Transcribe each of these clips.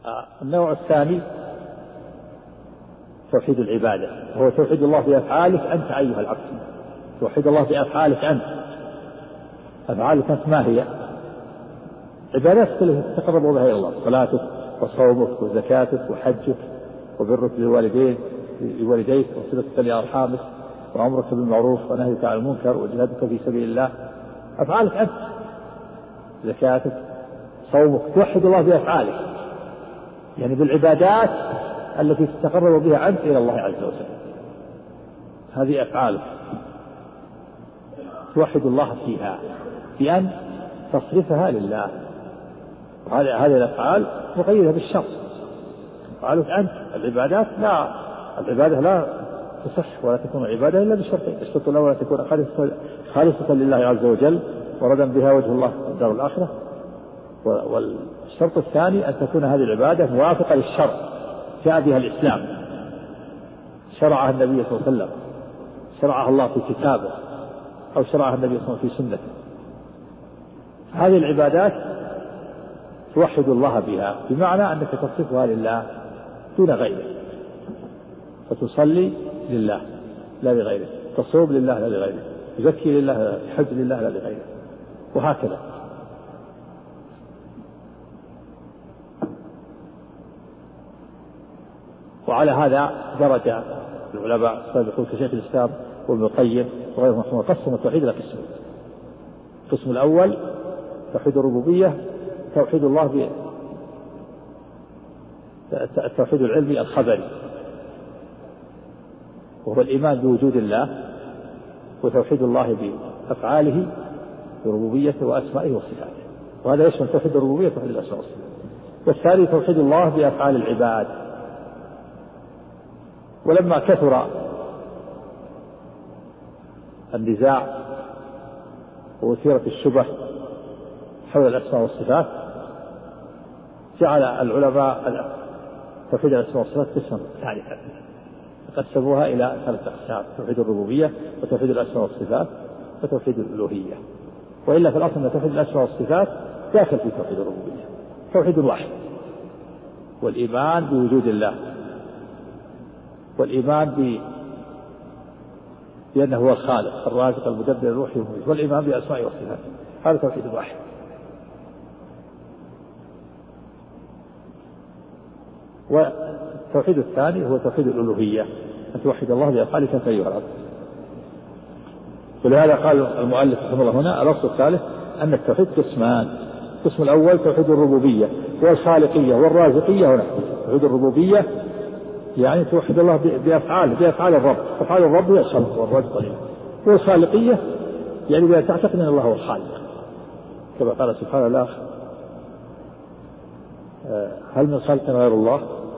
النوع الثاني توحيد العبادة، وهو توحيد الله بأفعالك أنت أيها العبد. توحيد الله بأفعالك أنت. أفعالك أنت ما هي؟ عبادات كلها تتقرب بها إلى الله، صلاتك وصومك وزكاتك وحجك وبرك لوالديك وصلتك لأرحامك وأمرك بالمعروف ونهيك عن المنكر وجهادك في سبيل الله. أفعالك أنت، زكاتك صومك، توحد الله بأفعالك يعني بالعبادات التي تتقرب بها أنت إلى الله عز وجل. هذه أفعالك توحد الله فيها بأن تصرفها لله. هذه الأفعال مقيدة بالشرط. أفعالك أنت. العبادة لا تصح ولا تكون عبادة إلا بالشرطين. الشرط الأول أن تكون خالصة لله عز وجل وردا بها وجه الله في الدار الآخرة، والشرط الثاني أن تكون هذه العبادة موافقة للشرع جاء بها الإسلام، شرعها النبي صلى الله عليه وسلم، شرعها الله في كتابه أو شرعها النبي صلى الله عليه وسلم في سنته. هذه العبادات توحد الله بها بمعنى أنك تصرفها لله دون غيره، فتصلي لله لا لغيره، تصوم لله لا لغيره، تزكي لله، تحج لله لا لغيره، وهكذا. وعلى هذا درج العلماء السابقون كشيخ الإسلام وابن القيم وغيرهم رحمه الله قسموا التوحيد إلى قسمين. القسم الأول توحيد الربوبية، توحيد الله التوحيد العلمي الخبري، وهو الإيمان بوجود الله وتوحيد الله بأفعاله بربوبيته وأسمائه وصفاته، وهذا يشمل توحيد الربوبية وتوحيد الأسماء والصفات. والثاني توحيد الله بأفعال العباد. ولما كثر النزاع وأثيرت الشبه حول الأسماء والصفات جعل العلماء توحيد الأسماء والصفات قسما ثالثا، قسموها إلى 3 أقسام: توحيد الربوبية وتوحيد الأسماء والصفات وتوحيد الألوهية. وإلا في الأصل أن توحيد الأسماء والصفات داخل في توحيد الربوبية، توحيد واحد، والإيمان بوجود الله، والإيمان بأنه هو الخالق الرازق المدبر الروحي المميت، والإيمان بأسمائه وصفاته. هذا توحيد واحد. والتوحيد الثاني هو توحيد الألوهية، أن توحد الله بأفعالك أنت أيها العبد. ولهذا قال المؤلف رحمه الله هنا الأصل الثالث أن التوحيد قسمان: القسم الأول توحيد الربوبية والخالقية والرازقية. هنا توحيد الربوبية يعني توحد الله بأفعال الرب، أفعال الرب هي الخلق والرزق لله. والخالقية يعني بأن تعتقد أن الله هو الخالق، كما قال سبحانه الله: هل من خلق غير الله؟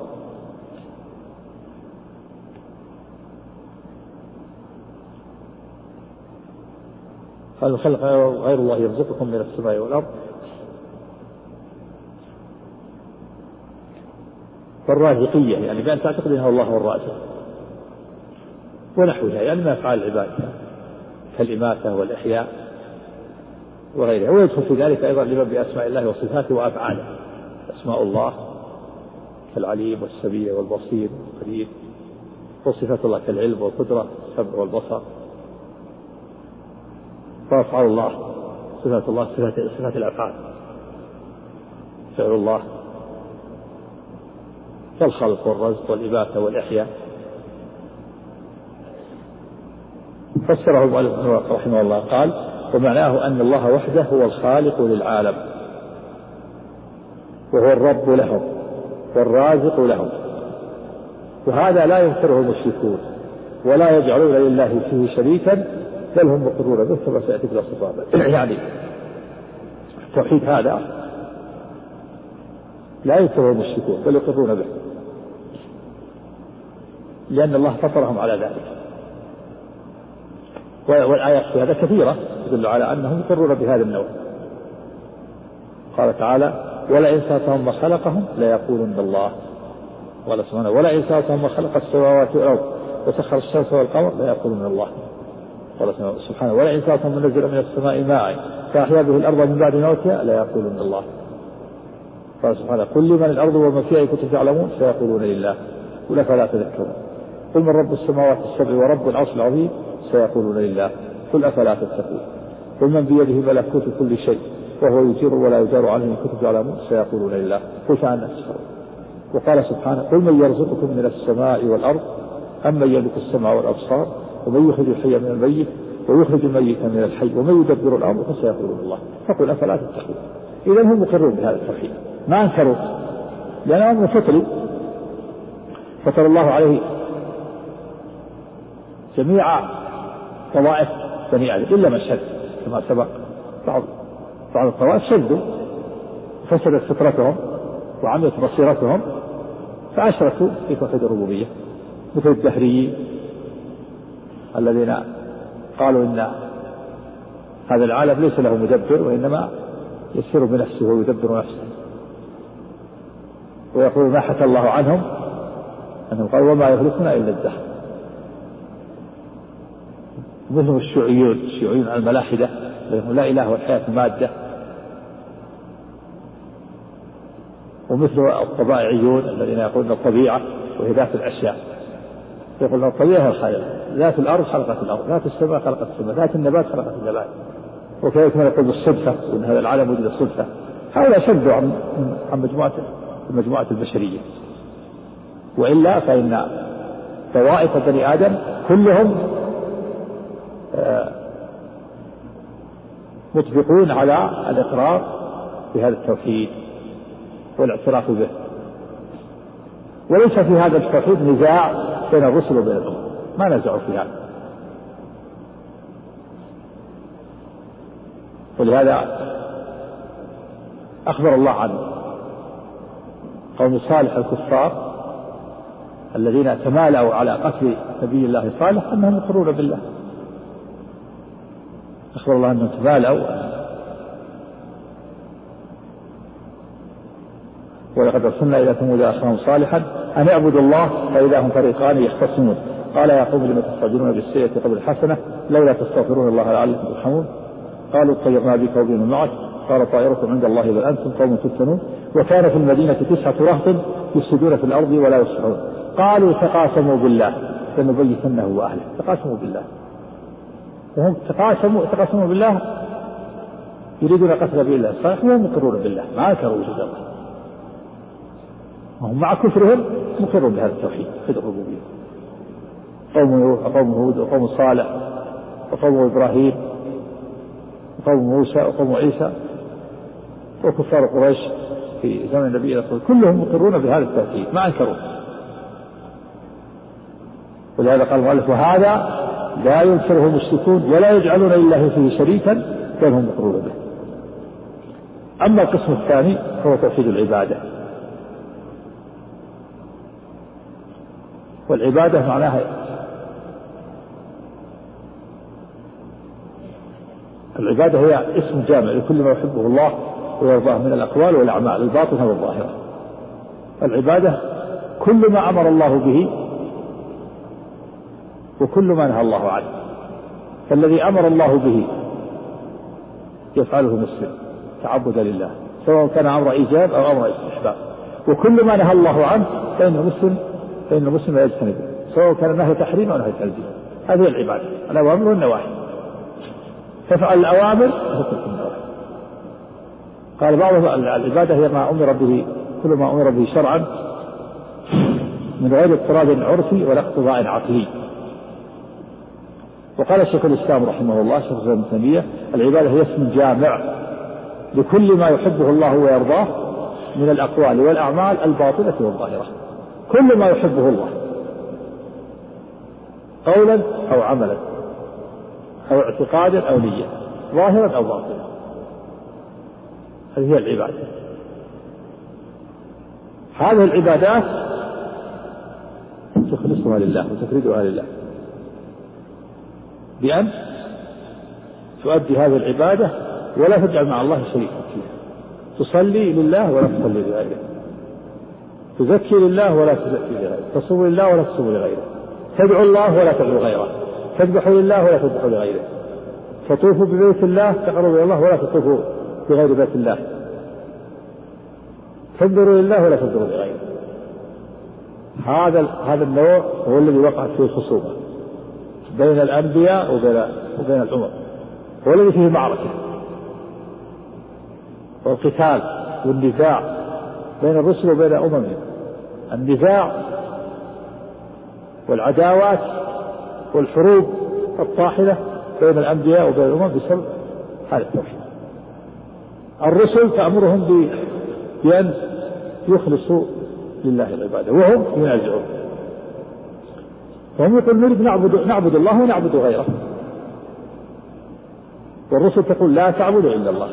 هل من خلق غير الله يرزقكم من السماء والأرض؟ والرازقية يعني بأن تعتقد أنه الله هو الرازق، ونحوها يعني من أفعال العباد كالإماتة والإحياء وغيرها. ويدخل في ذلك أيضا لمن بأسماء الله وصفاته وأفعاله: أسماء الله كالعليم والسميع والبصير والقدير، وصفات الله كالعلم والقدرة والسمع والبصر. وأفعال الله صفات الله صفات الأفعال، فعل الله كالخلق والرزق والإباحة والإحياء. فسره المؤلف رحمه الله قال: ومعناه أن الله وحده هو الخالق للعالم، وهو الرب لهم والرازق لهم، وهذا لا ينكره المشركون ولا يجعلون لله فيه شريكا، بل هم مقرون به كما سيأتي في الصفات. يعني التوحيد هذا لا ينكره المشركون بل يقرون به، لأن الله فطرهم على ذلك. والآيات في هذا كثيرة تدل على أنهم يقرون بهذا النوع. قال تعالى: ولئن سألتهم ما خلقهم ليقولن الله. قال سبحانه: ولئن سألتهم ما خلق السماوات والأرض وسخر الشمس والقمر ليقولن الله. قال سبحانه: ولئن سألتهم من نزل من السماء ماء فأحيا به الأرض من بعد موتها ليقولن الله. قال سبحانه قل لمن الأرض وما فيها إن كنتم تعلمون سيقولون لله قل أفلا تذكرون قل من رب السماوات السبع ورب العرش العظيم سيقولون لله قل أفلا تتقون قل من بيده ملكوت كل شيء وهو يجير ولا يجار عليه إن كنتم تعلمون سيقولون لله قل فأنى تسحرون. وقال سبحانه قل من يرزقكم من السماء والأرض أم من يملك السمع والأبصار ومن يخرج الحي من الميت ويخرج الميت من الحي ومن يدبر الأمر فسيقولون الله فقل أفلا تتقون. إذا هم مقرون بهذا التوحيد ما أنكروا لأنهم فطر الله عليه جميع طوائف بني آدم إلا من شد كما سبق. بعض الطوائف شدوا فسدت فطرتهم وعملت بصيرتهم فأشركوا في توحيد الربوبية مثل الدهريين الذين قالوا إن هذا العالم ليس له مدبر وإنما يسير بنفسه ويدبر نفسه. ويقول ما حكى الله عنهم أنهم قالوا وما يهلكنا إلا الدهر. مثل الشيوعيون الملاحدة لهم لا إله والحياة مادة. ومثل الطبائعيون الذين يقولون الطبيعة وهي ذات الأشياء يقولون الطبيعة الخالق ذات الأرض خلقت الأرض ذات السماء خلقت السماء ذات النبات خلقت النبات. وكذلك ما يقول بالصدفة وأن هذا العالم وجد الصدفة. هؤلاء شدوا عن مجموعة البشرية. وإلا فإن طوائف بني آدم كلهم متفقون على الإقرار بهذا التوحيد والاعتراف به وليس في هذا التوحيد نزاع بين الرسل وبين الأمم ما نزعوا في هذا. ولهذا أخبر الله عن قوم صالح الكفار الذين تمالأوا على قتل نبي الله صالح أنهم يقرون بالله. أخبر الله أنهم تمالأوا ولقد أرسلنا إلى ثمود أخاهم صالحا أن اعبدوا الله فإذا هم فريقان يختصمون قال يا قوم لم تستعجلون بالسيئة قبل الحسنة لولا تستغفرون الله لعلكم ترحمون قالوا اطيرنا بك وبمن معك قال طائركم عند الله بل أنتم قوم تفتنون وكان في المدينة 9 رهط يفسدون في الأرض ولا يصلحون قالوا تقاسموا بالله لنبيتنه وأهله. تقاسموا بالله وهم تقاسموا بالله يريدون قتل نبي الله صالح وهم مقرون بالله ما أنكروا وجود الله وهم مع كفرهم مقرون بهذا التوحيد في الربوبية. قوم نوح وقوم هود وقوم صالح وقوم إبراهيم وقوم موسى وقوم عيسى وكفار قريش في زمن النبي كلهم مقرون بهذا التوحيد ما أنكروا. ولهذا قال المؤلف وهذا لا ينكره المشركون ولا يجعلون لله فيه شريكا بل هم مقرون به. أما القسم الثاني هو توحيد العبادة. والعبادة معناها العبادة هي اسم جامع لكل ما يحبه الله ويرضاه من الأقوال والأعمال الباطنة والظاهرة. العبادة كل ما أمر الله به وكل ما نهى الله عنه. فالذي أمر الله به يفعله مسلم تعبدا لله سواء كان أمر إيجاب أو أمر استحباب وكل ما نهى الله عنه فإن المسلم يجتنبه سواء كان نهي تحريم أو نهي تنزيه. هذه العبادة الأوامر والنواهي تفعل الأوامر وتترك النواهي. قال بعضهم العبادة هي ما أمر به كل ما أمر به شرعا من غير اضطراب عرفي ولا اقتضاء عقلي. وقال شيخ الإسلام رحمه الله شيخ الإسلام ابن تيمية العبادة هي اسم جامع لكل ما يحبه الله ويرضاه من الأقوال والأعمال الباطنة والظاهرة. كل ما يحبه الله قولا أو عملا أو اعتقادا أو نية ظاهرا أو باطنا هذه هي العبادة. هذه العبادات تخلصها لله وتفردها لله بأن تؤدي هذه العبادة ولا تجعل مع الله شريكا فيها. تصلي لله ولا تصلي لغيره تزكي لله ولا تزكي لغيره تصوم لله ولا تصوم لغيره تدعو الله ولا تدعو غيره تذبح لله ولا تذبح لغيره تطوف ببيت الله تقرب إلى الله ولا تطوف بغير بيت الله تنظروا لله ولا تنظروا لغيره. هذا النوع هو الذي وقعت فيه الخصومة بين الأنبياء وبين الأمم، هو الذي فيه معركة والقتال والنزاع بين الرسل وبين أممهم، النزاع والعداوات والحروب الطاحنة بين الأنبياء وبين الأمم بسبب هذا التوحيد. الرسل تأمرهم بأن يخلصوا لله العبادة وهم ينازعون، فهم يقول نريد نعبد الله ونعبد غيره، والرسل تقول لا تعبدوا إلا الله،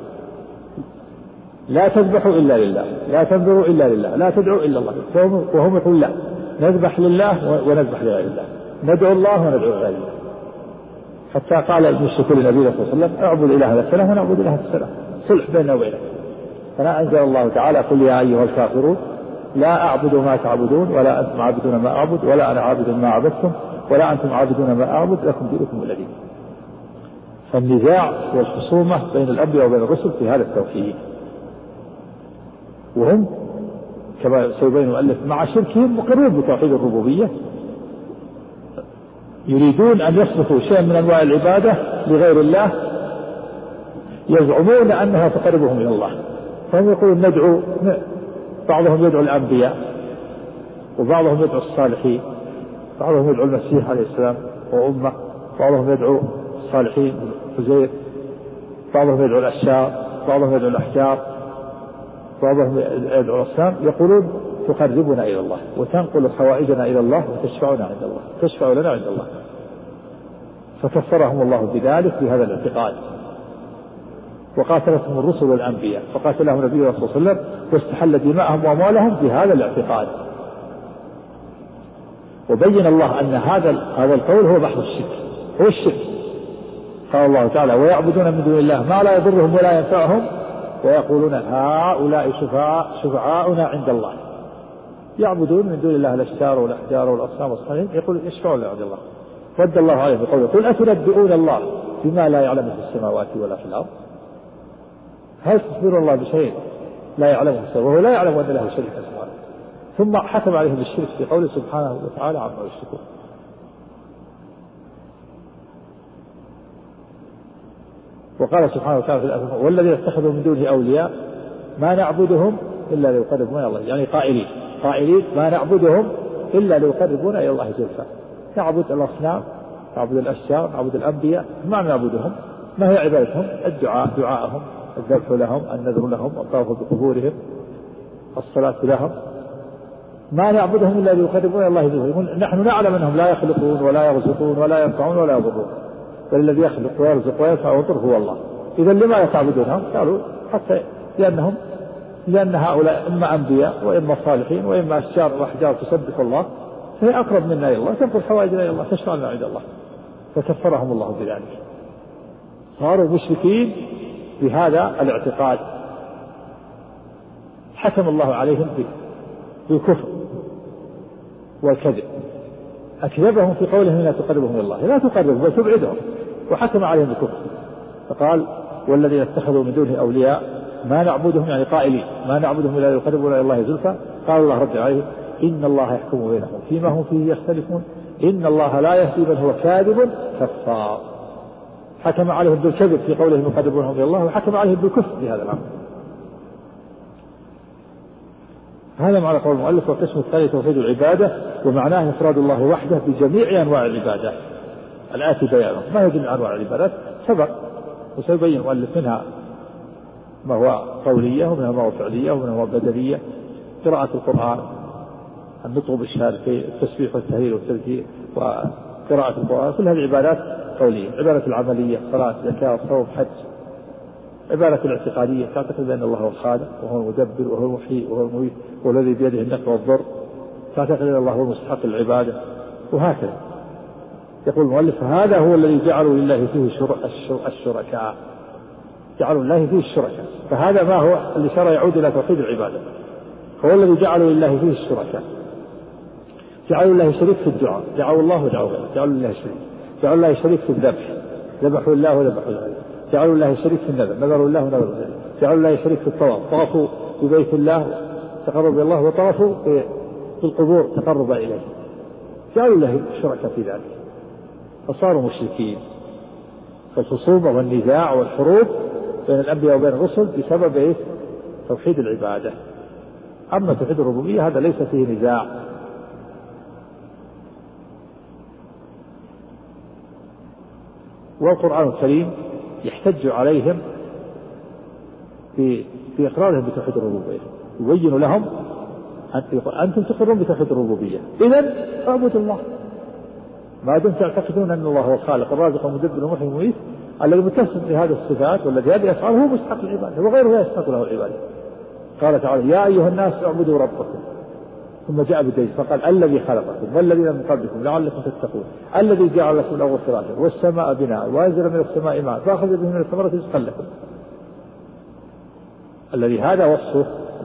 لا تذبحوا إلا لله، لا تنذروا إلا لله، لا تدعوا إلا الله، وهم يقول لا نذبح لله ونذبح لغير الله، ندعو الله وندعو غير الله. حتى قال المشركون للنبي صلى الله عليه وسلم اعبد إله السلام ونعبد إله السلام، صلح بيننا وبينه. فأنزل الله تعالى قل يا أيها الكافرون لا أعبد ما تعبدون ولا أنتم عابدون ما أعبد ولا أنا عابد ما عبدتم ولا أنتم عابدون ما أعبد لكم دينكم ولي دين. فالنزاع والخصومة بين الأنبياء وبين الرسل في هذا التوحيد، وهم كما سيبين المؤلف مع شركهم مقرون بتوحيد الربوبية، يريدون أن يصرفوا شيئا من أنواع العبادة لغير الله يزعمون أنها تقربهم إلى الله. فهم يقولون ندعو، بعضهم يدعو الأنبياء وبعضهم يدعو الصالحين، بعضهم يدعو المسيح عليه السلام وأمه، بعضهم يدعو الصالحين فزير، بعضهم يدعو الأشجار، بعضهم يدعو الأحجار، بعضهم يدعو الأصنام، يقولون تقربنا إلى الله وتنقل حوائجنا إلى الله وتشفعنا عند الله، تشفع لنا عند الله. فكفرهم الله بذلك بهذا الاعتقاد، وقاتلتهم الرسل والأنبياء فقاتلهم نبينا صلى الله عليه وسلم واستحل دماءهم وأموالهم بهذا الاعتقاد. وبين الله أن هذا القول هو بحث الشرك، هو الشرك. قال الله تعالى ويعبدون من دون الله ما لا يضرهم ولا ينفعهم ويقولون هؤلاء شفعاؤنا عند الله. يعبدون من دون الله الأشجار والأحجار والأصنام والصنم، يقول يشفعون عند الله. رد الله عليه بقوله قل أتنبئون الله بما لا يعلم في السماوات ولا في الأرض. هل تخبر الله بشيء لا يعلمه وهو لا يعلم أن له شريك سبحانه؟ ثم حكم عليهم بالشرك في قوله سبحانه وتعالى عما يشركون. وقال سبحانه وتعالى في الآية والذين اتخذوا من دونه أولياء ما نعبدهم إلا ليقربونا إلى الله، يعني قائلين ما نعبدهم إلا ليقربونا إلى الله زلفى. نعبد الأصنام، نعبد الأشجار، نعبد الأنبياء، ما نعبدهم، ما هي عبادتهم؟ الدعاء، دعاءهم، الذبح لهم، النذر لهم، الطواف بقبورهم، الصلاة لهم. ما نعبدهم إلا ليقربونا إلى الله زلفى. نحن نعلم أنهم لا يخلقون ولا يرزقون ولا ينفعون ولا يضرون، بل الذي يخلق ويرزق وينفع ويضر هو الله. إذا لماذا تعبدونهم؟ قالوا حتى لأن هؤلاء إما أنبياء وإما صالحين وإما أشجار وأحجار تسبح الله، فهي أقرب منا إلى الله، تنقل حوائجنا إلى الله، تشفع لنا عند الله. فكفرهم الله بذلك، صاروا مشركين بهذا الاعتقاد. حكم الله عليهم بالكفر والكذب، أكذبهم في قولهم لا تقربهم إلى الله، لا تقربهم بل تبعدهم، وحكم عليهم بالكفر. فقال والذين اتخذوا من دونه أولياء ما نعبدهم، يعني قائلين ما نعبدهم إلا ليقربونا إلى الله زلفى. قال الله رد عليه إن الله يحكم بينهم فيما هم فيه يختلفون إن الله لا يهدي من هو كاذب كفار. حكم عليهم بالكذب في قولهم يقربونهم إلى الله، وحكم عليهم بالكفر بهذا الأمر. هذا معنى قول المؤلف. والقسم الثاني توحيد العبادة، ومعناه إفراد الله وحده بجميع أنواع العبادة الآتي بيانه. ما هي جميع أنواع العبادات؟ سبق وسيبين المؤلف منها ما هو قولية ومنها ما هو فعلية ومنها ما هو بدنية. قراءة القرآن، النطق بالشهادتين، التسبيح والتهليل والتذكير وقراءة القرآن، كل هذه عبادات قولية. العبادة العملية صلاة زكاة صوم حج. عبادة الاعتقادية تعتقد بأن الله هو الخالق وهو المدبر وهو المحيي وهو المميت والذي بيده النفع والضر، تعتقد أن الله هو المستحق العبادة، وهكذا. يقول المؤلف هذا هو الذي جعلوا لله فيه الشركاء، جعلوا لله فيه الشركاء. فهذا ما هو الإشارة يعود إلى توحيد العبادة. هو الذي جعلوا لله فيه الشركاء، جعلوا الله شريك في الدعاء، دعوا الله ودعوا غيره، جعلوا الله شريك. جعلوا الله شريك في الذبح، ذبحوا الله وذبحوا غيره. جعلوا الله شريك في النذر، نذروا الله ونذروا غيره. جعلوا الله شريك في الطواف، طافوا ببيت الله تقرب إلى الله وطافوا في القبور تقرب إليه، جعلوا له شركاء في ذلك فصاروا مشركين. فالخصومة والنزاع والحروب بين الأنبياء وبين الرسل بسبب توحيد العبادة. أما توحيد الربوبية هذا ليس فيه نزاع. والقرآن الكريم يحتج عليهم في إقرارهم بتوحيد الربوبية، يبين لهم أنتم تقرون بتوحيد الربوبية إذن اعبدوا الله ما دمتم تعتقدون أن الله هو الخالق الرازق المدبر المحيي المميت الذي متصف بهذه الصفات والذي هذه أفعاله هو مستحق العبادة وغيره لا يستحق له العبادة. قال تعالى يا أيها الناس اعبدوا ربكم، ثم جاء بالدليل فقال الذي خلقكم والذين من قبلكم لعلكم تتقون الذي جعل لكم الأرض فراشا والسماء بناء وأنزل من السماء ماء فأخذ به من الثمرات رزقا لكم. الذي هذا وصفه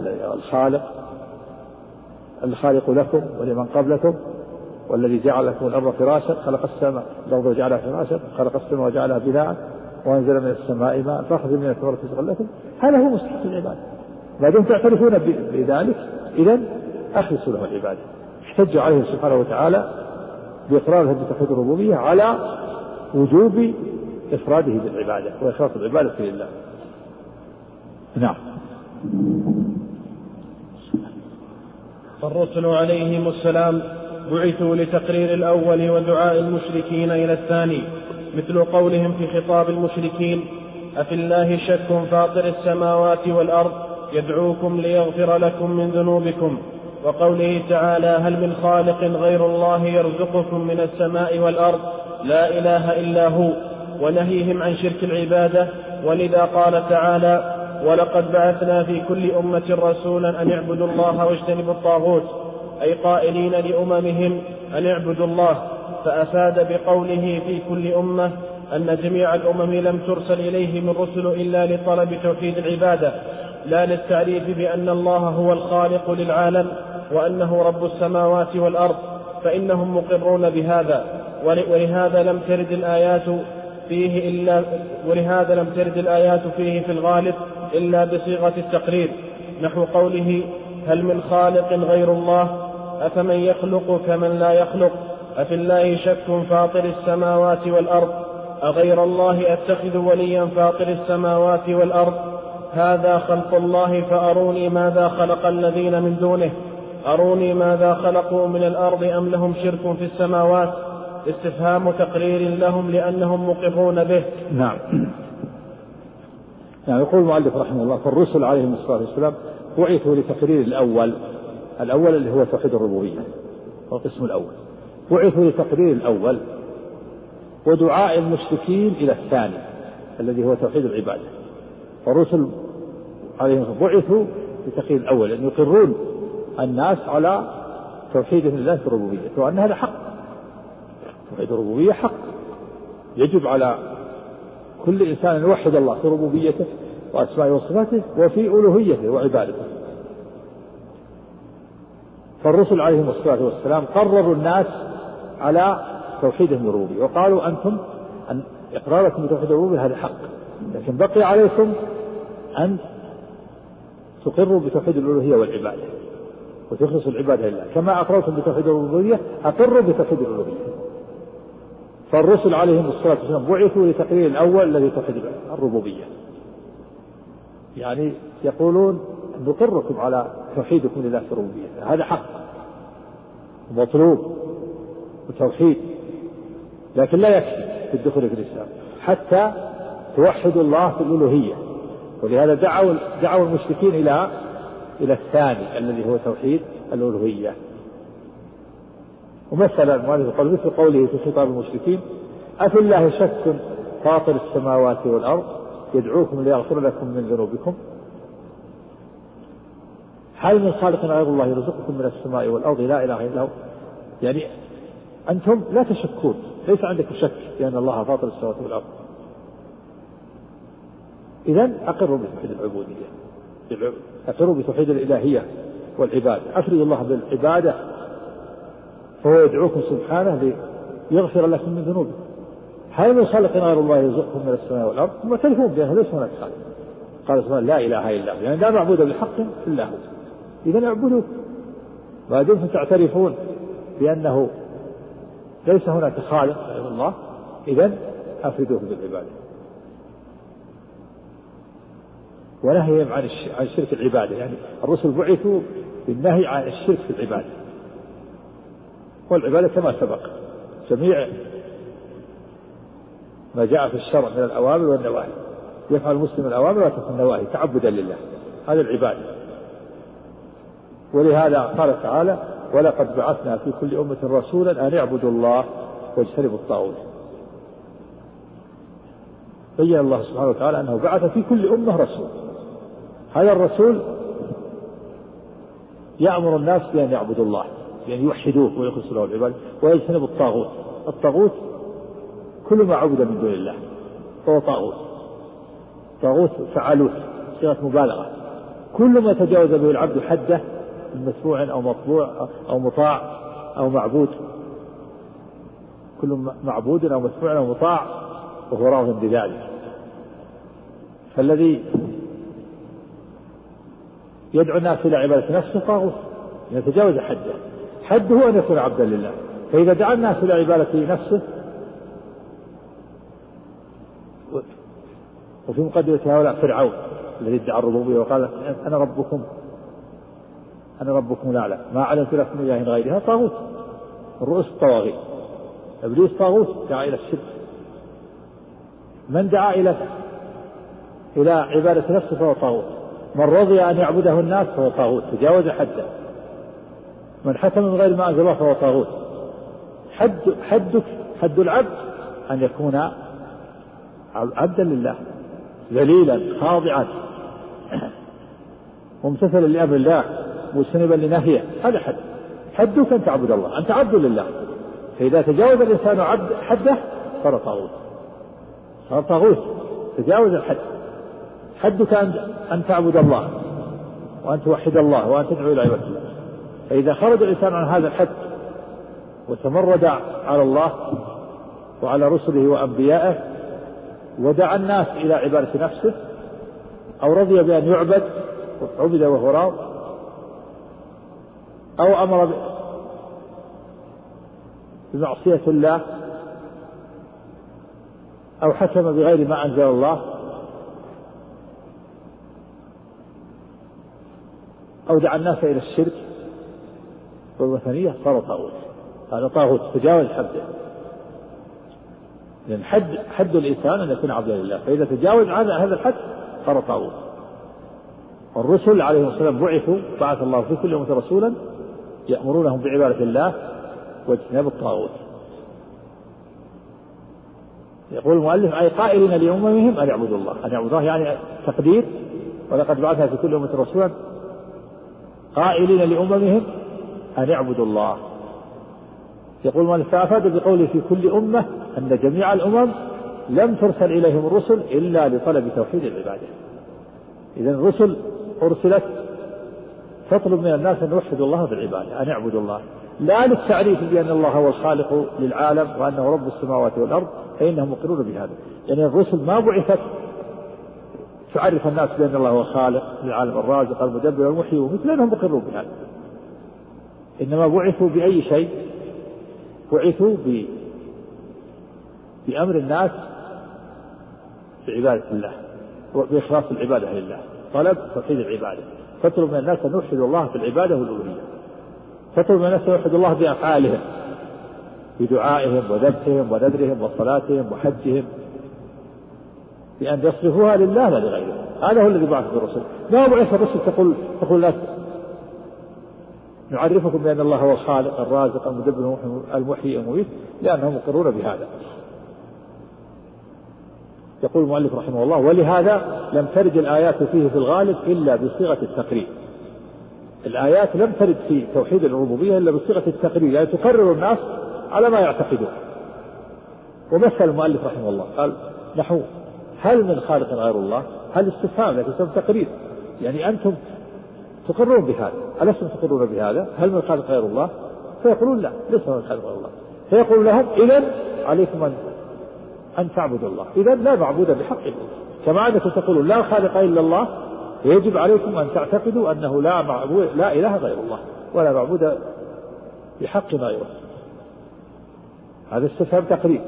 الخالق لكم ولمن قبلكم والذي جعل لكم الأرض فراشا خلق السماء الأرض وجعلها فراشا خلق السماء وجعلها بناء وأنزل من السماء ماء فأخذ من الثمرات رزقا لكم. هذا هو مستحق العبادة ما دمتم تعترفون بذلك إذن أخلصوا له العبادة. احتج عليه سبحانه وتعالى بإقراره بتوحيد الربوبية على وجوب إفراده بالعبادة وإخلاص العبادة لله. نعم. فالرسل عليهم السلام بعثوا لتقرير الأول ودعاء المشركين إلى الثاني، مثل قولهم في خطاب المشركين أفي الله شك فاطر السماوات والأرض يدعوكم ليغفر لكم من ذنوبكم، وقوله تعالى هل من خالق غير الله يرزقكم من السماء والأرض لا إله إلا هو، ونهيهم عن شرك العبادة. ولذا قال تعالى ولقد بعثنا في كل أمة رسولا أن اعبدوا الله واجتنبوا الطاغوت، أي قائلين لأممهم أن اعبدوا الله، فأفاد بقوله في كل أمة أن جميع الأمم لم ترسل إليهم الرسل إلا لطلب توحيد العبادة لا للتعريف بأن الله هو الخالق للعالم وأنه رب السماوات والأرض، فإنهم مقرون بهذا. ولهذا لم ترد الآيات فيه في الغالب إلا بصيغة التقرير، نحو قوله هل من خالق غير الله أفمن يخلق كمن لا يخلق، أفي الله شك فاطر السماوات والأرض أغير الله أتخذ وليا فاطر السماوات والأرض هذا خلق الله فأروني ماذا خلق الذين من دونه، أروني ماذا خلقوا من الأرض أم لهم شرك في السماوات، استفهام تقرير لهم لأنهم مقرون به. نعم. يعني يقول المؤلف رحمه الله فالرسل عليهم الصلاة والسلام بعثوا لتقرير الأول اللي هو توحيد الربوبية هو القسم الأول، بعثوا لتقرير الأول ودعاء المشركين إلى الثاني الذي هو توحيد العبادة. فالرسل عليهم بعثوا لتقرير الأول أن يقرون الناس على توحيد الله في الربوبية وأن هذا حق، توحيد الربوبية حق يجب على كل إنسان أن يوحد الله في ربوبيته وأسمائه وصفاته وفي ألوهيته وعبادته. فالرسل عليهم الصلاة والسلام قرروا الناس على توحيدهم الربوبية وقالوا أنتم أن إقراركم بتوحيد الربوبية هذا حق، لكن بقي عليكم أن تقروا بتوحيد الألوهية والعبادة وتخلصوا العبادة لله كما أقررتم بتوحيد الربوبية أقروا بتوحيد الألوهية. فالرسل عليهم الصلاة والسلام بعثوا لتقرير الأول الذي توحيد الربوبية، يعني يقولون نقركم على توحيدكم لله في الربوبية هذا حق مطلوب وتوحيد، لكن لا يكفي في الدخول في الإسلام حتى توحدوا الله في الألوهية. ولهذا دعوا المشركين إلى الثاني الذي هو توحيد الألوهية. ومثلا المؤلف قال مثل قوله في خطاب المشركين أفي الله شك فاطر السماوات والأرض يدعوكم ليغفر لكم من ذنوبكم، هل من خالق غير الله يرزقكم من السماء والأرض لا إله إلا هو. يعني أنتم لا تشكون، ليس عندكم شك بأن الله فاطر السماوات والأرض، إذن أقروا بتوحيد العبودية، أقروا بتوحيد الإلهية والعبادة، أفردوا الله بالعبادة فهو يدعوكم سبحانه ليغفر لكم من ذنوبكم. هل من خلق غير الله يرزقكم من السماء والأرض؟ ثم تلفون بها ليس هناك خالق، قال سبحانه لا إله إلا هو، يعني لا معبود بحق إلا هو، إذا اعبدوه ما دمتم تعترفون بأنه ليس هناك خالق إلا الله، إذا أفردوه بالعبادة. ونهيهم عن شرك العبادة، يعني الرسل بعثوا بالنهي عن الشرك في العبادة، والعبادة كما سبق جميع ما جاء في الشرع من الأوامر والنواهي، يفعل المسلم الأوامر ويترك النواهي تعبدا لله، هذا العبادة. ولهذا قال تعالى ولقد بعثنا في كل أمة رسولا أن اعبدوا الله واجتنبوا الطاغوت. بين الله سبحانه وتعالى أنه بعث في كل أمة رسول، هذا الرسول يأمر الناس بأن يعبدوا الله، بأن يوحدوه ويخلصوا له العبادة ويجتنبوا الطاغوت. الطاغوت كل ما عبد من دون الله هو طاغوت، طاغوت فعلوه صيغة مبالغة، كل ما تجاوز به العبد حده من مسموع أو مطبوع أو مطاع أو معبود، كل معبود أو مسموع أو مطاع وهو راض بذلك. فالذي يدعو الناس إلى عبادة نفسه طاغوت، يتجاوز حده هو أن يكون عبدا لله. فإذا دعا الناس إلى عبادة نفسه، وفي مقدمة هؤلاء فرعون الذي ادعى الربوبية وقال أنا ربكم الأعلى ما علمت لكم إله غيرها، طاغوت من رؤوس الطواغيت. إبليس طاغوت دعا إلى الشرك. من دعا إلى عبادة نفسه فهو طاغوت، من رضي أن يعبده الناس فهو طاغوت تجاوز حده، من حكم من غير ما أنزل الله فهو طاغوت. حد العبد أن يكون عبدا لله ذليلا خاضعا ممتثلا لأمر الله مجتنبا لنهيه، هذا حدك أن تعبد الله، أنت عبد لله. فإذا تجاوز الإنسان حده صار طاغوت تجاوز الحد. حدك أن تعبد الله وأن توحد الله وأن تدعو إلى عبادة الله. فإذا خرج الإنسان عن هذا الحد وتمرد على الله وعلى رسله وأنبيائه ودعا الناس إلى عبادة نفسه أو رضي بأن يعبد وهو راض، أو أمر بمعصية الله أو حكم بغير ما أنزل الله أو دعا الناس إلى الشرك والوثنية صار طاغوت. هذا طاغوت تجاوز حده، لأن حد الإنسان أن يكون عبدا لله، فإذا تجاوز هذا الحد صار طاغوت. والرسل عليهم السلام بعث الله في كل أمة رسولا يأمرونهم بعبادة الله واجتناب الطاغوت. يقول المؤلف أي قائلين لأممهم أن يعبدوا الله، يعني تقدير ولقد بعثنا في كل أمة رسولا قائلين لأممهم أن يعبدوا الله. يقول المؤلف فأفاد بقوله في كل أمة أن جميع الأمم لم ترسل إليهم الرسل إلا لطلب توحيد العبادة. إذن الرسل أرسلت تطلب من الناس أن يوحدوا الله بالعبادة، أن يعبدوا الله، لا للتعريف بأن الله هو الخالق للعالم وأنه رب السماوات والأرض، فإنهم مقرون بهذا. يعني الرسل ما بعثت تعرف الناس بأن الله هو الخالق للعالم الرازق المدبر المحيي ومثل أنهم مقرون بهذا، إنما بعثوا بأي شيء؟ بعثوا بأمر الناس بعبادة الله وبإخلاص العبادة لله، طلب توحيد العبادة، تطلب من الناس أن يوحدوا الله في العبادة والألوهية، تطلب من الناس أن يوحدوا الله بأفعالهم بدعائهم وذبحهم ونذرهم وصلاتهم وحجهم، بأن يصرفوها لله لا لغيره. هذا هو الذي بعث بالرسل. ما بعث الرسل تقول لك نعرفكم بأن الله هو الخالق الرازق المدبر المحيي المميت، لأنهم مقرون بهذا. يقول المؤلف رحمه الله ولهذا لم ترد الآيات فيه في الغالب إلا بصيغة التقرير. الآيات لم ترد في توحيد الربوبية إلا بصيغة التقرير، يعني تقرر الناس على ما يعتقدون. ومثل المؤلف رحمه الله قال نحو هل من خالق غير الله؟ هل استفهام لكن اسم تقرير، يعني أنتم تقرون بهذا، ألستم تقرون بهذا؟ هل من خالق غير الله؟ فيقولون لا ليس من خالق غير الله. فيقول لهم إذن عليكم أن تعبدوا الله، إذن لا معبود بحق كما أنكم تقولون لا خالق إلا الله، ويجب عليكم أن تعتقدوا أنه لا إله غير الله ولا معبود بحق غيره. هذا استفهام تقريب.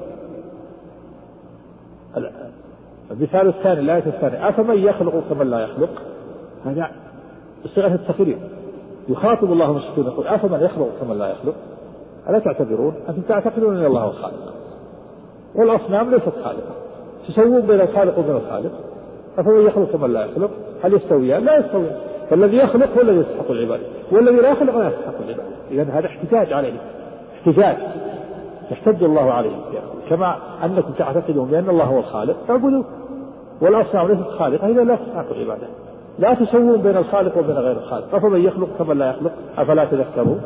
المثال الثاني، الآية الثانية: أفمن يخلق كمن لا يخلق. هذا صيغة التقريب، يخاطب الله المشركين يقول: أفمن يخلق كمن لا يخلق. ألا تعتبرون أنتم تعتقدون أن الله هو الخالق والأصنام ليست خالقة، تسوون بين الخالق وبين الخالق. أفمن يخلق كمن لا يخلق، هل يستويان؟ لا يستويان. فالذي يخلق هو الذي يستحق العبادة، والذي لا يخلق لا يستحق العبادة. إذن هذا احتجاج عليه، احتجاج يحتج الله عليه. كما أنكم تعتقدون بأن الله هو الخالق فاعبدوه، والأصنام ليست خالقة إذا لا تستحق العبادة. لا تسوون بين الخالق وبين غير الخالق. أفمن يخلق كمن لا يخلق أفلا تذكرون.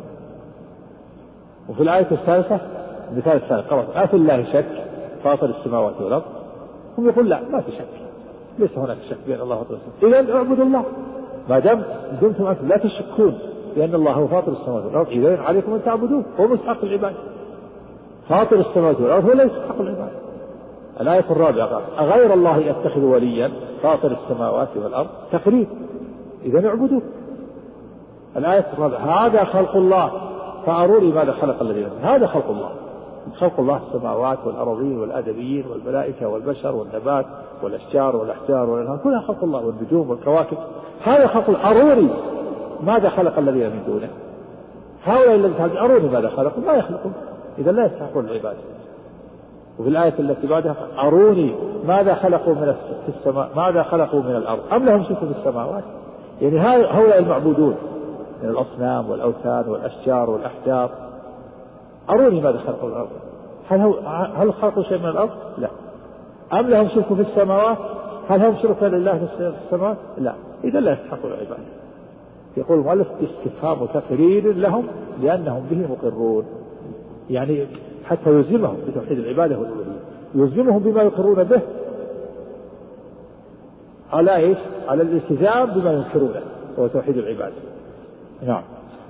وفي الآية الثالثة المثال الثالث: أفي الله شك فاطر السماوات والأرض. هم يقول: لا، ما في شك، ليس هناك شك بأن الله فاطر السماوات. إذن اعبدوا الله ما دمتم أنتم لا تشكون بأن الله هو فاطر السماوات والأرض، إذن عليكم أن تعبدوه، هو مستحق العبادة. فاطر السماوات والأرض هو لا يستحق العبادة. الآية الرابعة قال: أغير الله يتخذ وليا فاطر السماوات والأرض. تقريب، إذن اعبدوه. الآية الرابعة: هذا خلق الله فأروني ماذا خلق الذين. هذا خلق الله، خلق الله السماوات والأراضين والآدميين والملائكة والبشر والنبات والأشجار والأحجار والأنهار، كلها خلق الله، والنجوم والكواكب. هذا خلق. أروني ماذا خلق الذين من دونه. هؤلاء الذين أروني ماذا خلقوا، ما يخلقون، إذا لا يستحقون العبادة. وفي الآية التي بعدها: أروني ماذا خلقوا من السماء، ماذا خلقوا من الأرض أم لهم شرك في السماوات. يعني هؤلاء المعبودون من الأصنام والأوثان والأشجار والأحجار، أروني ماذا خلقوا من الأرض. هل خلقوا شيء من الأرض؟ لا. أم لهم شرك في السماوات، هل هم شركاء لله في السماوات؟ لا، إذا لا يستحقون العبادة. يقول المؤلف: استفهام تقرير لهم لأنهم به مقرون، يعني حتى يلزمهم بتوحيد العبادة والألوهية، يلزمهم بما يقرون به على إيش؟ على الالتزام بما ينكرونه وهو توحيد العبادة. نعم.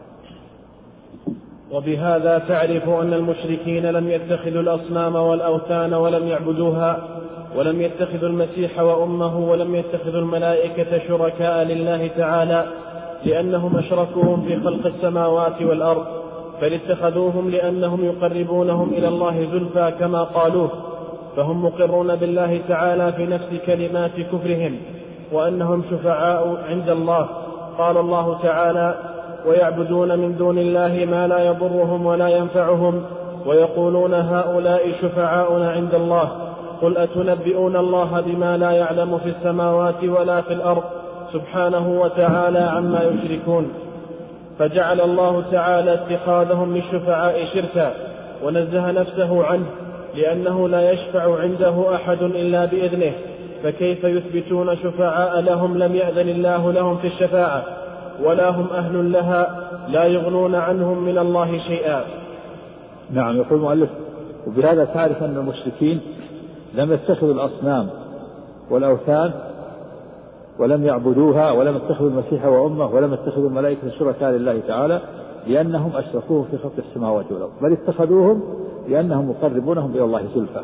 وبهذا تعرف أن المشركين لم يتخذوا الأصنام والأوثان ولم يعبدوها، ولم يتخذوا المسيح وأمه، ولم يتخذوا الملائكة شركاء لله تعالى، لأنهم أشركوهم في خلق السماوات والأرض، بل اتخذوهم لأنهم يقربونهم إلى الله زلفى كما قالوه، فهم مقرون بالله تعالى في نفس كلمات كفرهم، وأنهم شفعاء عند الله. قال الله تعالى: ويعبدون من دون الله ما لا يضرهم ولا ينفعهم، ويقولون هؤلاء شفعاؤنا عند الله. قل أتنبئون الله بما لا يعلم في السماوات ولا في الأرض سبحانه وتعالى عما يشركون. فجعل الله تعالى اتخاذهم للشفعاء شركا، ونزه نفسه عنه، لأنه لا يشفع عنده أحد إلا بإذنه، فكيف يثبتون شفعاء لهم لم يأذن الله لهم في الشفاعة، ولا هم أهل لها، لا يغنون عنهم من الله شيئا. نعم. يقول المؤلف: وبهذا تعرف أن المشركين لم يتخذوا الأصنام والأوثان ولم يعبدوها، ولم يتخذوا المسيح وأمه، ولم يتخذوا الملائكة شركاء لله تعالى، لأنهم أشركوهم في خلق السماوات والأرض، بل اتخذوهم لأنهم مقربونهم إلى الله زلفى،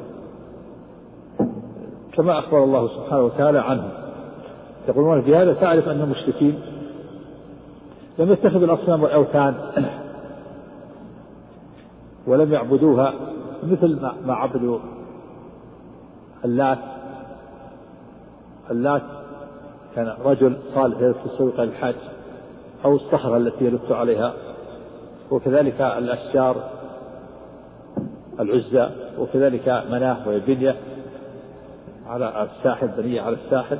كما أخبر الله سبحانه وتعالى عنهم. يقولون: بهذا تعرف أن المشركين لم يتخذوا الأصنام والأوثان ولم يعبدوها، مثل ما عبدوا اللات كان رجل صالح يلف السوق الحج، أو الصخرة التي يلف عليها، وكذلك الأشجار العزى، وكذلك مناه وبنية على الساحل، بنية على الساحل.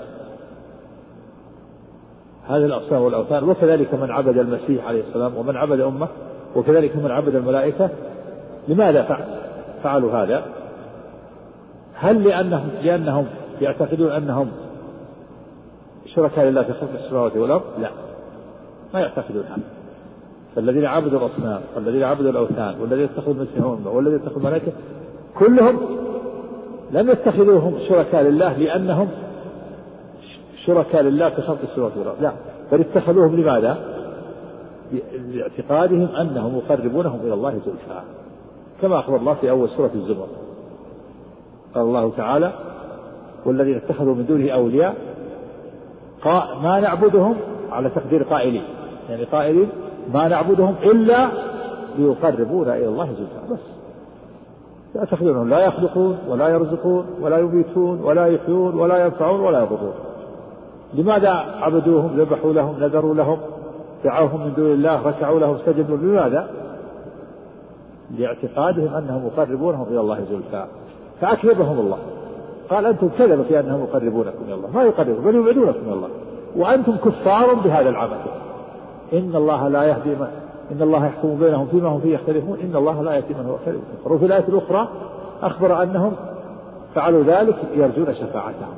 هذه الأصنام والأوثان. وكذلك من عبد المسيح عليه السلام ومن عبد أمه، وكذلك من عبد الملائكة. لماذا فعلوا هذا؟ هل لأنهم يعتقدون أنهم شركاء لله في خلق السماوات والأرض؟ لا، ما يعتقدون هذا. فالذين عبدوا الأصنام والذين عبدوا الأوثان والذين اتخذوا المسيح وأمه والذين اتخذوا الملائكة كلهم لم يتخذوهم شركاء لله لأنهم شركاء لله في خلق السماوات والأرض، لا، بل اتخذوهم لماذا؟ لاعتقادهم أنهم مقربونهم إلى الله زلفى، كما أخبر الله في أول سورة الزمر. قال الله تعالى: والذين اتخذوا من دونه أولياء ما نعبدهم على تقدير قائلين، يعني قائلين ما نعبدهم إلا ليقربونا إلى الله زلفى، بس يعتقدونهم لا يخلقون ولا يرزقون ولا يميتون ولا يحيون ولا ينفعون ولا يضرون. لماذا عبدوهم؟ ذبحوا لهم، نذروا لهم، دعوهم من دون الله، ركعوا لهم، سجدوا. لماذا؟ لاعتقادهم أنهم يقربونهم إلى الله زلفى، فأكذبهم الله، قال أنتم كذبوا في أنهم يقربونكم إلى الله، ما يقربون بل يبعدونكم إلى الله، وأنتم كفار بهذا العمل. إن الله لا يهدي إن الله يحكم بينهم فيما هم فيه يختلفون، إن الله لا يهدي من هو كاذب. وفي الآية الأخرى أخبر أنهم فعلوا ذلك يرجون شفاعتهم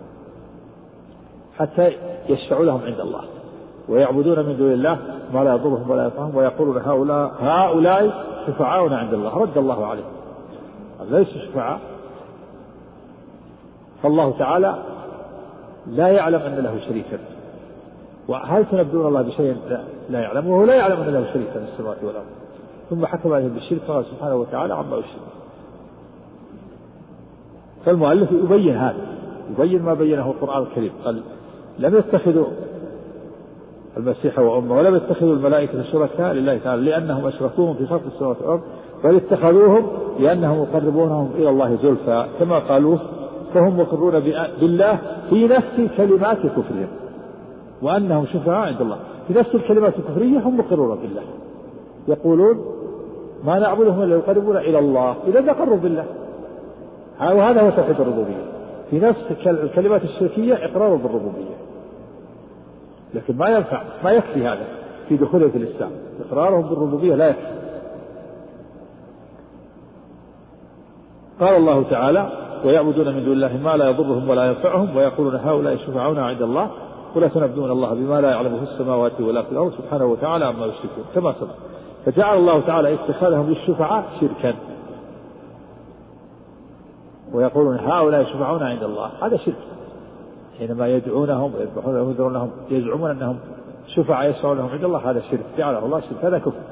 حتى يشفعوا لهم عند الله، ويعبدون من دون الله ما لا يضرهم ولا ينفعهم، ويقولون هؤلاء شفعاؤنا عند الله. رد الله عليهم، ليس شفعاء. فالله تعالى لا يعلم أن له شريكا، وهل تنبئون الله بشيء لا يعلم؟ وهو لا يعلم أن له شريكا في السماوات والأرض. ثم حكم عليهم بالشرك قال سبحانه وتعالى عما يشركون. فالمؤلف يبين هذا، يبين ما بينه القرآن الكريم، قال لم يتخذوا المسيح وأمه ولا يتخذوا الملائكة شركاء لله تعالى لأنهم أشركوهم في خلق السماوات والأرض، بل اتخذوهم لأنهم يقربونهم إلى الله زلفى كما قالوه، فهم مقرون بالله في نفس كلمات كفرهم وأنهم شفعاء عند الله. في نفس الكلمات الكفرية هم مقرون بالله، يقولون ما نعبدهم إلا يقربون إلى الله، إذا تقرب بالله. وهذا هو توحيد الربوبية، في نفس الكلمات الشركية إقرار بالربوبية، لكن ما ينفع، ما يكفي هذا في دخوله في الإسلام، إقرارهم بالربوبية لا يكفي. قال الله تعالى ويعبدون من دون الله ما لا يضرهم ولا ينفعهم ويقولون هؤلاء شفعاؤنا عند الله ولا تنبئون الله بما لا يعلم في السماوات ولا في الأرض سبحانه وتعالى عما يشركون كما سبق. فجعل الله تعالى اتخاذهم للشفعاء شركا، ويقولون هؤلاء شفعاؤنا عند الله، هذا شرك. حينما يدعونهم ويذبحونهم وينذرونهم يزعمون أنهم شفعاء يشفعون لهم عند الله، هذا شرك، جعله الله شرك، هذا كفر.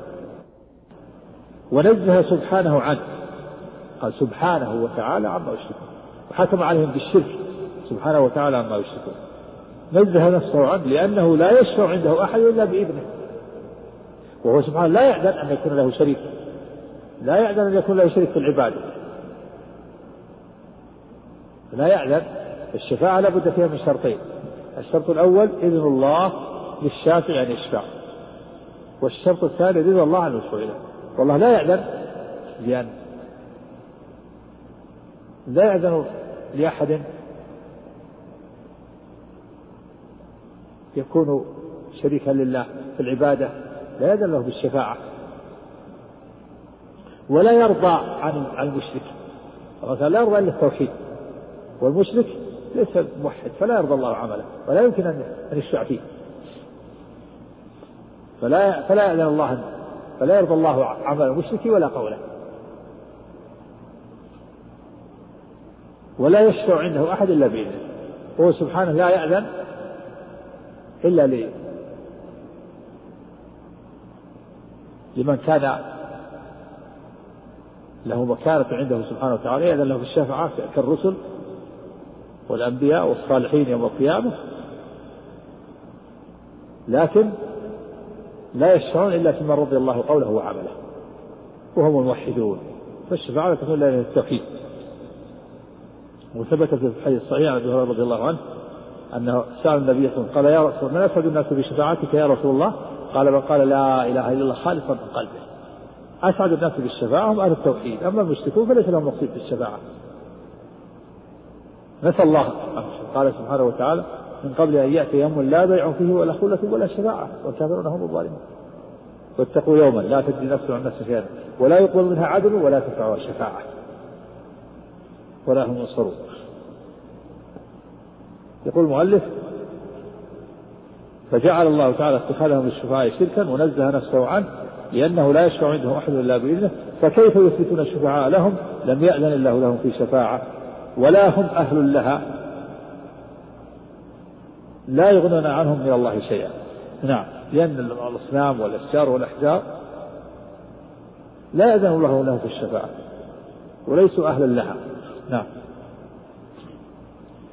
ونزه سبحانه عنه، قال سبحانه وتعالى عما يشركون، وحكم عليهم بالشرك سبحانه وتعالى عما يشركون. نزه نفسه عنه لأنه لا يشفع عنده أحد إلا بإذنه، وهو سبحانه لا يعدل أن يكون له شريك، لا يعدل أن يكون له شريك في العبادة، لا يعدل. الشفاعة لابد فيها من شرطين: الشرط الأول إذن الله للشافع أن يشفع، والشرط الثاني رضا الله عن يشفع له. والله لا يعدل لا يعدل لأحد يكون شريكا لله في العبادة، لا يأذن له بالشفاعة، ولا يرضى عن المشرك. الله لا يرضى إلا التوحيد، والمشرك ليس موحد فلا يرضى الله عمله ولا يمكن أن يشفع فيه، فلا يأذن الله، فلا يرضى الله عمل المشرك ولا قوله، ولا يشفع عنده أحد إلا بإذنه. وهو سبحانه لا يأذن إلا لمن كان له مكانة عنده سبحانه وتعالى، يأذن له بالشفاعة كالرسل والأنبياء والصالحين يوم القيامة، لكن لا يشفعون إلا فيمن رضي الله قوله وعمله وهم الموحدون، فالشفاعة تكون لا للتوحيد. وثبت في الحديث الصحيح عن أبي هريرة رضي الله عنه أنه سأل النبي صلى الله عليه وسلم قال يا رسول الله من أسعد الناس بشفاعتك يا رسول الله؟ قال من قال لا إله إلا الله خالصا من قلبه. أسعد الناس بالشفاعة هم أهل التوحيد، أما المشركون فليس لهم نصيب في الشفاعة. نسأل الله قال سبحانه وتعالى من قبل أن يأتي يوم لا بيع فيه ولا خلة ولا شفاعة والكافرون هم الظالمون. واتقوا يوما لا تجزي نفس عن نفس شيئا ولا يقبل منها عدل ولا تنفعها شفاعة ولا هم ينصرون. يقول المؤلف فجعل الله تعالى اتخاذهم للشفعاء شركا ونزه نفسه عنه لأنه لا يشفع عندهم أحد إلا بإذنه، فكيف يثبتون الشفعاء لهم لم يأذن الله لهم في شفاعة ولا هم أهل لها، لا يغنون عنهم من الله شيئا. نعم، لأن الأصنام والأشجار والأحجار لا يأذن الله لهم في الشفاعة وليسوا أهلا لها. نعم.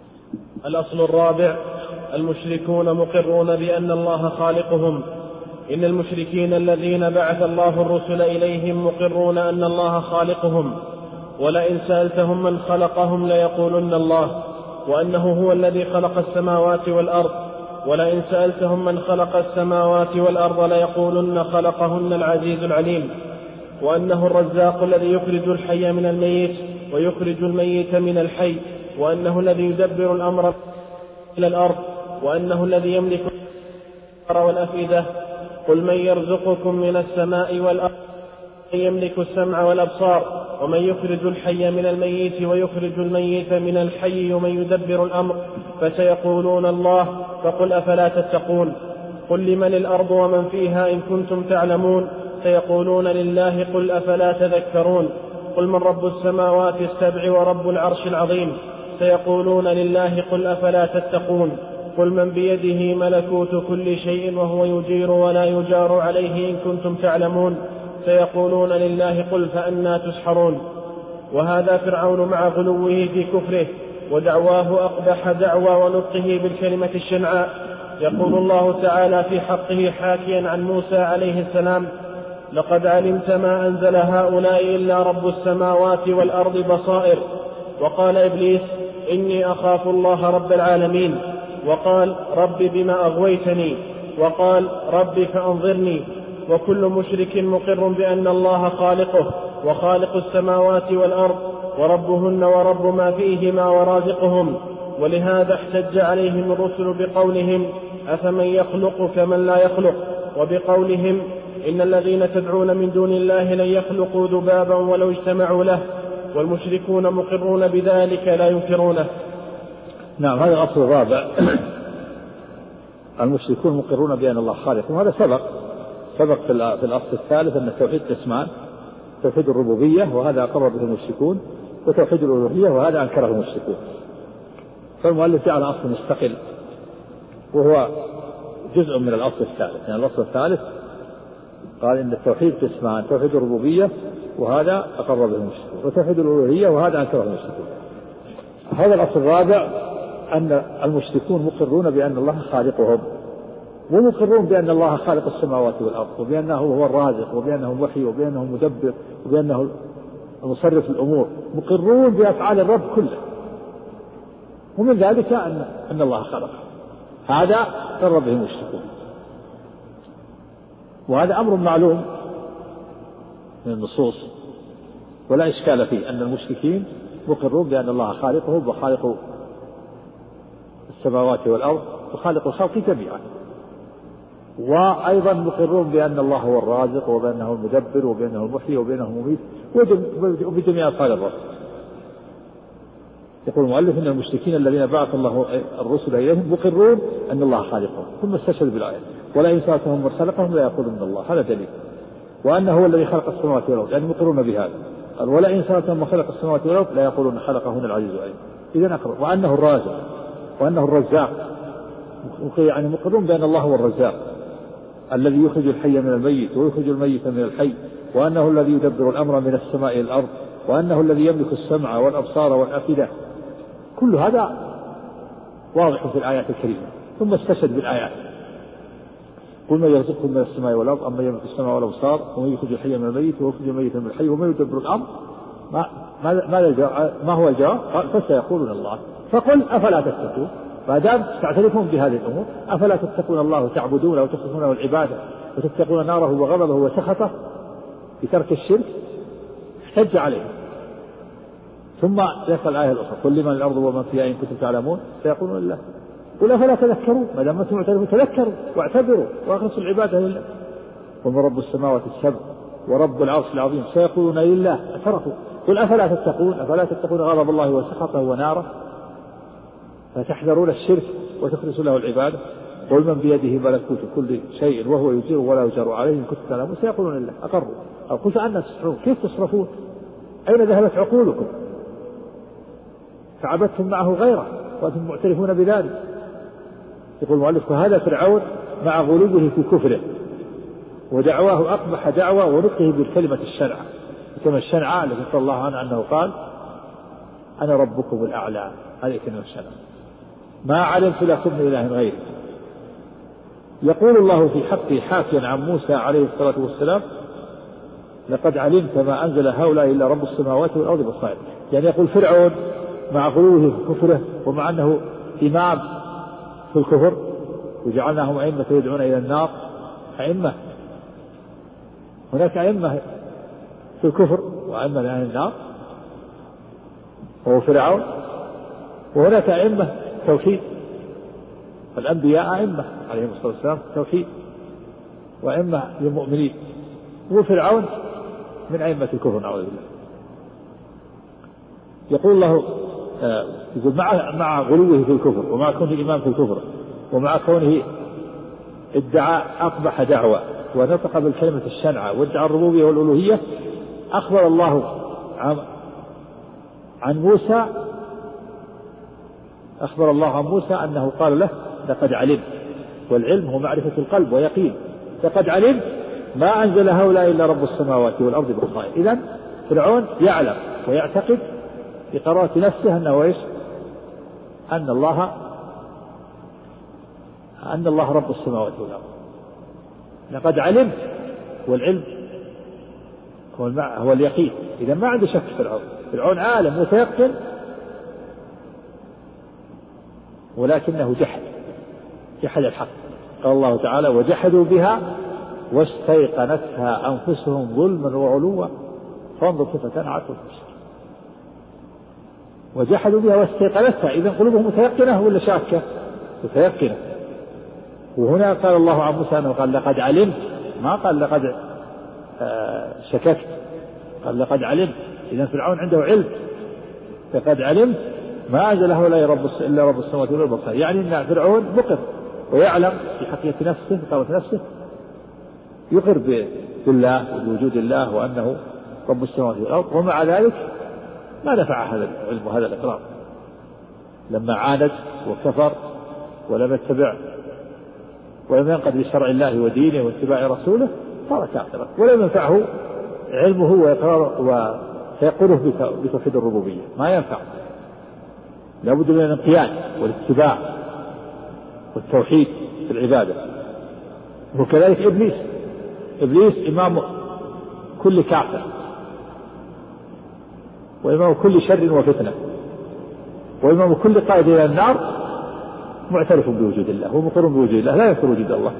الأصل الرابع: المشركون مقرون بأن الله خالقهم. إن المشركين الذين بعث الله الرسل إليهم مقرون أن الله خالقهم، ولئن سألتهم من خلقهم ليقولن الله، وأنه هو الذي خلق السماوات والأرض، ولئن سألتهم من خلق السماوات والأرض ليقولن خلقهن العزيز العليم، وأنه الرزاق الذي يخرج الحي من الميت ويخرج الميت من الحي، وأنه الذي يدبر الأمر إلى الأرض، وأنه الذي يملك الأبصار والأفئدة. قل من يرزقكم من السماء والأرض، من يملك السمع والأبصار، ومن يخرج الحي من الميت ويخرج الميت من الحي، ومن يدبر الأمر، فسيقولون الله، فقل أفلا تتقون. قل لمن الأرض ومن فيها إن كنتم تعلمون، سيقولون لله، قل أفلا تذكرون. قل من رب السماوات السبع ورب العرش العظيم، سيقولون لله، قل أفلا تتقون. قل من بيده ملكوت كل شيء وهو يجير ولا يجار عليه إن كنتم تعلمون، سيقولون لله، قل فأنى تسحرون. وهذا فرعون مع غلوه في كفره ودعواه أقبح دعوى ونطقه بالكلمة الشنعاء. يقول الله تعالى في حقه حاكيا عن موسى عليه السلام: لقد علمت ما أنزل هؤلاء إلا رب السماوات والأرض بصائر. وقال إبليس: إني أخاف الله رب العالمين. وقال: رب بما أغويتني. وقال: رب فأنظرني. وكل مشرك مقر بأن الله خالقه وخالق السماوات والأرض وربهن ورب ما فيهما ورازقهم. ولهذا احتج عليهم الرسل بقولهم: أفمن يخلق كمن لا يخلق، وبقولهم: إن الذين تدعون من دون الله لن يخلقوا ذبابا ولو اجتمعوا له. والمشركون مقرون بذلك لا ينكرونه. نعم، هذا الأصل الرابع. المشركون مقرون بأن الله خالق، وهذا سبق في الأصل الثالث أن التوحيد قسمان: توحيد الربوبية وهذا أقر به المشركون، وتوحيد الألوهية وهذا أنكره المشركون. فالمؤلف جعل أصل مستقل وهو جزء من الأصل الثالث. يعني الأصل الثالث قال إن التوحيد قسمان: توحيد الربوبية وهذا أقر به المشركون، وتوحيد الألوهية وهذا أنكره المشركون. هذا الأصل الرابع: أن المشركون مقرون بأن الله خالقهم، ومقرون بأن الله خالق السماوات والأرض، وبأنه هو الرازق، وبأنه محيي، وبأنه مدبر، وبأنه مصرف الأمور. مقرون بأفعال الرب كله، ومن ذلك أن الله خلق. هذا قر به المشركون، وهذا أمر معلوم من النصوص ولا إشكال فيه، أن المشركين مقرون بأن الله خالقهم وخالق السماوات والأرض وخالق الخلق جميعا، وأيضا مقرون بأن الله هو الرازق، وبأنه المدبر، وبأنه المحيي، وبأنه المميت، وبجميع أفعال الرب. يقول المؤلف إن المشركين الذين بعث الله الرسل إليهم مقرون أن الله خالقهم، ثم استشهد بالآية: ولئن سألتهم من خلقهم ليقولن الله. هذا دليل. وأنه هو الذي خلق السماوات والأرض، يعني مقرون بهذا. قال: ولئن سألتهم من خلق السماوات والأرض ليقولن خلقهن العزيز العليم. إذن أقر. وأنه الرازق وأنه الرزاق، يعني مقرون بأن الله هو الرزاق الذي يخرج الحي من الميت ويخرج الميت من الحي، وأنه الذي يدبر الأمر من السماء إلى الأرض، وأنه الذي يملك السمع والأبصار والأفئدة. كل هذا واضح في الآيات الكريمة. ثم استشهد بالآيات: قل من يرزقكم من السماء والأرض أم من يملك السمع والأبصار ومن يخرج الحي من الميت ويخرج الميت من الحي ومن يدبر الأمر. ما هو الجواب؟ قال: فسيقولون الله، فقل أفلا تتقون. ما دام تعترفون بهذه الأمور، أفلا تتقون الله وتعبدونه وتخلصونه العبادة وتتقون ناره وغضبه وسخطه بترك الشرك؟ احتج عليه. ثم يسأل الآية الأخرى: قل لمن الأرض ومن فيها إن كنتم تعلمون، سيقولون لله، قل أفلا تذكرون. ما دام أنتم معترفون تذكروا واعتبروا وأخلصوا العبادة لله. ومن رب السماوات السبع ورب العرش العظيم، سيقولون لله، اعترفوا. قل أفلا تتقون، أفلا تتقون غضب الله وسخطه وناره، فتحذرون الشرك وتخلصوا له العبادة. قل من بيده ملكوت كل شيء وهو يجير ولا يجار عليه إن كنتم تعلمون، سيقولون لله، أقروا. أو قل فأنى تسحرون، كيف تصرفون؟ أين ذهبت عقولكم؟ فعبدتم معه غيره وأنتم معترفون بذلك. يقول المؤلف: فهذا فرعون مع غلوه في كفره ودعواه أقبح دعوى ونطقه بالكلمة الشنعاء، كما الشنعاء التي قال الله عنه أنه قال: أنا ربكم الأعلى. هذه كلمة الشنعاء. ما علمت لكم من إله غيري. يقول الله في حقه حاكيا عن موسى عليه الصلاة والسلام: لقد علمت ما أنزل هؤلاء إلا رب السماوات والأرض بصائر. يعني يقول فرعون مع غلوه في كفره ومع أنه إمام في الكفر وجعلناهم أئمة يدعون إلى النار، أئمة، هناك أئمة في الكفر وأئمة لأهل النار وهو فرعون، وهناك أئمة توحيد، فالأنبياء أئمة عليهم الصلاة والسلام توحيد وأئمة للمؤمنين، وفرعون من أئمة الكفر نعوذ بالله. يقول الله يقول مع غلوه في الكفر ومع كونه الإمام في الكفر ومع كونه ادعى أقبح دعوة ونطق بالكلمة الشنعة وادعى الربوبية والألوهية، أخبر الله عن موسى أنه قال له: لقد علمت، والعلم هو معرفة القلب ويقين، لقد علمت ما أنزل هؤلاء إلا رب السماوات والأرض بصائر. إذن فرعون يعلم ويعتقد بقرارة نفسه أنه إيش؟ أن الله رب السماوات والأرض. لقد علمت، والعلم هو اليقين. إذا ما عنده شك فرعون عالم متيقن، ولكنه جحد الحق. قال الله تعالى: وجحدوا بها واستيقنتها أنفسهم ظلما وعلوا فانظر كيف كان عاقبة المشركين. وجحدوا بها واستيقنتها، إذن قلوبهم متيقنة ولا شاكة؟ متيقنة. وهنا قال الله عن موسى أنه قال: لقد علمت، ما قال لقد شككت، قال لقد علمت. إذن فرعون عنده علم. لقد علمت ما أنزل هؤلاء إلا رب السماوات والأرض. يعني أن فرعون مقر ويعلم في حقيقة نفسه بقرارة نفسه، يقر بالله وبوجود الله وأنه رب السماوات والأرض، ومع ذلك ما نفع هذا العلم وهذا الإقرار. لما عاند وكفر ولم يتبع ولم ينقض بشرع الله ودينه واتباع رسوله صار كافرا، ولم ينفعه علمه وإقراره ويقوله بتوحيد الربوبية، ما ينفع. لابد من الانقياد والاتباع والتوحيد في العبادة. وكذلك إبليس إمام كل كافر وإمام كل شر وفتنة وإمام كل قائد إلى النار، معترف بوجود الله ومقر بوجود الله، لا ينكر وجود الله،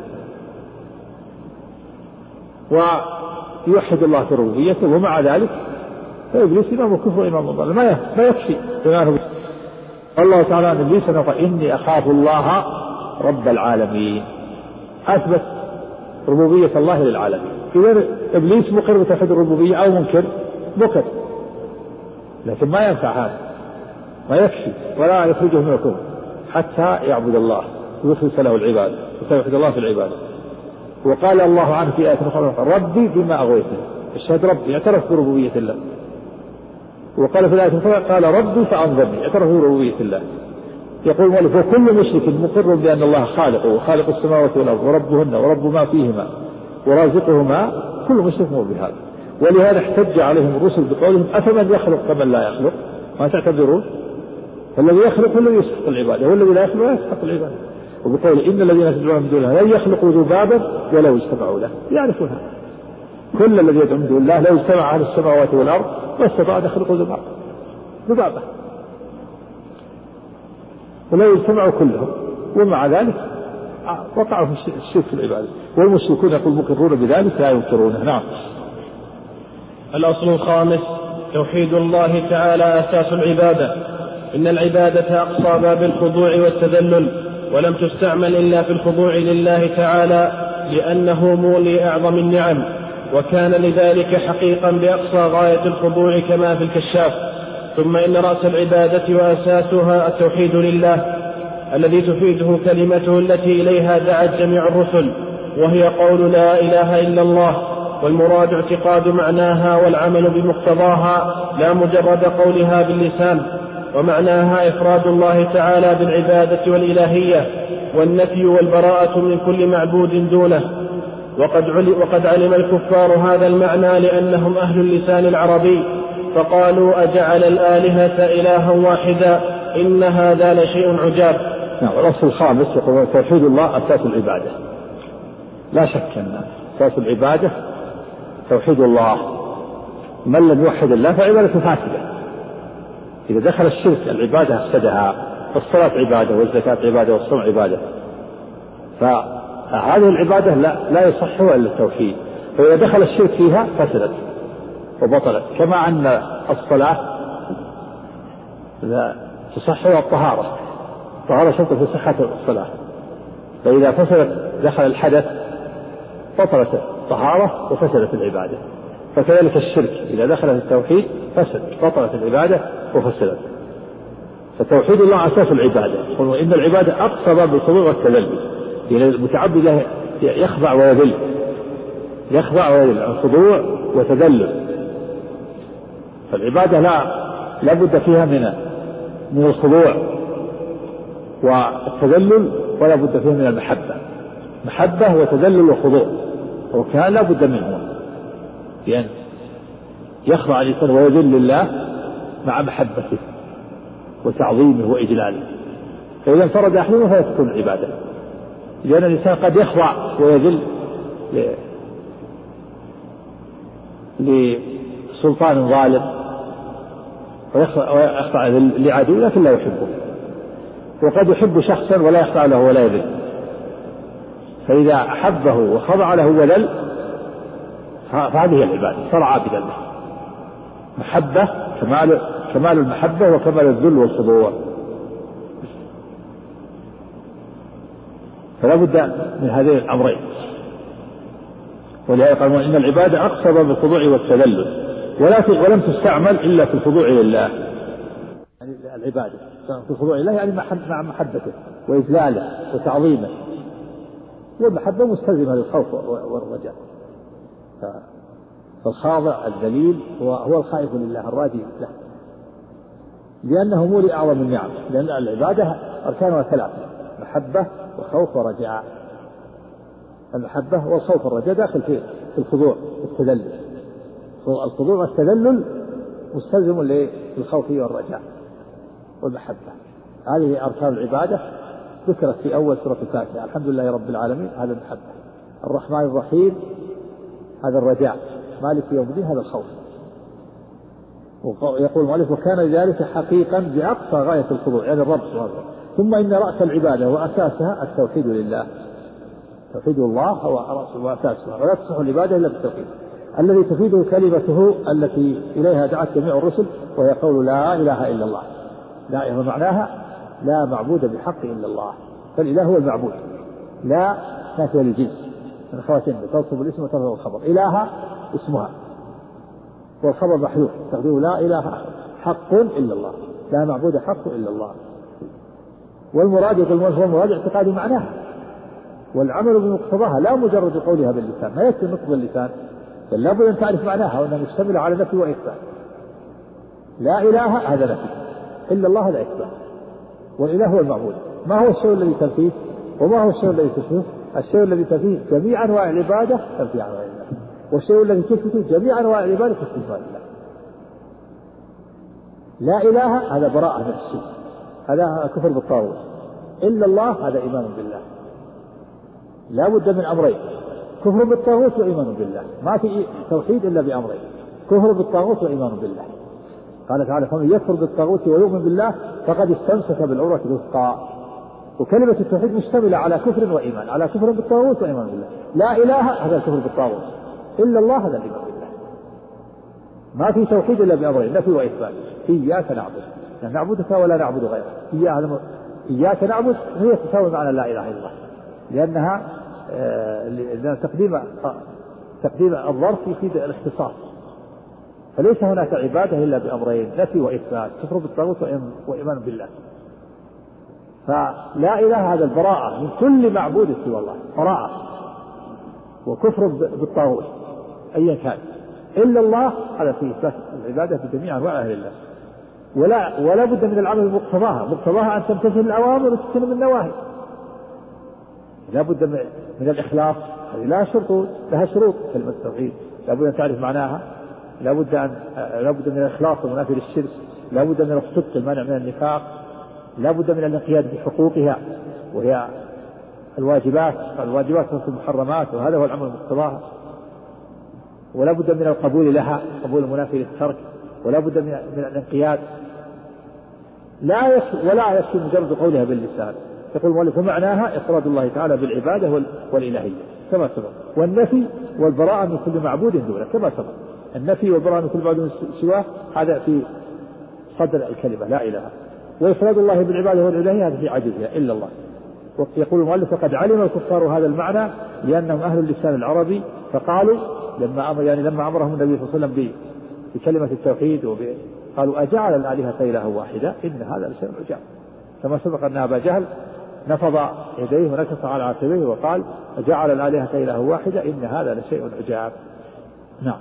ويوحد الله في ربوبيته، ومع ذلك فإبليس إمام الكفر وإمام الضلال، ما يكفي إيمانه. الله تعالى عن إبليس أنه قال: إني أخاف الله رب العالمين، أثبت ربوبية الله للعالمين. إذا إبليس مقر بتوحيد الربوبية أو منكر؟ مقر، لكن ما ينفع هذا، ما يكفي، ولا يخرجه من الكفر حتى يعبد الله ويخلص له العبادة ويوحد الله في العبادة. وقال الله عنه في آية أخرى: ربي بما أغويتني، الشهد ربي، اعترف بربوبية الله. وقال في الآية الأخرى: قال ربي فأنظرني، اعترف بربوبية الله. يقول المؤلف: وكل مشرك مقر بأن الله خالقه وخالق السماوات والأرض وربهن ورب ما فيهما ورازقهما، كل مشرك مؤمن بهذا. ولهذا احتج عليهم الرسل بقولهم: أفمن يخلق كمن لا يخلق؟ ما تعتبرون؟ فالذي يخلق هو الذي يستحق العبادة، والذي لا يخلق لا يستحق العبادة. وبقول: إن الذين تدعون من دون الله لن يخلقوا ذبابا ولو اجتمعوا له. يعرفونها، كل الذي يدعو من دون الله لو اجتمع أهل السماوات والأرض ما استطاع أن يخلقوا ذبابا ولو اجتمعوا كلهم، ومع ذلك وقعوا في الشرك في العبادة. والمشركون يقول مقرون بذلك لا ينكرونه. نعم. الأصل الخامس: توحيد الله تعالى أساس العبادة. إن العبادة أقصى باب الخضوع والتذلل، ولم تستعمل إلا في الخضوع لله تعالى، لأنه مولي أعظم النعم، وكان لذلك حقيقا بأقصى غاية الخضوع كما في الكشاف. ثم إن رأس العبادة وأساسها التوحيد لله، الذي تفيده كلمته التي إليها دعت جميع الرسل، وهي قول لا إله إلا الله، والمراد اعتقاد معناها والعمل بمقتضاها، لا مجرد قولها باللسان. ومعناها إفراد الله تعالى بالعبادة والإلهية، والنفي والبراءة من كل معبود دونه. وقد علم الكفار هذا المعنى لأنهم أهل اللسان العربي، فقالوا: أجعل الآلهة إلها واحدا إن هذا لشيء عجاب. نعم. الأصل الخامس يقول توحيد الله أساس العبادة. لا شك أن أساس العبادة توحيد الله. من لم يوحد الله فعبادته فاسدة. إذا دخل الشرك العبادة أفسدها. الصلاة عبادة والزكاة عبادة والصوم عبادة. فهذه العبادة لا يصح إلا التوحيد. فإذا دخل الشرك فيها فسدت وبطلت. كما أن الصلاة تصحها الطهارة. الطهارة شرط في صحة الصلاة. فإذا فسدت دخل الحدث بطلت الطهارة وفسدت العبادة. فكذلك الشرك إذا دخل في التوحيد فسد بطلت العبادة وفسدت. فتوحيد الله أساس العبادة. وإن العبادة أقصى باب الخضوع والتذلل. يعني المتعبد يخضع ويذل. خضوع وتذلل. فالعبادة لا بد فيها من الخضوع والتذلل، ولا بد فيها من المحبة. محبة وتذلل وخضوع، وكان لا بد منه. يعني يخضع الإنسان ويذل لله مع محبته وتعظيمه وإجلاله. فإذا انفرد أحدهما فلا تكون العبادة. لأن الإنسان قد يخضع ويذل لسلطان ظالم ويخضع لعدو لكن لا يحبه، وقد يحب شخصا ولا يخضع له ولا يذل. فإذا أحبه وخضع له وذل فهذه العبادة، صار عابدا له. محبة كمال المحبة وكمال الذل والخضوع. فلا بد من هذين الأمرين. ولهذا قال إن العبادة أقصد بالخضوع والتذلل، ولم تستعمل إلا في الخضوع لله. يعني العبادة في الخضوع لله يعني مع محبته وإجلاله وتعظيمه. والمحبة مستلزمة للخوف والرجاء. فالخاضع الذليل هو الخائف لله الراجي له، لأنه مولي أعظم النعم. لأن العبادة أركانها ثلاثة: محبة وخوف ورجاء. المحبة والخوف والرجاء داخل في الخضوع والتذلل. الخضوع والتذلل مستلزم للخوف والرجاء والمحبة. هذه أركان العبادة ذكرت في أول سورة الفاتحة: الحمد لله رب العالمين، هذا المحبة. الرحمن الرحيم، هذا الرجاء. مالك يوم الدين، هذا الخوف. ويقول المؤلف: وكان ذلك حقيقا بأقصى غاية الخضوع، يعني الرب سبحانه وتعالى. ثم إن رأس العبادة وأساسها التوحيد لله. توحيد الله هو رأس وأساسها، ولا تصح العبادة إلا بالتوحيد الذي تفيده كلمته التي إليها دعت جميع الرسل، وهي قول لا إله إلا الله. لا إله معناها لا معبود بحق إلا الله، فالإله هو المعبود. لا نافية للجنس من خواتين تنصب الاسم وترفع الخبر. إله اسمها والخبر محذوف، تقديره لا إله حق إلا الله، لا معبود حق إلا الله. والمراد يقول المراد اعتقاد معناها والعمل بمقتضاها، لا مجرد قولها باللسان. ما يكفي نطق باللسان، بل لابد أن تعرف معناها، وأنها مشتملة على نفي وإثبات. لا إله هذا نفي، إلا الله هذا إثبات. والإله هو المعبود. ما هو الشيء الذي تنفيه وما هو الشيء الذي تثبته؟ الشيء الذي تنفيه جميع أنواع العبادة تنفي أنواع العبادة، والشيء الذي تثبته جميع أنواع العبادة تثبت لله. لا إله هذا براءة من الشرك، هذا كفر بالطاغوت. إلا الله هذا إيمان بالله. لا بد من أمرين: كفر بالطاغوت وإيمان بالله. ما في توحيد إلا بأمرين: كفر بالطاغوت وإيمان بالله. قال تعالى: فمن يكفر بالطاغوت ويؤمن بالله فقد استمسك بالعروة الوثقى. وكلمة التوحيد مشتملة على كفر وإيمان، على كفر بالطاغوت وإيمان بالله. لا إله هذا الكفر بالطاغوت، إلا الله هذا الإيمان بالله. ما في توحيد إلا بأمرين: نفي وإثبات. إياك نعبد، نعبدك ولا نعبد غيرك. إياك نعبد هي تساوي معنى لا إله إلا الله، لأنها تقديم الظرف يفيد الاختصاص. فليس هناك عبادة إلا بأمرين: نفي وإثبات، كفر بالطاغوت وإيمان بالله. فلا إله هذا البراءة من كل معبود سوى الله، براءة وكفر بالطاغوت أيا كان. إلا الله هذا في إثبات العبادة في جميع أنواعها لله. ولا بد من العمل مقتضاها أن تمتثل الأوامر وتجتنب النواهي. لا بد من الإخلاص، هذه لها شروط كلمة التوحيد. لا بد أن تعرف معناها، لا بد من الإخلاص والمنافي للشرك، لا بد من الصدق المانع من النفاق، لا بد من الانقياد بحقوقها وهي الواجبات في المحرمات، وهذا هو الأمر مقتضاها، ولا بد من القبول لها، قبول المنافي للترك، ولا بد من الانقياد. ولا يكفي مجرد قولها باللسان. يقول المؤلف ومعناها إفراد الله تعالى بالعبادة والإلهية كما سبق، والنفي والبراءة من كل معبود دونه كما سبق. النفي والبراءة من كل معبود سواه هذا في صدر الكلمة لا إله، وإفراد الله بالعبادة والإلهية هذا في عجزها إلا الله. يقول المؤلف وقد علم الكفار هذا المعنى لأنهم أهل اللسان العربي، فقالوا لما أمرهم النبي صلى الله عليه وسلم بكلمة التوحيد قالوا أجعل الآلهة إله واحدة إن هذا لشيء عجاب، كما سبق أن أبا جهل نفض يديه ونكص على عقبيه وقال أجعل الآلهة إله واحدة إن هذا لشيء عجاب. نعم.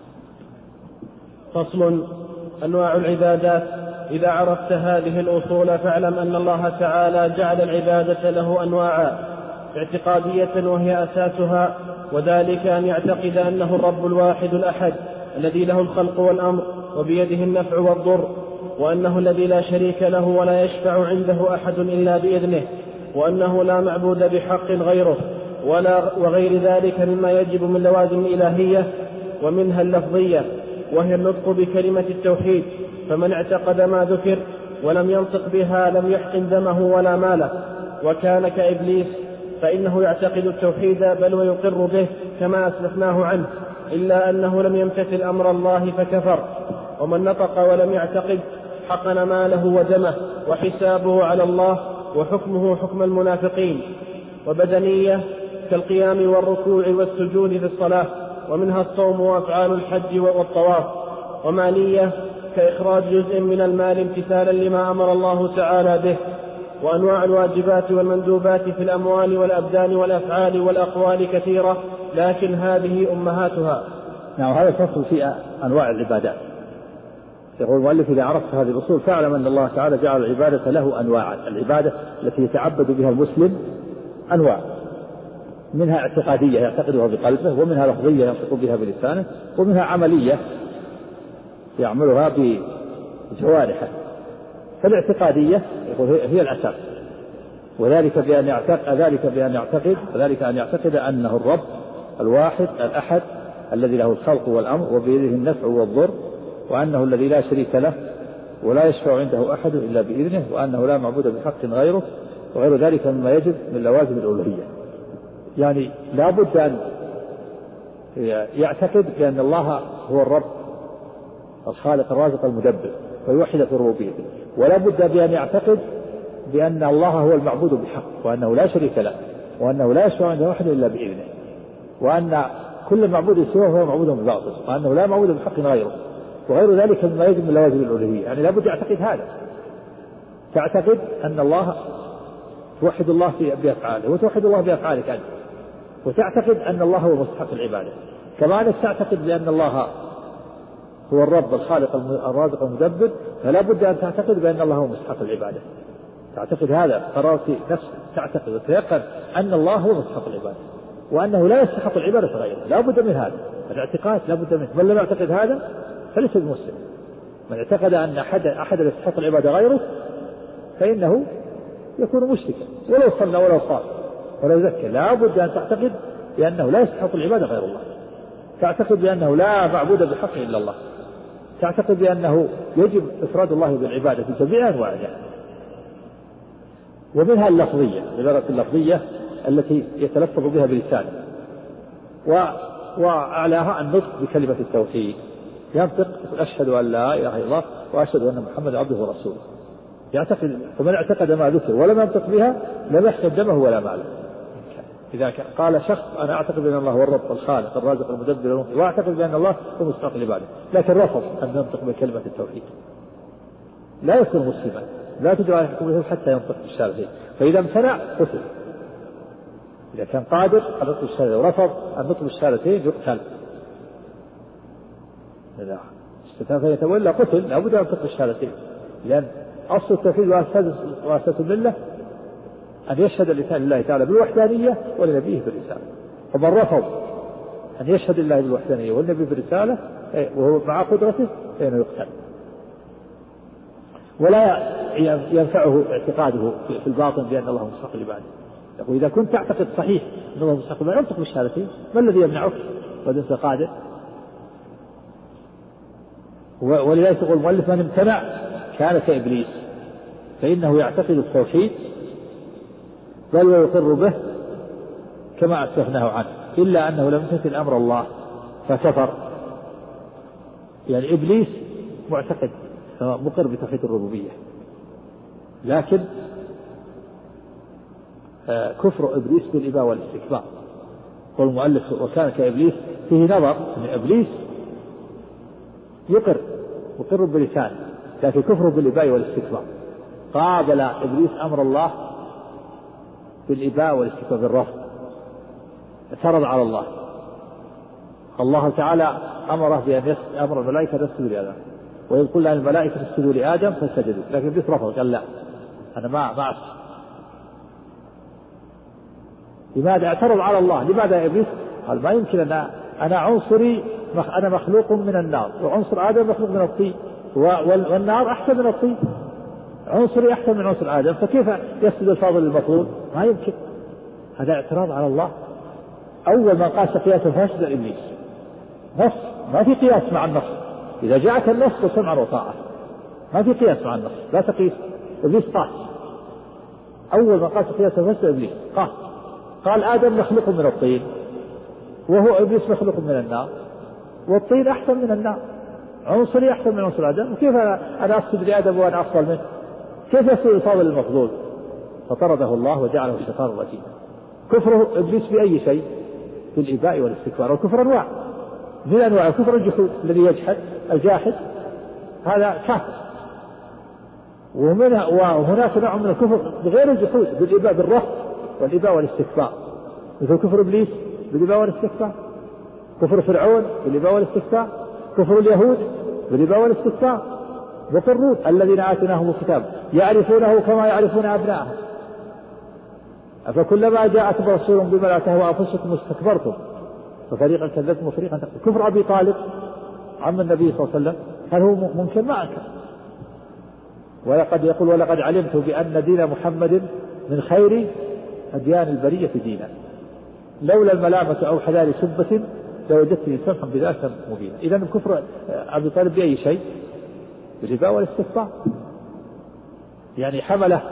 فصل. أنواع العبادات. إذا عرفت هذه الأصول فاعلم أن الله تعالى جعل العبادة له أنواعا اعتقادية وهي أساسها، وذلك أن يعتقد أنه الرب الواحد الأحد الذي له الخلق والأمر وبيده النفع والضر، وأنه الذي لا شريك له ولا يشفع عنده أحد إلا بإذنه، وأنه لا معبود بحق غيره وغير ذلك مما يجب من لوازم الإلهية، ومنها اللفظية وهي النطق بكلمة التوحيد، فمن اعتقد ما ذكر ولم ينطق بها لم يحقن دمه ولا ماله، وكان كإبليس فإنه يعتقد التوحيد بل ويقر به كما أسلفناه عنه، إلا أنه لم يمتثل أمر الله فكفر. ومن نطق ولم يعتقد حقن ماله ودمه وحسابه على الله، وحكمه حكم المنافقين. وبدنية كالقيام والركوع والسجود في الصلاة، ومنها الصوم وأفعال الحج والطواف. ومالية كإخراج جزء من المال امتثالا لما أمر الله تعالى به. وأنواع الواجبات والمندوبات في الأموال والأبدان والأفعال والأقوال كثيرة، لكن هذه أمهاتها. نعم. هذا فصل في أنواع العبادات. يقول المؤلف إذا عرفت هذه الأصول فاعلم أن الله تعالى جعل العبادة له أنواعا. العبادة التي يتعبد بها المسلم أنواع، منها اعتقادية يعتقدها بقلبه، ومنها لفظية ينطق بها بلسانه، ومنها عملية يعملها بجوارحه. فالاعتقادية هي الأساس، وذلك بأن يعتقد أنه الرب الواحد الأحد الذي له الخلق والأمر وبيده النفع والضر، وأنه الذي لا شريك له ولا يشفع عنده أحد إلا بإذنه، وأنه لا معبود بحق غيره، وغير ذلك مما يجب من لوازم الألوهية. يعني لا بد أن يعتقد بأن الله هو الرب الخالق الرازق المدبر ويوحد في ربوبيته، ولا بد بأن يعتقد بأن الله هو المعبود بحق، وأنه لا شريك له، وأنه لا يشفع عنده أحد إلا بإذنه، وأن كل معبود سواه هو معبود بباطل، وأنه لا معبود بحق غيره، وغير ذلك مما يجب من لوازم الألوهية. يعني لا بد يعتقد هذا. تعتقد أن الله توحد الله بأفعاله، وتوحد الله بأفعالك أنت، وتعتقد أن الله هو مستحق العبادة، كما أنك تعتقد بأن الله هو الرب الخالق الرازق المدبر، فلا بد أن تعتقد بأن الله هو مستحق العبادة. تعتقد هذا قررت نفسك، تعتقد وتيقن أن الله هو مستحق العبادة، وأنه لا يستحق العبادة غيره. لا بد من هذا الاعتقاد، لا بد منه. من لم يعتقد هذا فليس بمسلم. من اعتقد أن أحد يستحق العبادة غيره فإنه يكون مشركا، ولو صلى ولو صام ولو زكى. لا بد أن تعتقد بأنه لا يستحق العبادة غير الله، تعتقد بأنه لا معبود بحق إلا الله، تعتقد بأنه يجب إفراد الله بالعبادة في جميع أنواعها. ومنها اللفظية، العبارة اللفظية التي يتلفظ بها بلسانه، وأعلاها النطق بكلمة التوحيد، ينطق أشهد أن لا إله إلا الله وأشهد أن محمد عبده ورسوله. يعتقد. فمن اعتقد ما ذكر ولم ينطق بها لم يحقن دمه ولا ماله. إذا قال شخص أنا أعتقد بأن الله هو الرب الخالق الرازق المدبر، وأعتقد بأن الله هو مستحق العبادة، لكن رفض أن ينطق بكلمة التوحيد، لا يكون مسلما، لا تدعى على حكمه حتى ينطق بالشهادتين، فإذا امتنع قتل. إذا كان قادر على نطق الشهادتين ورفض النطق بالشهادتين يقتل. إذا استثنى فيتولى قتل، لا بد أن ينطق بالشهادتين، لأن أصل التوحيد وأساس الملة أن يشهد الإنسان لله تعالى بالوحدانية ولنبيه بالرسالة. فمن رفض أن يشهد الله بالوحدانية والنبي بالرسالة وهو مع قدرته فإنه يقتل. ولا ينفعه اعتقاده في الباطن بأن الله مستحق العبادة. يقول إذا كنت تعتقد صحيح أن الله مستحق العبادة انطق بالشهادتين، ما الذي يمنعك وإذا أنت قادر؟ ولذلك يقول المؤلف من امتنع كان كإبليس، فإنه يعتقد التوحيد بل ويقر به كما أسلفناه عنه، إلا أنه لم يمتثل أمر الله فكفر. يعني إبليس معتقد مقر بتوحيد الربوبية، لكن كفر إبليس بالإباء والاستكبار. قال المؤلف وكان كإبليس فيه نظر أن إبليس يقر بلسانه، لكن كفره بالإباء والاستكبار. قابل إبليس أمر الله بالإباء والاستكبار بالرفض، اعترض على الله. الله تعالى أمره بأن أمر الملائكة أن يسجدوا لآدم، وإذ قلنا للملائكة اسجدوا لآدم فسجدوا، لكن إبليس رفض قال لا أنا ما أسجد. لماذا اعترض على الله؟ لماذا يا إبليس؟ قال ما يمكن أنا عنصري، أنا مخلوق من النار، وعنصر آدم مخلوق من الطين، والنار أحسن من الطين، عنصري أحسن من عنصر آدم، فكيف يسجد الفاضل المفروض؟ ما يمكن. هذا اعتراض على الله. أول من قاس قياسا فاسد إبليس، نص ما في قياس مع النص. إذا جاءك النص فسمعا وطاعة، ما في قياس مع النص، لا تقيس. إبليس قاس، أول من قاس قياسا فاسد إبليس قاس، قال آدم مخلوق من الطين، وهو إبليس مخلوق من النار، والطين أحسن من النار، عنصري أحسن من عنصر آدم، وكيف أنا أسجد لآدم وأنا أفضل منه؟ كيف يسجد الفاضل المفضول؟ فطرده الله وجعله الشيطان الرجيم. كفره إبليس بأي شيء؟ بالإباء والاستكبار. والكفر أنواع، من أنواع الكفر الجحود، الذي يجحد الجاحد هذا كافر، وهناك نوع من الكفر بغير الجحود بالإباء بالرفض والإباء والاستكبار، مثل كفر إبليس بالإباء والاستكبار، كفر فرعون بالإباء والاستكبار، كفر اليهود بالإباء والاستكبار، وقرون الذين آتيناهم الكتاب يعرفونه كما يعرفون أبناءهم، أفكلما جاءكم رسول بما لا تهوى أنفسكم استكبرتم ففريقا كذبتم وفريقا تقتلون. كفر أبي طالب عم النبي صلى الله عليه وسلم هل هو ممكن؟ ما أنكر. ولقد يقول ولقد علمت بأن دين محمد من خير أديان البرية دينا، لولا الملامة أو حلال سبة لوجدتني سمحا بذلك مبينا. إذا كفر أبي طالب بأي شيء؟ بالإباء والاستكبار. يعني حمله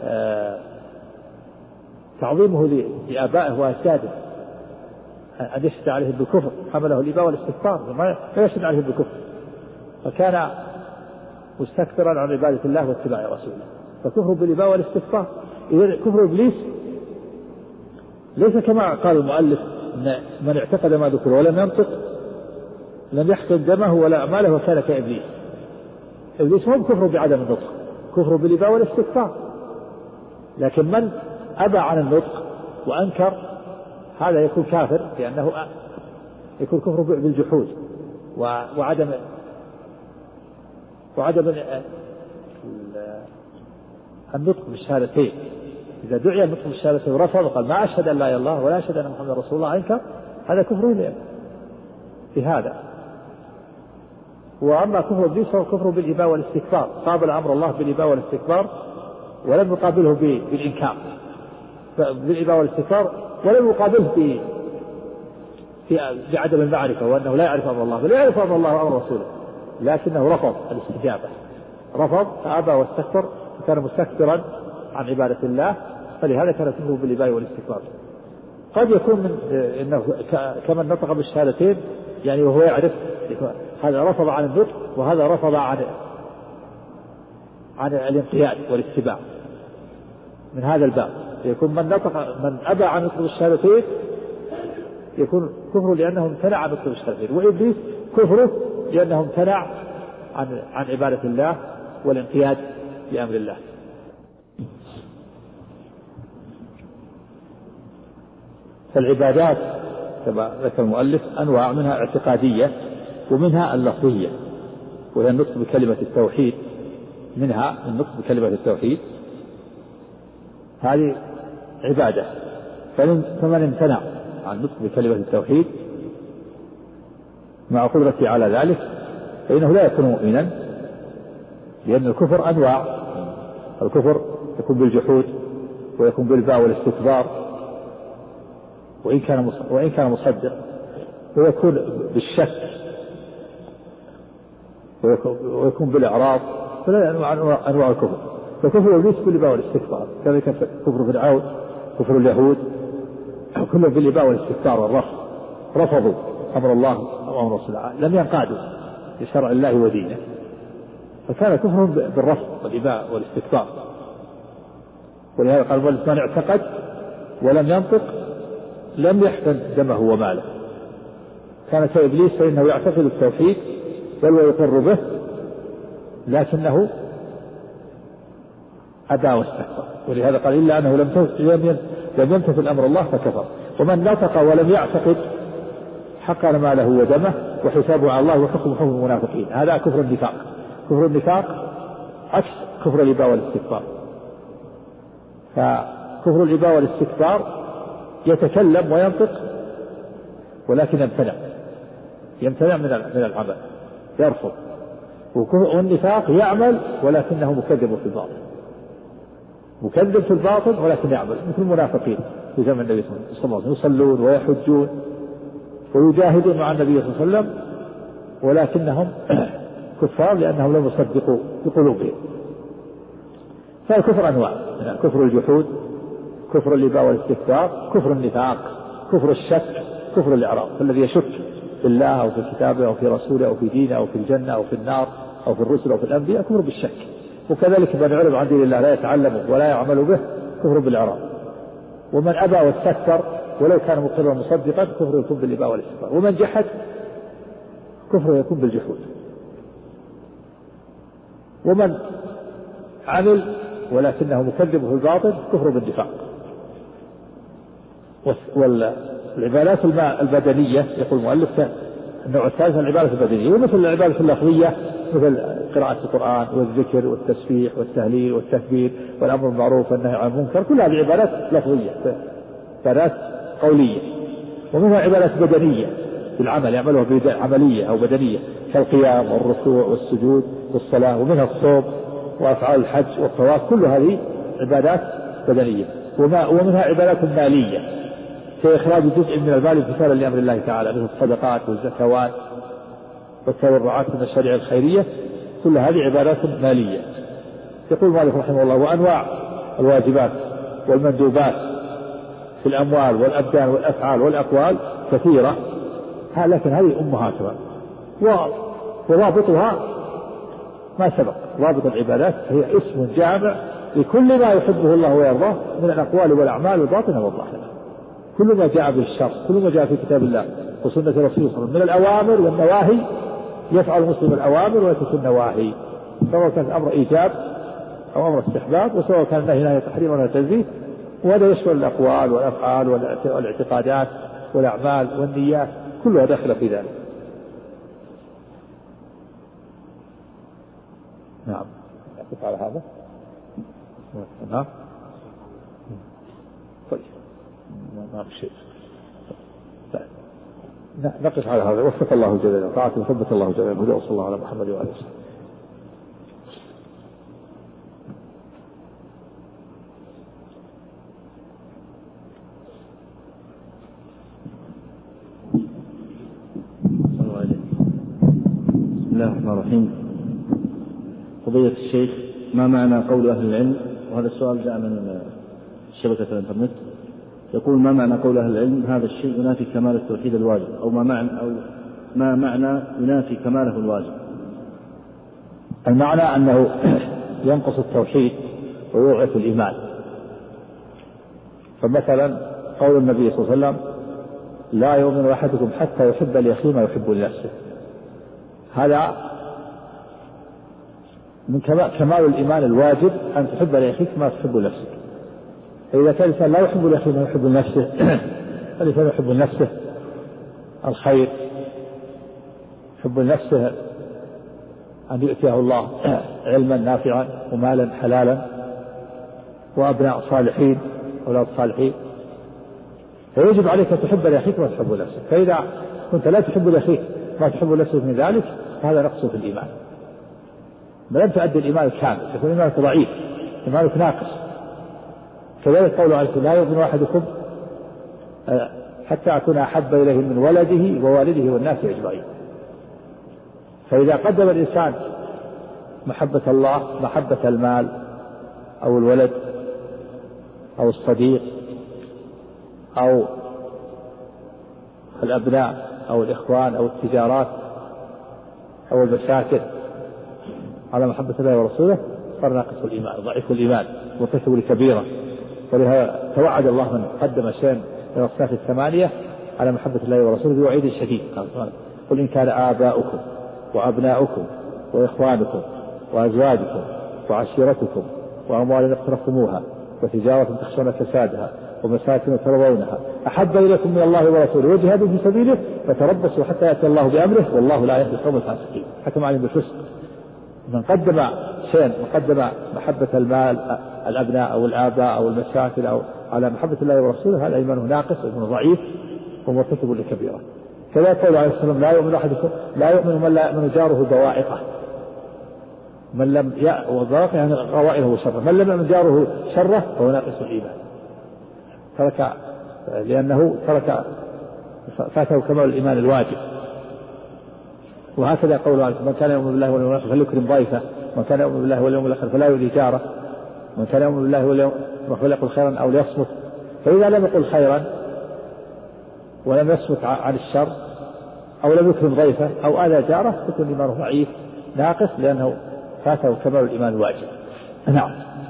تعظيمه لآبائه وأجداده أن يشهد عليه بالكفر، حمله الإباء والاستكبار ما يشهد عليه بالكفر، فكان مستكبرا عن عبادة الله واتباع رسوله، فكفر بالإباء والاستكبار. إذا كفر إبليس ليس كما قال المؤلف إن من اعتقد ما ذكر ولم ينطق لم يحكم دمه ولا أعماله وكان كإبليس. إبليس هم كفر بعدم النطق، كفر بالإباء والاستكبار. لكن من أبى عن النطق وأنكر هذا يكون كافر، لأنه يكون كفر بالجحود وعدم النطق بالشهادتين. إذا دعي النطق بالشهادتين ورفض وقال ما أشهد أن لا إله إلا الله ولا أشهد أن محمد رسول الله أنكر، هذا كفر في هذا. وأما كفر إبليس فهو كفر بالإباء والاستكبار، قابل أمر الله بالإباء والاستكبار ولم يقابله بالإنكار بالإباء والاستكبار، ولم يقابله بعدم المعرفة وأنه لا يعرف أمر الله، بل يعرف أمر الله وأمر رسوله، لكنه رفض الاستجابة، رفض فأبى واستكبر وكان مستكبرا عن عبادة الله، فلهذا كان كفره بالإباء والاستكبار. قد يكون من إنه كمن نطق بالشهادتين يعني وهو يعرف، هذا رفض عن النطق وهذا رفض عن الانقياد والاتباع. من هذا الباب يكون من أبى عن نطق بالشهادتين يكون كفره لأنه امتنع عن نطق بالشهادتين، وإبليس كفره لأنه امتنع عن عبادة الله والانقياد لأمر الله. فالعبادات كما ذكر المؤلف أنواع، منها اعتقادية ومنها اللفظية، وهي النطق بكلمة التوحيد. منها النطق بكلمة التوحيد هذه عبادة، فمن امتنع عن النطق بكلمة التوحيد مع قدرته على ذلك فإنه لا يكون مؤمنا، لأن الكفر أنواع، الكفر يكون بالجحود ويكون بالباء والاستكبار وإن كان مصدق، ويكون بالشك ويكون بالإعراض. فلا أنواع الكفر. فكفر إبليس بالإباء والاستكبار، كذلك كفر فرعون، كفر اليهود، كلهم بالإباء والاستكبار والرفض، رفضوا أمر الله أو أمر رسوله، لم ينقادوا لشرع الله ودينه، فكان كفرهم بالرفض والإباء والاستكبار. ولهذا قال من اعتقد ولم ينطق لم يحسن دمه وماله. كان كإبليس فإنه يعتقد التوحيد بل ويقر به، لكنه أبى واستكبر. ولهذا قال إلا أنه لم يمتثل أمر الله فكفر. ومن نطق ولم يعتقد حقن ماله ودمه وحسابه على الله وحكم حكم المنافقين. هذا كفر النفاق. كفر النفاق عكس كفر الإباء والاستكبار. فكفر الإباء والاستكبار يتكلم وينطق ولكن يمتنع من العمل، يرفض. والنفاق يعمل ولكنه مكذب في الباطن، مكذب في الباطن ولكن يعمل، مثل المنافقين في زمن النبي صلى الله عليه وسلم، يصلون ويحجون ويجاهدون مع النبي صلى الله عليه وسلم ولكنهم كفار لأنهم لم يصدقوا بقلوبهم. فالكفر أنواع: كفر الجحود، كفر الإباء والاستكبار، كفر النفاق، كفر الشك، كفر الإعراض. فالذي يشك في الله أو في كتابه أو في رسوله أو في دينه أو في الجنة أو في النار أو في الرسل أو في الأنبياء كفر بالشك. وكذلك من علم عن دين الله لا يتعلمه ولا يعمل به كفر بالإعراض. ومن أبى واستكبر ولو كان مقرا مصدقا كفر يكون بالإباء والاستكبار. ومن جحد كفر يكون بالجحود. ومن عمل ولكنه مكذب في الباطن كفر بالنفاق. والعبادات البدنية يقول المؤلف النوع الثالث العبادة البدنية، ومثل العبادة اللفظية مثل قراءة القرآن والذكر والتسبيح والتهليل والتكبير والأمر بالمعروف والنهي عن المنكر، كل هذه عبادات لفظية، عبادات قولية. ومنها عبادات بدنية بالعمل يعملها عملية أو بدنية كالقيام والركوع والسجود والصلاة. ومنها الصوم وأفعال الحج والطواف، كل هذه عبادات بدنية. ومنها عبادات مالية كإخراج جزء من المال امتثالا لأمر الله تعالى، مثل الصدقات والزكوات والتبرعات من المشاريع الخيرية، كل هذه عبادات مالية. يقول مالك رحمه الله: وأنواع الواجبات والمندوبات في الأموال والأبدان والأفعال والأقوال كثيرة، لكن هذه أمهاتها ورابطها ما سبق. رابط العبادات هي اسم جامع لكل ما يحبه الله ويرضاه من الأقوال والأعمال الباطنة والظاهرة، كل ما جاء به الشرع، كل ما جاء في كتاب الله وسنة رسوله صلى الله عليه وسلم من الأوامر والنواهي. يفعل المسلم الأوامر ويترك النواهي، سواء كان الأمر إيجاب أو أمر استحباب، وسواء كان النهي تحريم ولا تنزيه. وهذا يشمل الأقوال والأفعال والاعتقادات والأعمال والنيات، كلها داخلة في ذلك. نعم. أقف على هذا. نعم. طيب. ما في شيء. نقف على هذا. وفق الله جل وعلا طاعته وثبت الله جل وعلا. وصلى الله على محمد وآله وسلم. بسم الله الرحمن الرحيم. فضيلة الشيخ، ما معنى قول أهل العلم، وهذا السؤال جاء من شبكة الإنترنت، يقول: ما معنى قول أهل العلم هذا الشيء ينافي كمال التوحيد الواجب، أو ما معنى ينافي كماله الواجب؟ المعنى أنه ينقص التوحيد ويضعف الإيمان. فمثلا قول النبي صلى الله عليه وسلم: لا يؤمن أحدكم حتى يحب لأخيه ما يحب لنفسه، هذا من كمال الإيمان الواجب أن تحب لأخيك ما تحب لنفسك. فإذا كان الإنسان لا يحب لأخيه ما يحب لنفسه، فالإنسان يحب لنفسه الخير، يحب لنفسه أن يؤتيه الله علما نافعا ومالا حلالا وأبناء صالحين أولاد صالحين، فيجب عليك أن تحب لأخيك ما تحب لنفسك. فإذا كنت لا تحب لأخيك ما تحب لنفسك من ذلك فهذا نقص في الإيمان، لم تؤدي الإيمان الكامل، يكون إيمانك ضعيف إيمانك ناقص. كذلك قوله عليه لا يؤمن أحدكم حتى أكون أحب إليه من ولده ووالده والناس أجمعين. فإذا قدم الإنسان محبة الله محبة المال أو الولد أو الصديق أو الأبناء أو الإخوان أو التجارات أو المساكن على محبة الله ورسوله صار ناقص الإيمان ضعيف الإيمان مرتكب لكبيرة. ولهذا توعد الله من قدم شيئا من الأصناف الثمانية على محبة الله ورسوله بوعيد شديد. قل إن كان آباؤكم وأبناؤكم وإخوانكم وأزواجكم وعشيرتكم وأموال اقترفتموها وتجارة تخشون كسادها ومساكن ترضونها أحب إليكم من الله ورسوله وجهاد في سبيله فتربصوا حتى يأتي الله بأمره والله لا يهدي القوم الفاسقين. حكم عليهم بالفسق. من قدم شيئا وقدم محبة المال الأبناء أو الآباء أو المساكن أو على محبة الله ورسوله هذا إيمانه ناقص وإيمانه ضعيف ومرتكب لكبيرة. كذا قال عليه السلام لا يؤمن أحدكم لا يؤمن من لا يؤمن جاره بوائقه من لم وضائقه يعني غوائله وشره من لم يؤمن جاره شره فهو ناقص الإيمان. ترك لأنه ترك فاته كمال الإيمان الواجب. وهكذا قول عليه من كان يؤمن بالله واليوم الآخر فليكرم ضيفه ومن كان يؤمن بالله واليوم الآخر فلا يؤذي جاره ومن كان يؤمن بالله واليوم فليقل خيرا أو ليصمت. فإذا لم يقل خيرا ولم يصمت عن الشر أو لم يكرم ضيفه أو آذى جاره يكون إيمانه ضعيف ناقص لأنه فاته كمال الإيمان الواجب. نعم.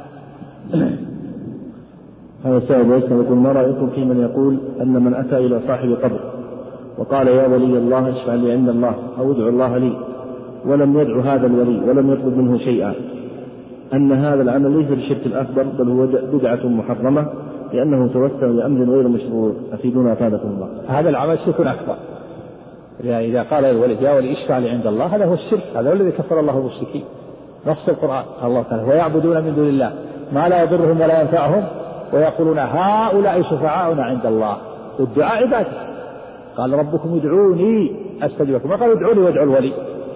هذا السائل يقول ما رأيكم في من يقول أن من أتى إلى صاحب قبر وقال يا ولي الله اشفع لي عند الله أو ادعو الله لي ولم يدعو هذا الولي ولم يطلب منه شيئا أن هذا العمل ليس بالشرك الأكبر بل هو بدعة محرمة لأنه توسل لأمر غير مشروع أفيدونا أفادكم الله. هذا العمل شرك أكبر. إذا قال الولي يا ولي اشفع لي عند الله هذا هو الشرك. هذا هو الذي كفر الله المشركين. نص القرآن الله تعالى ويعبدون من دون الله ما لا يضرهم ولا ينفعهم ويقولون هؤلاء شفعاؤنا عند الله. والدعاء عبادة. قال ربكم ادعوني أستجب لكم ما قال ادعوني وادعوا الولي.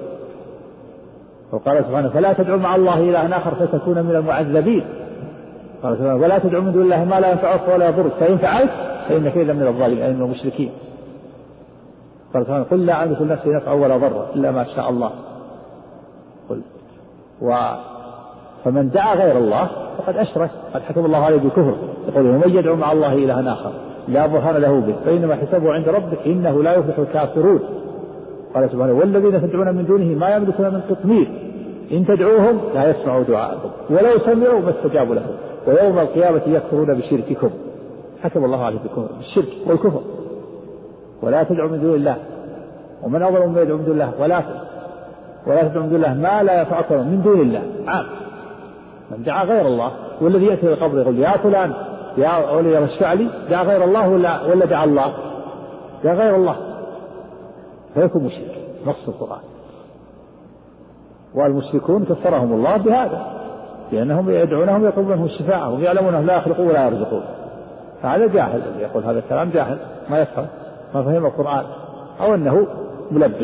وقال سبحانه فلا تدعوا مع الله إلها آخر فتكون من المعذبين. قال سبحانه ولا تدعوا من دون الله ما لا ينفعك ولا يضرك فإن فعلت فإنك إذا من الظالمين أي من المشركين. قال سبحانه قل لا أملك لنفسي نفعا ولا ضرا إلا ما شاء الله. قل فمن دعا غير الله فقد أشرك قد حكم الله عليه بالكفر. يقول ومن يدعو مع الله إلها آخر لا برهان له به فإنما حسابه عند ربك إنه لا يفلح الكافرون. قال سبحانه والذين تدعون من دونه ما يملكون من قطمير إن تدعوهم لا يسمعوا دعاءكم ولو سمعوا ما استجابوا لهم ويوم القيامة يكفرون بشرككم. حكم الله عليه بالشرك والكفر. ولا تدعوا من دون الله ومن أظلم ممن يدعو من دون الله ولا تدعوا من دون الله ما لا ينفعكم من دون الله عام. من دعا غير الله والذي يأتي القبر يقول يا فلان يا ولي اشفع لي دعا غير الله ولا دعا الله دعا غير الله فيكون مشرك. نص القرآن. والمشركون كفرهم الله بهذا لأنهم يدعونهم يطلبون منهم الشفاعة وهم يعلمون أنهم لا يخلقون ولا يرزقون. فهذا جاهل يقول هذا الكلام جاهل ما يفهم ما فهم القرآن أو أنه ملبس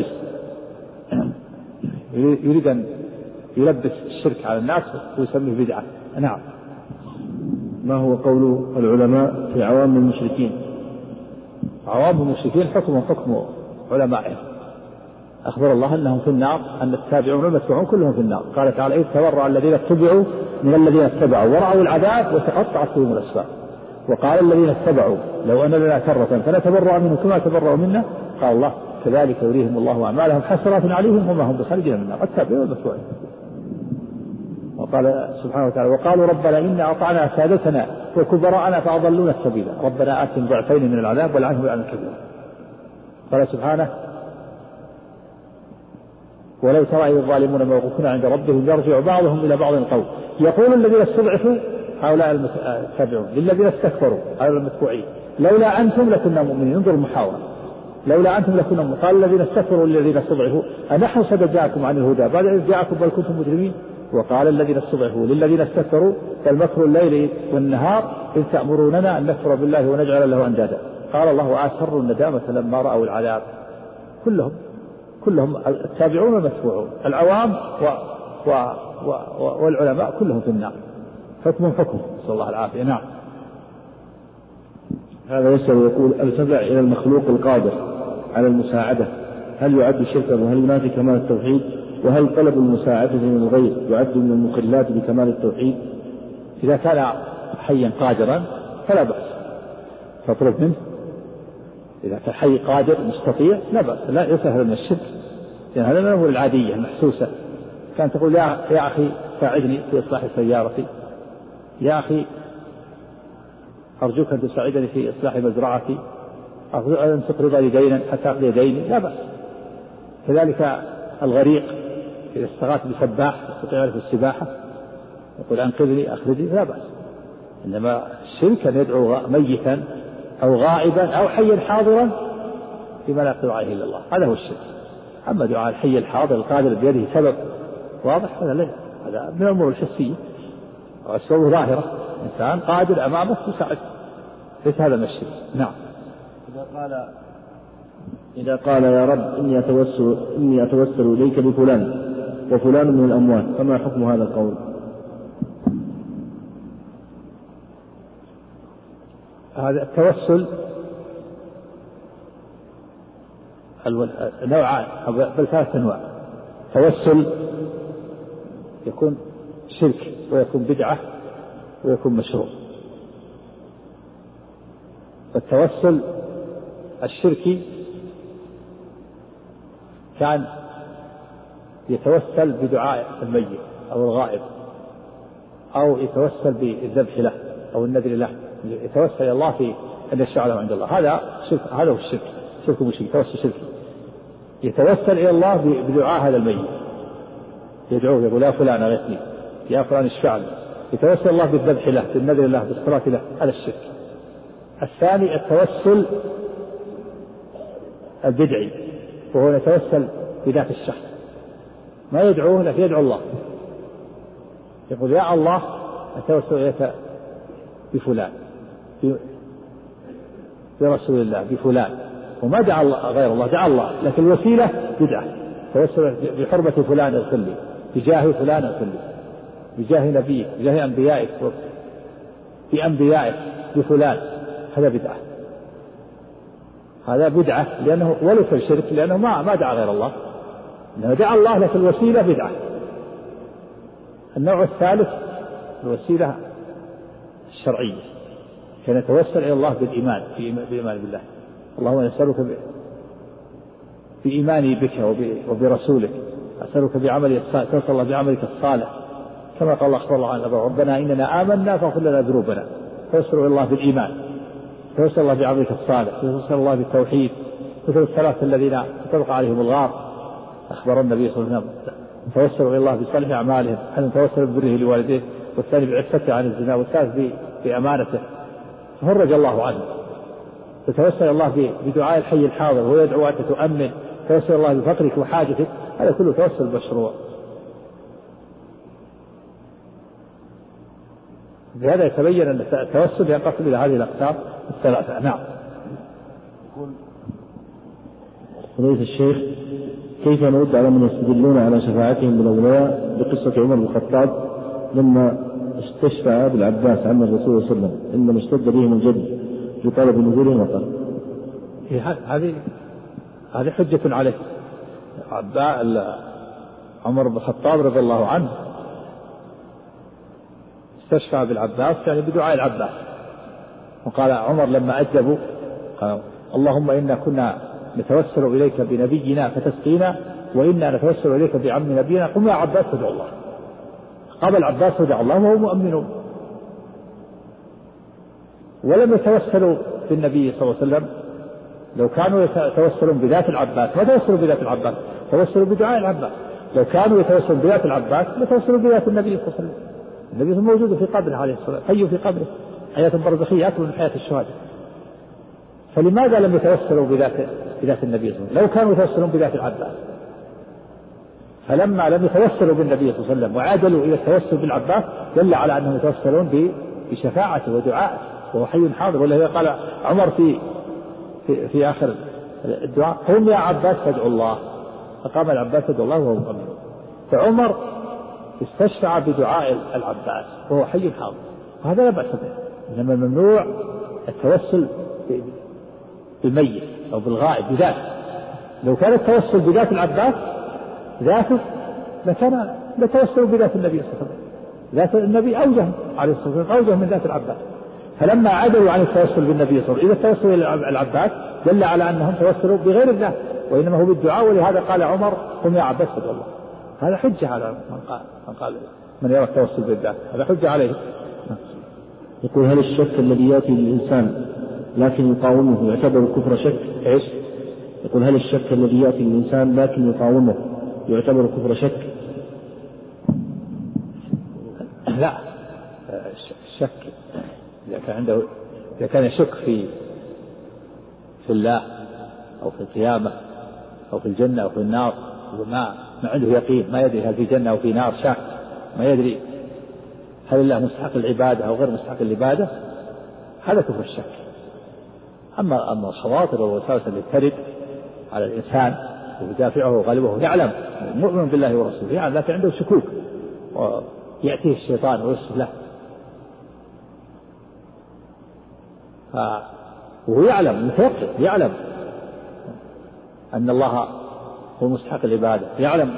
يريد أن يلبس الشرك على الناس ويسميه بدعة. نعم. ما هو قول العلماء في عوام المشركين؟ عوام المشركين حكم علمائهم. أخبر الله أنهم في النار أن التابعون والمتبعون كلهم في النار. قال تعالى إذ تبرأ الذين اتبعوا من الذين اتبعوا ورأوا العذاب وتقطعت بهم الأسباب. وقال الذين اتبعوا لو أن لنا كرة فنتبرأ منهم كما تبرأوا منا. قال الله كذلك يريهم الله أعمالهم حسرات عليهم وما هم بخارجين من النار التابعون والمتبعون. وقال سبحانه وتعالى وقالوا ربنا إنا أطعنا سادتنا وكبراءنا فأضلونا السبيل ربنا آتهم ضعفين من العذاب والعنهم لعنا كبيرا. قال سبحانه ولو ترى إذ الظالمون موقوفون عند ربهم يرجع بعضهم إلى بعض القول يقول الذين استضعفوا هؤلاء المتبعون للذين استكبروا هؤلاء المتبوعين لولا أنتم لكنا مؤمنين. انظروا المحاورة لولا أنتم لكنا مؤمنين. قال الذين استكبروا للذين استضعفوا أنحن صددناكم عن الهدى بعد إذ جاءكم بل كنتم مجرمين. وقال الذين استضعفوا للذين استكبروا بل مكر الليل والنهار إذ تأمروننا أن نكفر بالله ونجعل له أندادا. قال الله وأسروا الندامة لما رأوا العذاب. كلهم التابعون والمتبوعون العوام والعلماء كلهم في النار. حكم نسأل الله العافية. نعم. هذا يسأل يقول: الفزع إلى المخلوق القادر على المساعدة هل يعد شركا وهل ينافي كمال التوحيد؟ وهل طلب المساعدة من الغير يعد من المخلات بكمال التوحيد؟ إذا كان حيا قادرا فلا بأس تطلب منه، إذا كان حي قادر مستطيع لا بأس، لا يسهل من الشرك، يعني هذا الأمور العادية المحسوسة. كان تقول يا أخي ساعدني في إصلاح سيارتي، يا أخي أرجوك أن تساعدني في إصلاح مزرعتي، أرجو أن تقرض لي دينا حتى أقضي ديني، لا بأس. كذلك الغريق إذا استغاث بسباح يستطيع في السباحة يقول أنقذني أخرجني، لا بأس. إنما الشرك أن يدعو ميتا أو غائبا أو حيا حاضرا بما لا يقدر عليه إلا الله، هذا هو الشرك. أما دعاء الحي الحاضر القادر بيده سبب واضح هذا لا، هذا من الأمور الحسية والسبب ظاهرة، إنسان قادر أمامك يساعد، ليس هذا من الشرك. نعم. إذا قال يا رب إني أتوسل إليك بفلان وفلان من الأموات، فما حكم هذا القول؟ هذا التوسل نوعان بل 3 أنواع. توسل يكون شرك ويكون بدعة ويكون مشروع. التوسل الشركي كان يتوسل بدعاء الميت أو الغائب، أو يتوسل بالذبح له أو النذر له، يتوسل إلى الله في أن يشفع له عند الله، هذا شرك، هذا هو الشرك، شرك مشرك، توسل شركي. يتوسل إلى الله بدعاء هذا الميت، يدعوه يقول يا فلان أغثني، يا فلان اشفع لي، يتوسل الله بالذبح له بالنذر له بالصلاة له، هذا الشرك. الثاني التوسل البدعي، وهو يتوسل بذات الشخص، ما يدعوه لكن يدعو الله، يقول يا الله أتوسل إليك بفلان برسول الله بفلان، وما دعا الله غير الله، دعا الله لكن الوسيلة بدعة. توسل بحرمة فلان اغفر لي، بجاه فلان اغفر لي، بجاه نبيك، بجاه أنبيائك بأنبيائك بفلان، هذا بدعة، هذا بدعة لأنه وليس الشرك، لأنه ما دعا غير الله، إنه دعا الله لكن الوسيلة بدعة. النوع الثالث الوسيلة الشرعية، كان يتوسل إلى الله بالإيمان بالله، اللهم نسألك بإيماني بك وبرسولك، أسألك بعملي الصالح، توسل الله بعملك الصالح، كما قال الله أخبر الله عن ربنا إننا آمنا فاغفر لنا ذنوبنا، توسل إلى الله بالإيمان، توسل الله بعملك الصالح، توسل الله بالتوحيد، مثل الثلاثة الذين تطلق عليهم الغار أخبر النبي صلى الله عليه وسلم، توسلوا إلى الله بصالح أعمالهم، أن توسل ببره لوالديه، والثاني بعفته عن الزنا، والثالث بأمانته فرج الله عنه. تتوسل الله بدعاء الحي الحاضر وهو يدعو أنت تؤمن، توسل الله بفقرك وحاجتك، هذا كله توسل مشروع. بهذا يتبين أن التوسل ينقسم إلى هذه الأقسام الثلاثة. نعم. فضيلة الشيخ، كيف نرد على من يستدلون على شفاعتهم بالأولياء بقصة عمر بن الخطاب لما استشفع بالعباس عم الرسول صلى الله عليه وسلم إنما اشتد بهم الجد في طلب نزول المطر؟ هذه حجة عليه. عمر بن الخطاب رضي الله عنه استشفع بالعباس يعني بدعاء العباس، وقال عمر لما أجبوا قال اللهم إنا كنا نتوسل إليك بنبينا فتسقينا، وإنا نتوسل إليك بعم نبينا، قم يا عباس فادع الله. قام العباس فدع الله وهو مؤمن. ولم يتوسلوا بالنبي صلى الله عليه وسلم، لو كانوا يتوسلون بذات العباس ما توسلوا بذات العباس، توسلوا بدعاء العباس. لو كانوا يتوسلون بذات العباس لتوسلوا بذات النبي صلى الله عليه وسلم. النبي موجود في قبره عليه الصلاة والسلام، حي في قبره حياة برزخية أكبر من حياة الشهداء، فلماذا لم يتوسلوا بذات النبي صلى الله عليه وسلم؟ لو كانوا يتوسلون بذات العباس. فلما لم يتوسلوا بالنبي صلى الله عليه وسلم وعادلوا إلى التوسل بالعباس دل على أنهم يتوسلون بشفاعته ودعائه وهو حي حاضر. ولا قال عمر في آخر الدعاء قم يا عباس فادعوا الله، فقام العباس فادعوا الله وهو مؤمن. فعمر استشفع بدعاء العباس وهو حي حاضر، وهذا لا بأس به. إنما الممنوع التوسل بالميت أو بالغائب بذاته. لو كان التوسل بذات العباس ذاته لكان توسل بذات النبي صلى الله عليه وسلم. ذات النبي أوجه عليه الصلاة والسلام أوجه من ذات العباس، فلما عدلوا عن التوسل بالنبي صلى الله عليه وسلم إذا التوسل العباس دل على أنهم توسلوا بغير الله، وإنما هو بالدعاء. ولهذا قال عمر قم يا عباس ادعو الله. هذا حجة على من قال من يرى التوسل بالذات، هذا حجة عليه. يقول هل الشك الذي يأتي للإنسان لكن يقاومه يعتبر كفر شك؟ إيش؟ يقول هل الشك الذي يأتي للإنسان لكن يقاومه يعتبر كفر شك؟ لا، الشك إذا كان يشك في الله أو في القيامة أو في الجنة أو في النار، وما عنده يقين، ما يدري هل في جنة أو في نار، شاك ما يدري هل الله مستحق العبادة أو غير مستحق العبادة، هذا كفر الشك. أما الخواطر والوساوس التي ترد على الإنسان ويدافعه وغالبه يعلم مؤمن بالله ورسوله، يعني لكن عنده شكوك ويأتيه الشيطان ويوسوس له، وهو يعلم متيقن، يعلم أن الله هو مستحق العبادة، يعلم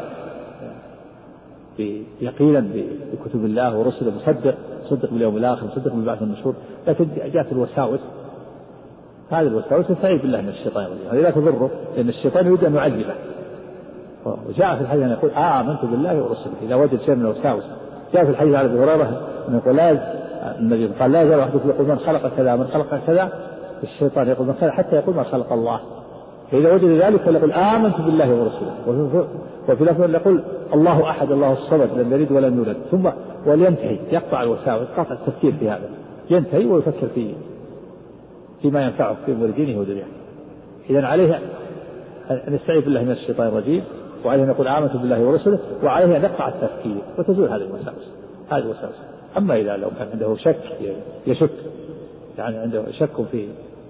يقينا بكتب الله ورسله، مصدق باليوم الآخر، مصدق بالبعث والنشور، لكن جاءت الوساوس. هذه الوساوس تستعيذ بالله من الشيطان الرجيم، هذه لا تضره لأن الشيطان يريد أن يعذبه. وجاء في الحديث أن يقول آمنت بالله ورسله إذا وجد شيء من الوساوس. جاء في الحديث على أبي هريرة أن يقول النبي قال لا يزال أحدكم يقول من خلق كذا من خلق كذا، الشيطان يقول من خلق حتى يقول من خلق الله. فإذا وجد ذلك فليقول آمنت بالله ورسله. وفي لفظ يقول الله أحد الله الصمد لم يلد ولم يولد، ثم ولينتهي، يقطع الوساوس، قطع التفكير في هذا، ينتهي ويفكر فيما ينفعه في أمور دينه ودنياه. إذن عليه أن يستعيذ بالله من الشيطان الرجيم، وعليه أن يقول آمنت بالله ورسله، وعليه أن يقطع التفكير وتزول هذه الوساوس. أما إذا لو كان عنده شك يشك، يعني عنده شك في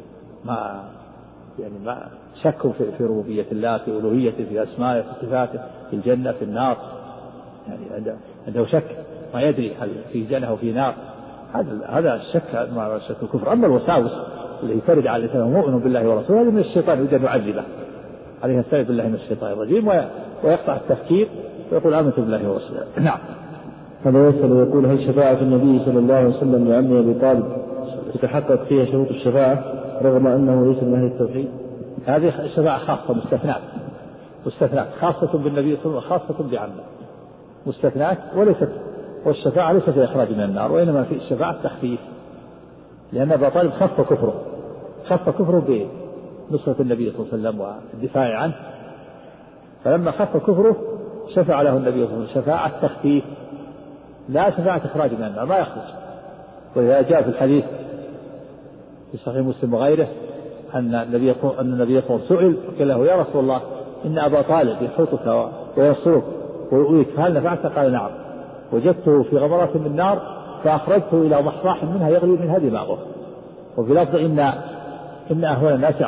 شك في ربوبية الله، في ألوهيته، في أسمائه، في صفاته، في الجنة، في النار، يعني عنده شك ما يدري هل في جنة أو في نار، هذا الشك مع الشك الكفر. أما الوساوس التي ترد على الإنسان مؤمن بالله ورسوله هذه من الشيطان يريد أن يعذبه، عليه يستعيذ بالله من الشيطان الرجيم ويقطع التفكير ويقول آمنت بالله ورسوله. نعم. هذا يسأل ويقول هل شفاعة النبي صلى الله عليه وسلم لعمه أبي طالب تتحقق فيها شروط الشفاعة رغم أنه ليس من أهل التوحيد؟ هذه الشفاعة خاصة مستثنات خاصة بالنبي صلى الله عليه وسلم، خاصة بعمه، مستثنات، والشفاعة ليست في إخراج من النار، وإنما في الشفاعة التخفيف، لأن أبا طالب خف كفره بنصرة النبي صلى الله عليه وسلم والدفاع عنه، فلما خف كفره شفع له النبي صلى الله عليه وسلم شفاعة تخفيف، لا شفاعة إخراج من النار، ما يخرج. ولذا جاء في الحديث في صحيح مسلم وغيره أن النبي صلى الله عليه وسلم سئل قال له يا رسول الله إن أبا طالب يحوطك وينصرك ويؤويك فهل نفعت؟ قال نعم، وجدته في غمرات من نار فأخرجته إلى ضحضاح منها يغلي منها دماغه. وفي لفظ إن أهون الناس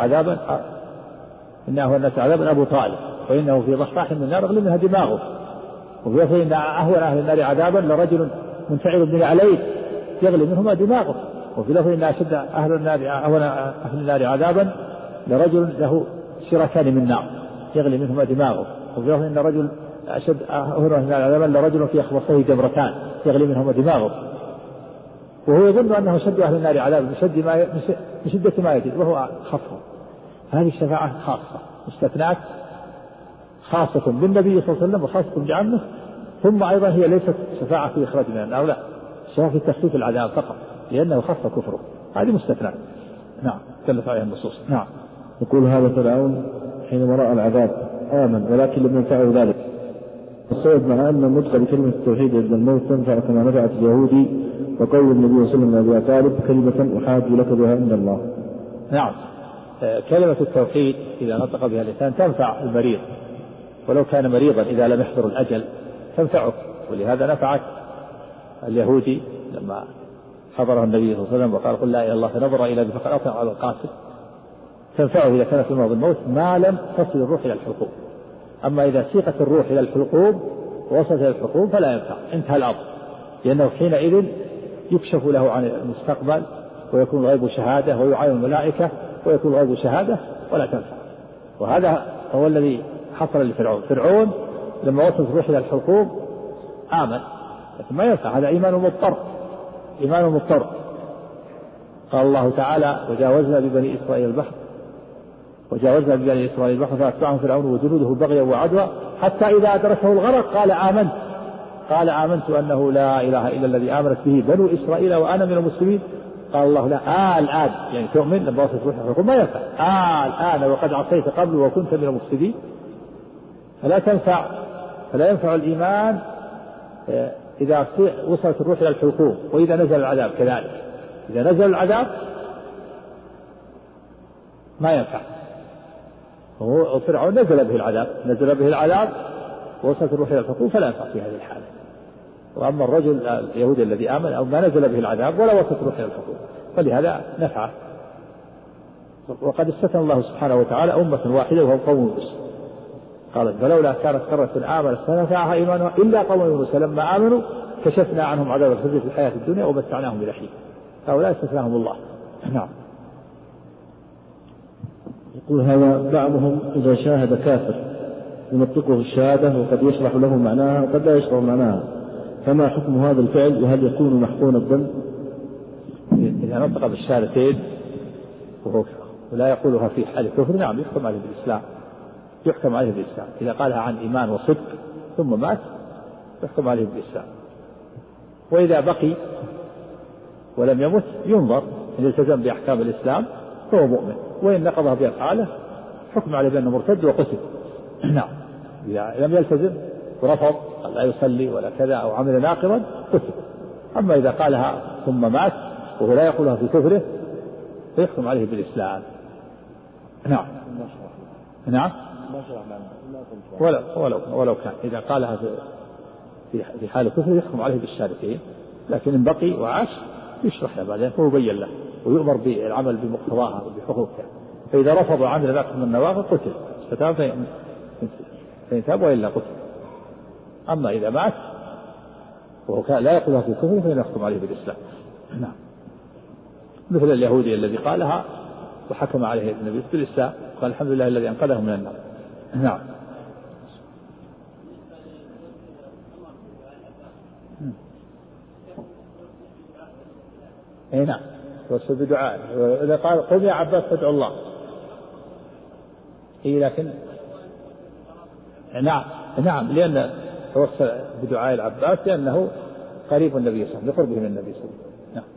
عذابا أبو طالب وإنه في ضحضاح من النار يغلي منها دماغه. وفي لفظ إن أهون أهل النار عذابا لرجل منتعب بن عليه يغلي منهما دماغه. وفي لفظ إن أشد أهل النار عذابا لرجل له شركان من نار يغلي منهما دماغه. وفي لفظ إن رجل أشد أهل النار عذابا لرجل في أخبصه جمرتان يغلي منهما دماغه. وهو يظن أنه شد أهل النار عذابا من شدة ما يجد وهو خفه. هذه الشفاعة خاصة مستثنات خاصة بالنبي صلى الله عليه وسلم وخاصة بعمه. ثم أيضا هي ليست شفاعة في إخراج من النار، لا، شفاعة في تخفيف العذاب فقط لأنه خف كفره. هذه مستثنات. نعم تكلف عليها النصوص. نعم. يقول هذا فرعون حينما رأى العذاب آمن ولكن لم ينفعه ذلك. الصواب مع أن النطق بكلمة التوحيد عند الموت تنفع كما نفعت اليهودي، وقول النبي صلى الله عليه وسلم لأبي طالب كلمة أحاج لك بها عند الله. نعم، كلمة التوحيد إذا نطق بها الإنسان تنفع المريض ولو كان مريضا إذا لم يحضر الأجل تنفعه. ولهذا نفعت اليهودي لما حضره النبي صلى الله عليه وسلم وقال قل لا إله إلا الله فنظر إلى بفقر أو على القاسم، تنفعه إذا كان في مرض الموت ما لم تصل الروح إلى الحلقوم. أما إذا سيقت الروح إلى الحلقوم ووصلت إلى الحكم فلا ينفع، انتهى الأمر، لأنه حينئذ يكشف له عن المستقبل ويكون الغيب شهادة ويعاين الملائكة ويكون الغيب شهادة ولا تنفع. وهذا هو الذي حصل لفرعون. فرعون لما وصلت الروح إلى الحلقوم آمن، لكن ما ينفع، هذا إيمان مضطر، إيمان مضطر. قال الله تعالى وجاوزنا ببني إسرائيل البحر فأتبعهم فرعون وجنوده بغيا وعدوى حتى إذا أدركه الغرق قال آمنت أنه لا إله إلا الذي آمنت به بنو إسرائيل وأنا من المسلمين. قال الله لا الآن يعني تؤمن لما وصلت روح الحكم ما ينفع الآن وقد عصيت قبل وكنت من المفسدين. فلا ينفع الإيمان إذا وصلت الروح إلى الحلقوم وإذا نزل العذاب كذلك. إذا نزل العذاب ما ينفع. وفرعون نزل به العذاب ووصلت الروح إلى الحلقوم فلا ينفع في هذه الحالة. وأما الرجل اليهودي الذي آمن أو ما نزل به العذاب ولا وصلت الروح إلى الحلقوم فلهذا نفعه. وقد استثنى الله سبحانه وتعالى أمة واحدة وهم قوم يونس. قالت فلولا كانت قرية آمنت فنفعها إيمانها إلا قوم يونس لما آمنوا كشفنا عنهم عذاب الخزي في الحياة الدنيا ومتعناهم إلى حين. هؤلاء استثناهم الله. نعم. يقول هذا بعضهم إذا شاهد كافر ينطقه الشهادة وقد يشرح له معناها وقد لا يشرح معناها، فما حكم هذا الفعل وهل يكون محقون الدم؟ إذا نطق بالشهادتين ولا يقولها في حال الكفر نعم يحكم عليه بالإسلام. إذا قالها عن إيمان وصدق ثم مات يحكم عليه بالإسلام. وإذا بقي ولم يمت ينظر إن التزم بأحكام الإسلام فهو مؤمن، وإن نقضها بأفعاله حكم عليه بأنه مرتد وقتل. نعم. إذا لم يلتزم ورفض لا يصلي ولا كذا أو عمل ناقضا قتل. أما إذا قالها ثم مات وهو لا يقولها في كفره فيحكم عليه بالإسلام. نعم. ولو كان إذا قالها في حال كفر يحكم عليه بالشهادتين، لكن إن بقي وعاش يشرح له بعدين ويبين له ويؤمر بالعمل بمقتضاها وبحقوقها. فإذا رفض وعمل ناقض من النواقض قتل، فتاب فإن تاب وإلا قتل. أما إذا مات وهو لا يقولها في كفر فإن يحكم عليه بالإسلام. نعم. مثل اليهودي الذي قالها وحكم عليه النبي بالإسلام قال الحمد لله الذي أنقذه من النار. نعم. نعم. توسل بدعاء. إذا قال قل يا عباس فادعوا الله. لكن نعم لأن توسل بدعاء العباس لأنه قريب النبي صلى الله عليه وسلم لقربه من النبي صلى الله عليه وسلم. نعم.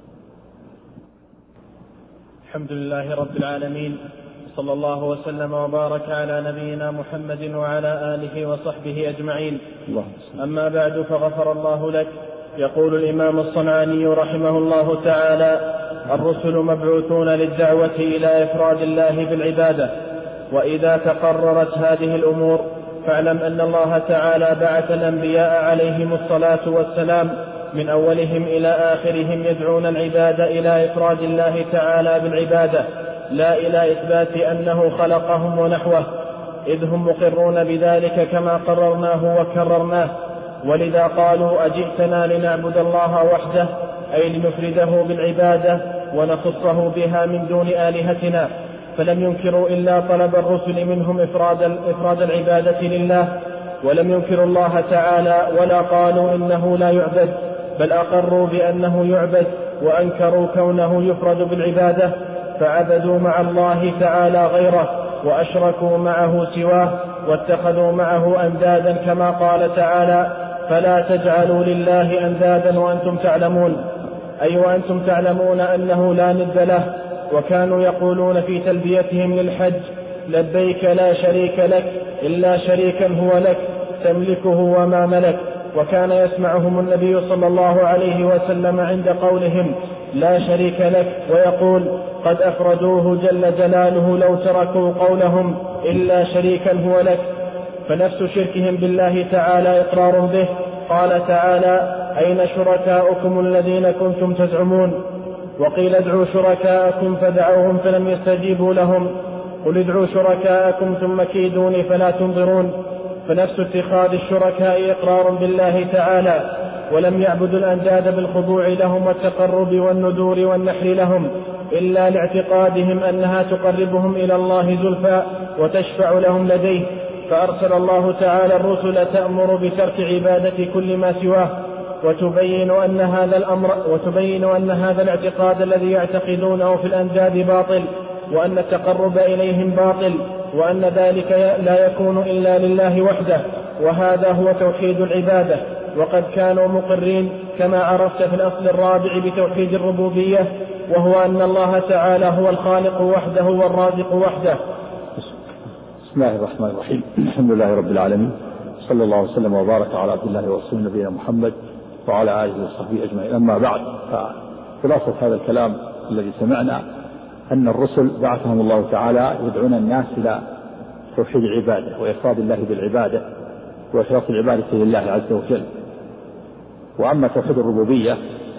الحمد لله رب العالمين، صلى الله وسلم وبارك على نبينا محمد وعلى آله وصحبه أجمعين. أما بعد، فغفر الله لك. يقول الإمام الصنعاني رحمه الله تعالى: الرسل مبعوثون للدعوة إلى إفراد الله بالعبادة، وإذا تقررت هذه الأمور فاعلم أن الله تعالى بعث الأنبياء عليهم الصلاة والسلام من أولهم إلى آخرهم يدعون العباد إلى إفراد الله تعالى بالعبادة، لا إلى إثبات أنه خلقهم ونحوه، إذ هم مقرون بذلك كما قررناه وكررناه. ولذا قالوا: أجئتنا لنعبد الله وحده، أي لنفرده بالعبادة ونخصه بها من دون آلهتنا. فلم ينكروا إلا طلب الرسل منهم إفراد العبادة لله، ولم ينكروا الله تعالى ولا قالوا إنه لا يعبد، بل أقروا بأنه يعبد وأنكروا كونه يفرد بالعبادة، فعبدوا مع الله تعالى غيره وأشركوا معه سواه واتخذوا معه أندادا، كما قال تعالى: فلا تجعلوا لله أندادا وأنتم تعلمون، أي وأنتم تعلمون أنه لا ند له. وكانوا يقولون في تلبيتهم للحج: لبيك لا شريك لك إلا شريكا هو لك تملكه وما ملك. وكان يسمعهم النبي صلى الله عليه وسلم عند قولهم لا شريك لك، ويقول: قد أفردوه جل جلاله لو تركوا قولهم إلا شريكا هو لك. فنفس شركهم بالله تعالى إقرار به. قال تعالى: أين شركاؤكم الذين كنتم تزعمون؟ وقيل: ادعوا شركاءكم فدعوهم فلم يستجيبوا لهم. قل ادعوا شركاءكم ثم كيدوني فلا تنظرون. فنفس اتخاذ الشركاء إقرار بالله تعالى، ولم يعبدوا الأنداد بالخضوع لهم والتقرب والنذور والنحر لهم إلا لاعتقادهم أنها تقربهم إلى الله زلفى وتشفع لهم لديه، فأرسل الله تعالى الرسل تأمر بترك عبادة كل ما سواه، وتبين أن هذا الاعتقاد الذي يعتقدونه في الأنداد باطل، وأن التقرب إليهم باطل، وأن ذلك لا يكون إلا لله وحده، وهذا هو توحيد العبادة. وقد كانوا مقرين كما عرفت في الأصل الرابع بتوحيد الربوبية، وهو أن الله تعالى هو الخالق وحده والرازق وحده. بسم الله الرحمن الرحيم. الحمد لله رب العالمين، صلى الله وسلم وبارك على عبد الله ورسوله نبينا محمد وعلى آله وصحبه أجمعين. أما بعد، فخلاصة هذا الكلام الذي سمعنا أن الرسل بعثهم الله تعالى يدعون الناس إلى توحيد العبادة وإفراد الله بالعبادة وإخلاص العبادة لله عز وجل. وأما توحيد الربوبية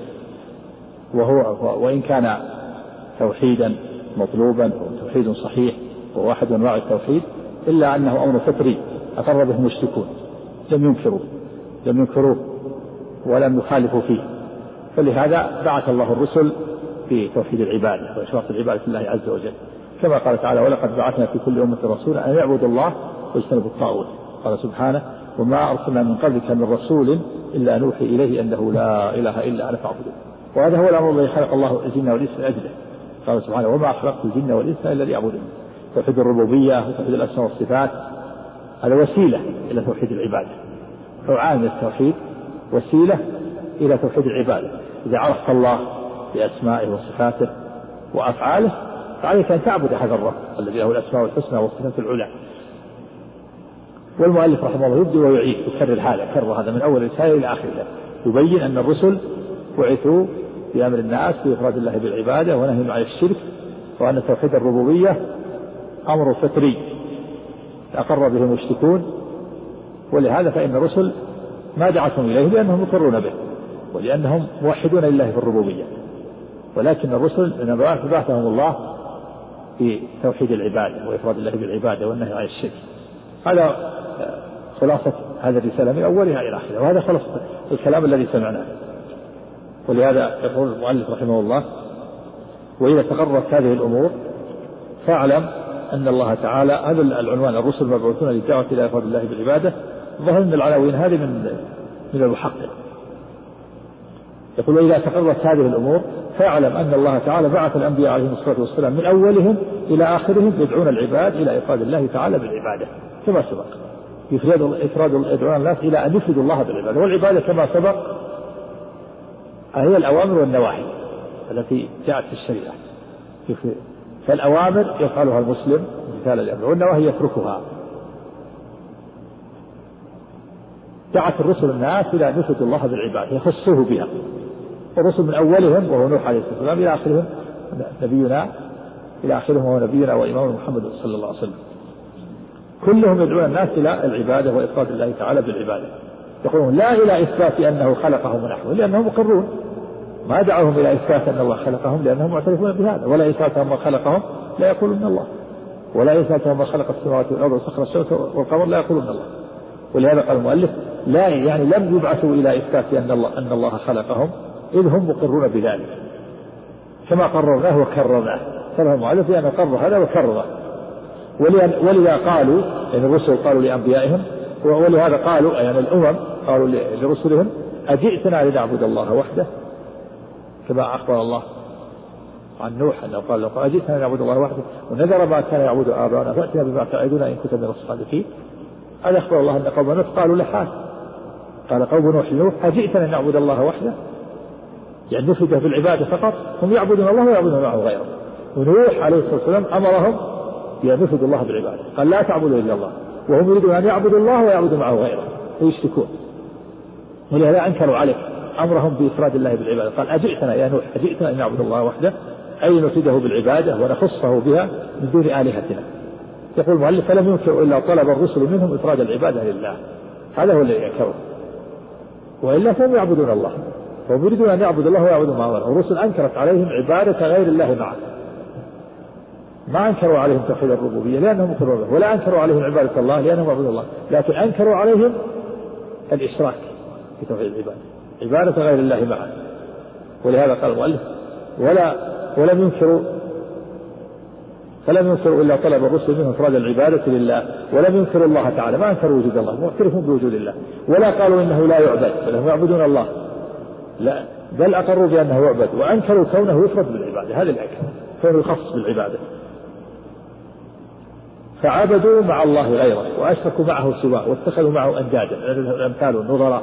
وإن كان توحيدا مطلوبا أو توحيد صحيح وواحد من أنواع التوحيد، إلا أنه أمر فطري أقر به المشركون، لم ينكروه ولم يخالفوا فيه، فلهذا بعث الله الرسل في توحيد العبادة وإخلاص العبادة لله عز وجل، كما قال تعالى: ولقد بعثنا في كل أمة رسولا أن يعبدوا الله واجتنبوا الطاغوت. قال سبحانه: وما أرسلنا من قبلك من رسول إلا نوحي إليه أنه لا إله إلا أنا فاعبدون. وهذا هو الأمر الذي خلق الله الجن والإنس من أجله. قال سبحانه: وما خلقت الجن والإنس إلا ليعبدون. توحيد الربوبية وتوحيد الأسماء والصفات هذا وسيلة إلى توحيد العبادة، نوعان من التوحيد، وسيلة إلى توحيد العبادة. إذا عرفت الله بأسمائه وصفاته وأفعاله فعليك أن تعبد هذا الرب الذي له الأسماء الحسنى والصفات العلى. والمؤلف رحمه الله يبدي ويعيد، كرر هذا من أول الرسالة إلى آخرها، يبين أن الرسل بعثوا بأمر الناس بإفراد الله بالعبادة ونهي عن الشرك، وأن توحيد الربوبية أمر فطري أقر به المشركون، ولهذا فإن الرسل ما دعتهم إليه لأنهم يقرون به ولأنهم موحدون لله في الربوبية، ولكن الرسل من بعثهم الله في توحيد العبادة وإفراد الله بالعبادة والنهي عن الشرك. هذا خلاصة هذه الرسالة من أولها إلى آخرها، وهذا خلاصة الكلام الذي سمعناه. ولهذا يقول المؤلف رحمه الله: وإذا تقررت هذه الأمور فاعلم أن الله تعالى، هذا العنوان، الرسل مبعوثون للدعوة إلى إفراد الله بالعبادة، ظهر من العناوين هذه من المحقق. يقول: وإذا تقررت هذه الأمور فاعلم أن الله تعالى بعث الأنبياء عليهم الصلاة والسلام من أولهم إلى آخرهم يدعون العباد إلى إفراد الله تعالى بالعبادة كما سبق. يدعون الناس إلى أن يفردوا الله بالعبادة، والعبادة كما سبق هي الأوامر والنواهي التي جاءت في الشريعة. فالأوامر يفعلها المسلم مثال الأمر، والنواهي يتركها. دعت الرسل الناس إلى أن يفردوا الله بالعبادة يخصوه بها، الرسل من أولهم وهو نوح عليه السلام إلى آخرهم وهو نبينا وإمام محمد صلى الله عليه وسلم، كلهم يدعون الناس إلى العبادة وإفراد الله تعالى بالعبادة. يقولون لا إلى إثبات أنه خلقهم ونحوه لأنهم مقرون، ما دعوهم إلى إثبات أن الله خلقهم لأنهم معترفون بهذا، ولا إثبات أن خلقهم لا يقولون الله، ولا إثبات أن خلق السماوات والأرض وسخر الشمس والقمر لا يقولون الله. ولهذا قال المؤلف: لا يعني لم يبعثوا إلى إثبات أن الله خلقهم، إذ هم مقرون بذلك كما قررناه وكررناه. قال المؤلف لأنه قرر هذا وكرر. ولذا قالوا، يعني الرسل قالوا لأنبيائهم، ولهذا قالوا يعني الأمم قالوا لرسلهم: أجئتنا لنعبد الله وحده، كما أخبر الله عن نوح أنه قال له: أجئتنا لنعبد الله وحده ونذر ما كان يعبد آباؤنا فأتنا بما تعدنا إن كنت من الصادقين. هذا أخبر الله أن قوم نوح قالوا لحال، قال قوم نوح لنوح: أجئتنا لنعبد الله وحده، يعني نفرده بالعبادة فقط، هم يعبدون الله ويعبدون معه غيره. ونوح عليه الصلاة والسلام أمرهم بأن يفردوا الله بالعبادة، قال: لا تعبدوا إلا الله، وهم يريدون أن يعبدوا الله ويعبدوا معه غيره ويشركون. ولهذا أنكروا عليه أمرهم بإفراد الله بالعبادة، قال: أجئتنا يا نوح، أجئتنا أن نعبد الله وحده، أي نفرده بالعبادة ونخصه بها من دون آلهتنا. يقول المؤلف: فلم ينكروا إلا طلب الرسل منهم إفراد العبادة لله، هذا هو الذي ينكروا، وإلا فهم يعبدون الله، فهم يريدون أن يعبدوا الله ويعبدوا معه غيره. والرسل أنكرت عليهم عبادة غير الله معه، ما أنكروا عليهم توحيد الربوبية لأنهم يقرون به، ولا أنكروا عليهم عبادة الله لأنهم يعبدون الله، لكن أنكروا عليهم الإشراك في توحيد العبادة، عبادة غير الله معه. ولهذا قال المؤلف فلم ينكروا إلا طلب الرسل منهم إفراد العبادة لله، ولم ينكروا الله تعالى، ما أنكروا وجود الله، معترفون بوجود الله، ولا قالوا إنه لا يعبد بل هم يعبدون الله، لا بل أقروا بأنه يعبد، وأنكروا كونه يفرد بالعبادة، هذا الأكثر، كونه يخص بالعبادة، فعبدوا مع الله غيره وأشركوا معه سواه واتخذوا معه أندادا، الأمثال والنظراء،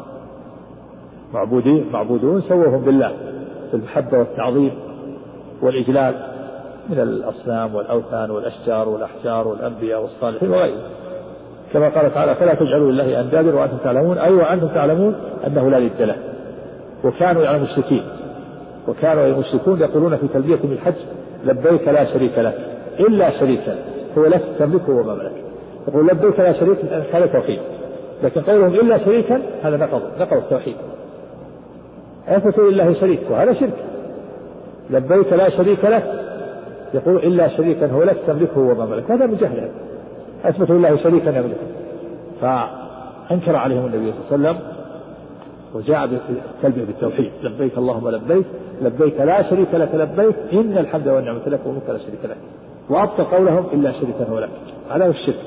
معبودون سووهم بالله في المحبة والتعظيم والإجلال من الأصنام والأوثان والأشجار والأحجار والأنبياء والصالحين وغيرهم، كما قال تعالى فلا تجعلوا لله أندادا وأنتم تعلمون، أي وأنتم تعلمون أنه لا ند له. وكانوا يعني مشركين، وكانوا المشركون يقولون في تلبيتهم الحج لبيك لا شريك لك إلا شريكا هو لك تملكه وما ملك، يقول لبيك لا شريك هذا توحيد، لكن قولهم إلا شريكا هذا نقض التوحيد، أثبتوا لله شريك وهذا شرك. لبيك لا شريك لك يقول إلا شريكا هو لك تملكه وما ملك، هذا من جهله، أثبتوا لله شريكا يملكه، فأنكر عليهم النبي صلى الله عليه وسلم وجاء بالتلبية بالتوحيد لبيك اللهم لبيك لا شريك لك لبيك إن الحمد والنعمة لك والملك لا شريك لك، وأبقى قولهم إلا شريكا هو لك، على الشرك.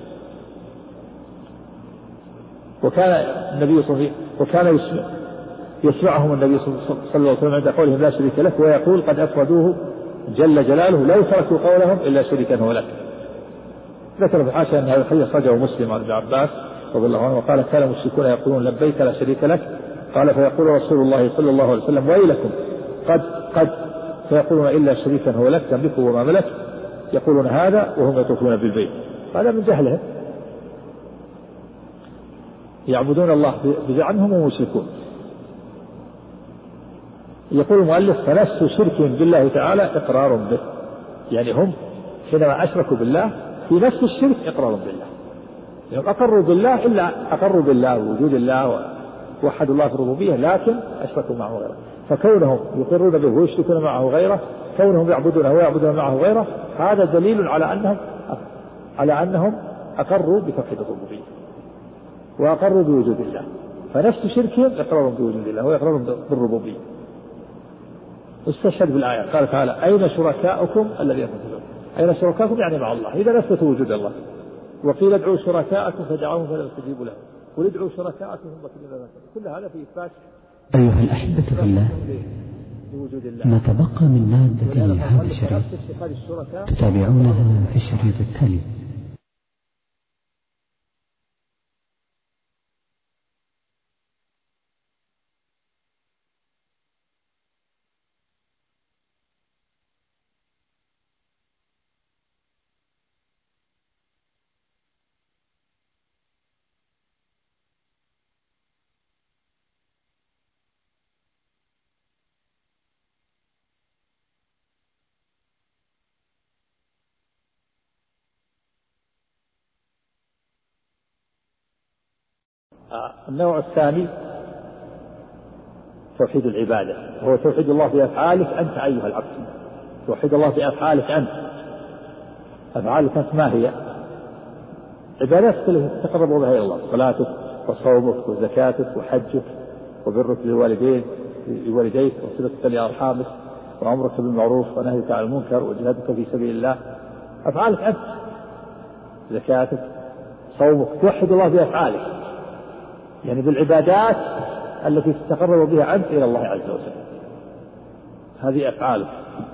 وكان النبي صلى الله عليه وسلم وكان يسمعهم النبي صلى الله عليه وسلم عند قولهم لا شريك لك، ويقول قد أفردوه جل جلاله لو تركوا قولهم إلا شريكا هو لك. ذكر في حاشا أن هذا الحديث أخرجه مسلم عن ابن عباس رضي الله عنه وقال كان المشركون يقولون لبيك لا شريك لك، قال فيقول رسول الله صلى الله عليه وسلم ويلكم قد فيقولون إلا شريكا هو لك تملكه وما ملك، يقولون هذا وهم يطوفون بالبيت، هذا من جهلهم، يعبدون الله بزعمهم ومشركون. يقول المؤلف فنفس شركهم بالله تعالى إقرار به، يعني هم حينما أشركوا بالله في نفس الشرك إقرار بالله، يعني أقروا بالله إلا أقروا بالله ووجود الله ووحدوا الله في الربوبية، لكن أشركوا معه غيره، فكونهم يقرون به ويشركون معه غيره، كونهم يعبدونه ويعبدون معه غيره، هذا دليل على أنهم أقروا بتوحيد الربوبية وأقروا بوجود الله، فنفس شركهم إقرار بوجود الله وإقرار بالربوبية. استشهد بالآية قال تعالى أين شركاؤكم الذين تدعون، أين شركاؤكم يعني مع الله، إذا نثبتوا وجود الله. وقيل ادعوا شركاءكم فدعوهم فلم يستجيبوا لهم، قل ادعوا شركاءكم ثم كذبوا، كل هذا في إثبات. أيها الأحبة في الله، ما تبقى من مادة هذا الشريط تتابعونها في الشريط التالي. النوع الثاني توحيد العبادة، وهو توحيد الله بأفعالك أنت أيها العبد، توحيد الله بأفعالك أنت. أفعالك أنت ما هي؟ عبادات كلها تقرب بها إلى الله، صلاتك وصومك وزكاتك وحجك وبرك لوالديك وصلتك لأرحامك وأمرك بالمعروف ونهيك عن المنكر وجهادك في سبيل الله، أفعالك أنت، زكاتك صومك، توحد الله بأفعالك يعني بالعبادات التي تتقرب بها أنت إلى الله عز وجل، هذه أفعالك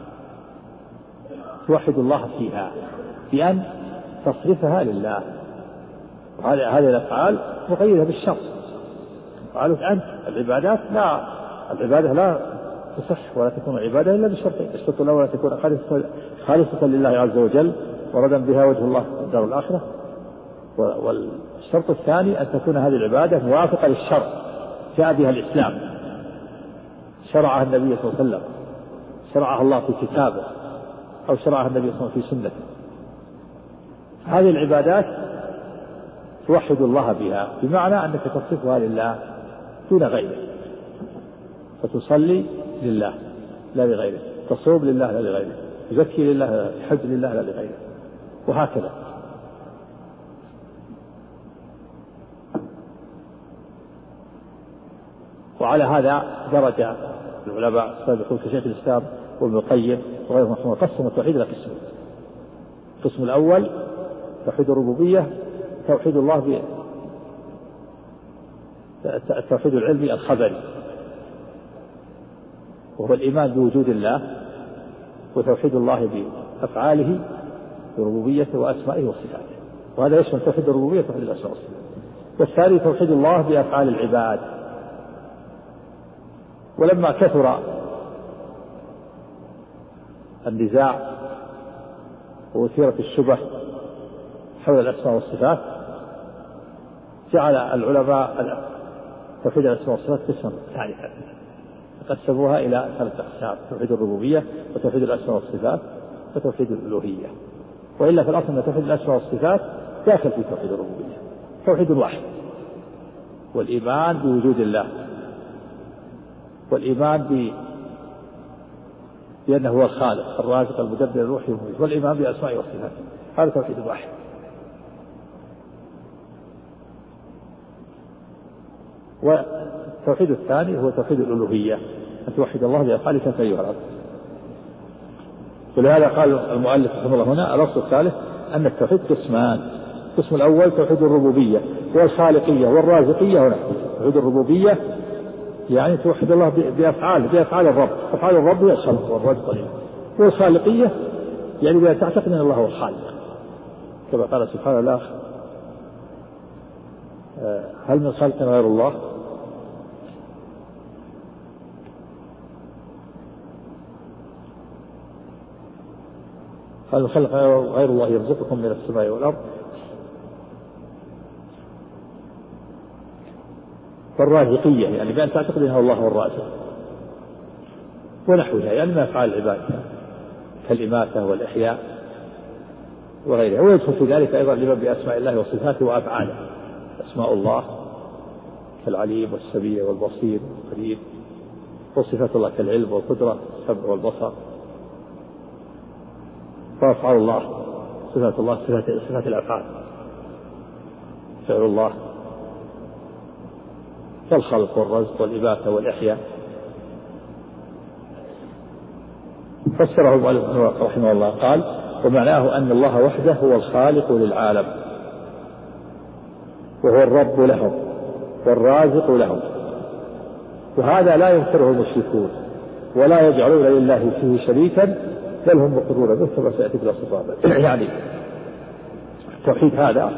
توحد الله فيها بأن تصرفها لله، وهذه الأفعال مقيدة بالشرط. أفعالك أنت، العبادة لا تصح ولا تكون عبادة إلا بالشرطين، الشرط الأول أن تكون خالصة لله عز وجل وردا بها وجه الله في الدار الآخرة، والشرط الثاني أن تكون هذه العبادة موافقة للشرع جاء بها الإسلام، شرعها النبي صلى الله عليه وسلم، شرعها الله في كتابه أو شرعها النبي صلى الله عليه وسلم في سنته. هذه العبادات توحد الله بها، بمعنى أنك تصرفها لله دون غيره، فتصلي لله لا لغيره، تصوم لله لا لغيره، يزكي لله، يحج لله لا لغيره، وهكذا. وعلى هذا درج العلماء السابقون كشيخ الإسلام وابن القيم وغيرهم رحمه الله قسموا التوحيد إلى قسمين. القسم الأول توحيد الربوبية، توحيد الله التوحيد العلمي الخبري، وهو الإيمان بوجود الله وتوحيد الله بأفعاله بربوبيته وأسمائه وصفاته، وهذا يشمل توحيد الربوبية وتوحيد الأسماء والصفات. والثاني توحيد الله بأفعال العباد. ولما كثر النزاع وأثيرت الشبه حول الأسماء والصفات جعل العلماء توحيد الأسماء والصفات قسما ثالثا، قسموها إلى 3 أقسام: توحيد الربوبية وتوحيد الأسماء والصفات وتوحيد الألوهية. وإلا في الأصل أن توحيد الأسماء والصفات داخل في توحيد الربوبية، توحيد واحد، والإيمان بوجود الله، والإيمان بأنه هو الخالق الرازق المدبر الروحي المميت، والإيمان بأسمائه وصفاته، هذا توحيد واحد. والتوحيد الثاني هو توحيد الألوهية، أن توحد الله بأفعاله كما يراد. ولهذا قال المؤلف رحمه الله هنا الأصل الثالث أن التوحيد قسمان: القسم الأول توحيد الربوبية والخالقية والرازقية. هنا توحيد الربوبية يعني توحد الله بأفعال الرب، أفعال الرب هي الخلق والرزق والإيمان. والخالقية يعني بأن تعتقد أن الله هو الخالق، كما قال سبحانه الله: هل من خالق غير الله؟ هل من خالق غير الله يرزقكم من السماء والأرض؟ والرازقية يعني بأن تعتقد أنه الله هو الرازق، ونحوها يعني ما أفعال العباد كالإماتة والإحياء وغيرها. ويدخل في ذلك أيضا لمن بأسماء الله وصفاته وأفعاله: أسماء الله كالعليم والسميع والبصير والقدير، وصفات الله كالعلم والقدرة والسمع والبصر. وأفعال الله صفات الله صفات الأفعال، فعل الله كالخلق والرزق والإباحة والإحياء. فسره المؤلف رحمه الله قال: ومعناه أن الله وحده هو الخالق للعالم، وهو الرب لهم والرازق لهم، وهذا لا ينكره المشركون ولا يجعلون لله فيه شريكا، بل هم مقرون به كما سيأتي بالصفات. يعني التوحيد هذا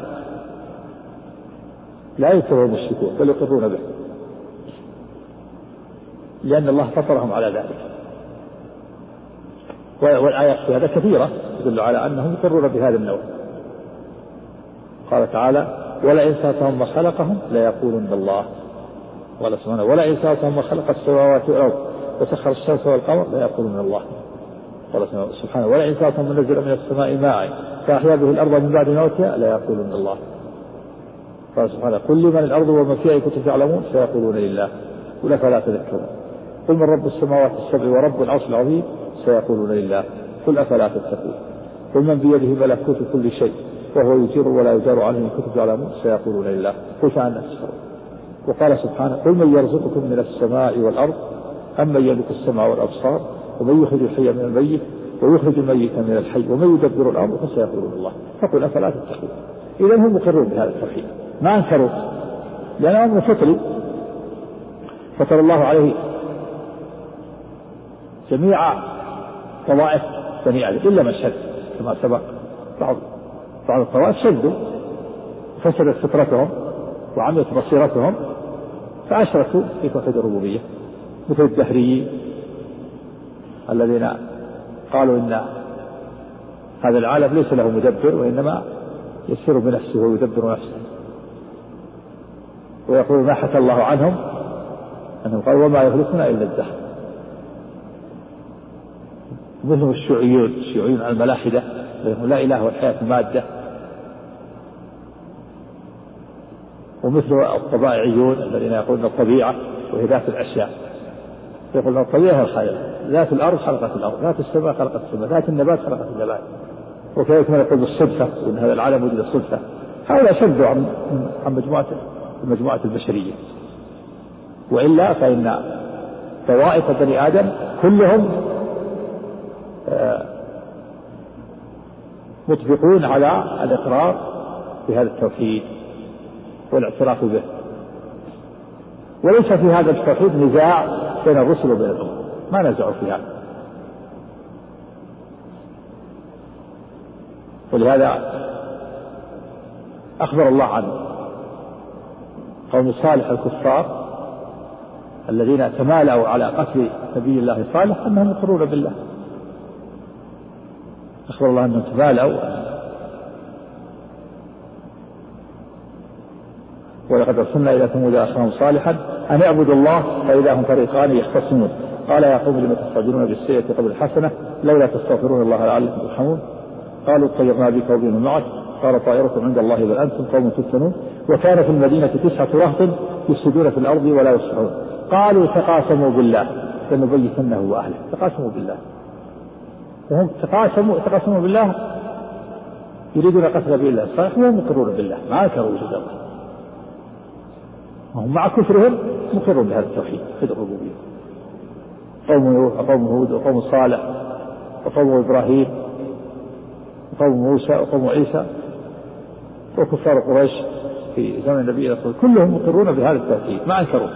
لا ينكره المشركون بل يقرون به، لأن الله فطرهم على ذلك. والآيات في هذا كثيرة تدل على أنهم يقرون بهذا النوع. قال تعالى: ولئن سألتهم ما خلقهم ليقولن الله. قال سبحانه: ولئن سألتهم ما خلق السماوات والأرض وسخر الشمس والقمر ليقولن الله. قال سبحانه: ولئن سألتهم من نزل من السماء ماء فأحيا به الأرض من بعد موتها ليقولن الله. قال سبحانه: قل لمن الأرض ومن فيها إن كنتم تعلمون سيقولون لله قل أفلا تذكرون. قل من رب السماوات السبع ورب العرش العظيم سيقولون لله قل أفلا تتقون. قل من بيده ملكوت كل شيء وهو يجير ولا يجار عليه إن كنتم تعلمون سيقولون لله قل فأنى تسحرون. وقال سبحانه: قل من يرزقكم من السماء والأرض أمن يملك السمع والأبصار ومن يخرج الحي من الميت ويخرج الميت من الحي ومن يدبر الأمر فسيقولون الله فقل أفلا تتقون. إذا هم مقرون بهذا التوحيد، ما أنكروا، لأنهم فطروا فطر الله عليه جميع طوائف بني آدم إلا من شد، كما سبق. بعض الطوائف شدوا فسدت فطرتهم وعملت بصيرتهم فأشركوا في توحيد الربوبية، مثل الدهريين الذين قالوا إن هذا العالم ليس له مدبر وإنما يسير بنفسه ويدبر نفسه، ويقول ما حكى الله عنهم أنهم قالوا وما يهلكنا إلا الدهر. مثل الشيوعيون الملاحدة لا إله والحياة مادة، ومثل الطبائعيون الذين يقولون الطبيعة وهي ذات الأشياء. يقول الطبيعة الخالق، ذات الأرض خلقت الأرض، ذات السماء خلقت السماء، ذات النبات خلقت النبات. وكذلك ما يقول بالصدفة وإن هذا العالم وجد الصدفة، هذا شد عن مجموعة البشرية. وإلا فإن طوائف بني آدم كلهم متفقون على الإقرار بهذا التوحيد والاعتراف به، وليس في هذا التوحيد نزاع بين الرسل وبين الأمم، ما نزعوا في هذا. ولهذا أخبر الله عن قوم صالح الكفار الذين تمالأوا على قتل نبي الله صالح أنهم يقرون بالله. أخبر الله أنهم تمالأوا. ولقد أرسلنا إلى ثمود أخاهم صالحا أن اعبدوا الله فإذا هم فريقان يختصمون قال يا قوم لم تستعجلون بالسيئة قبل الحسنة لولا تستغفرون الله لعلكم ترحمون قالوا اطيرنا بك وبمن معك قال طائركم عند الله بل أنتم قوم تفتنون وكان في المدينة 9 رهط يفسدون في الأرض ولا يصلحون قالوا تقاسموا بالله لنبيتنه وأهله. تقاسموا بالله، وهم تقاسموا بالله يريدون قتل نبي الله صالح وهم يقرون بالله، ما أنكروا وجود الله، وهم مع كفرهم مقرون بهذا التوحيد في الربوبية. قوم هود وقوم صالح وقوم إبراهيم وقوم موسى وقوم عيسى وكفار قريش في زمن النبي صلى الله عليه وسلم كلهم مقرون بهذا التوحيد ما أنكروا.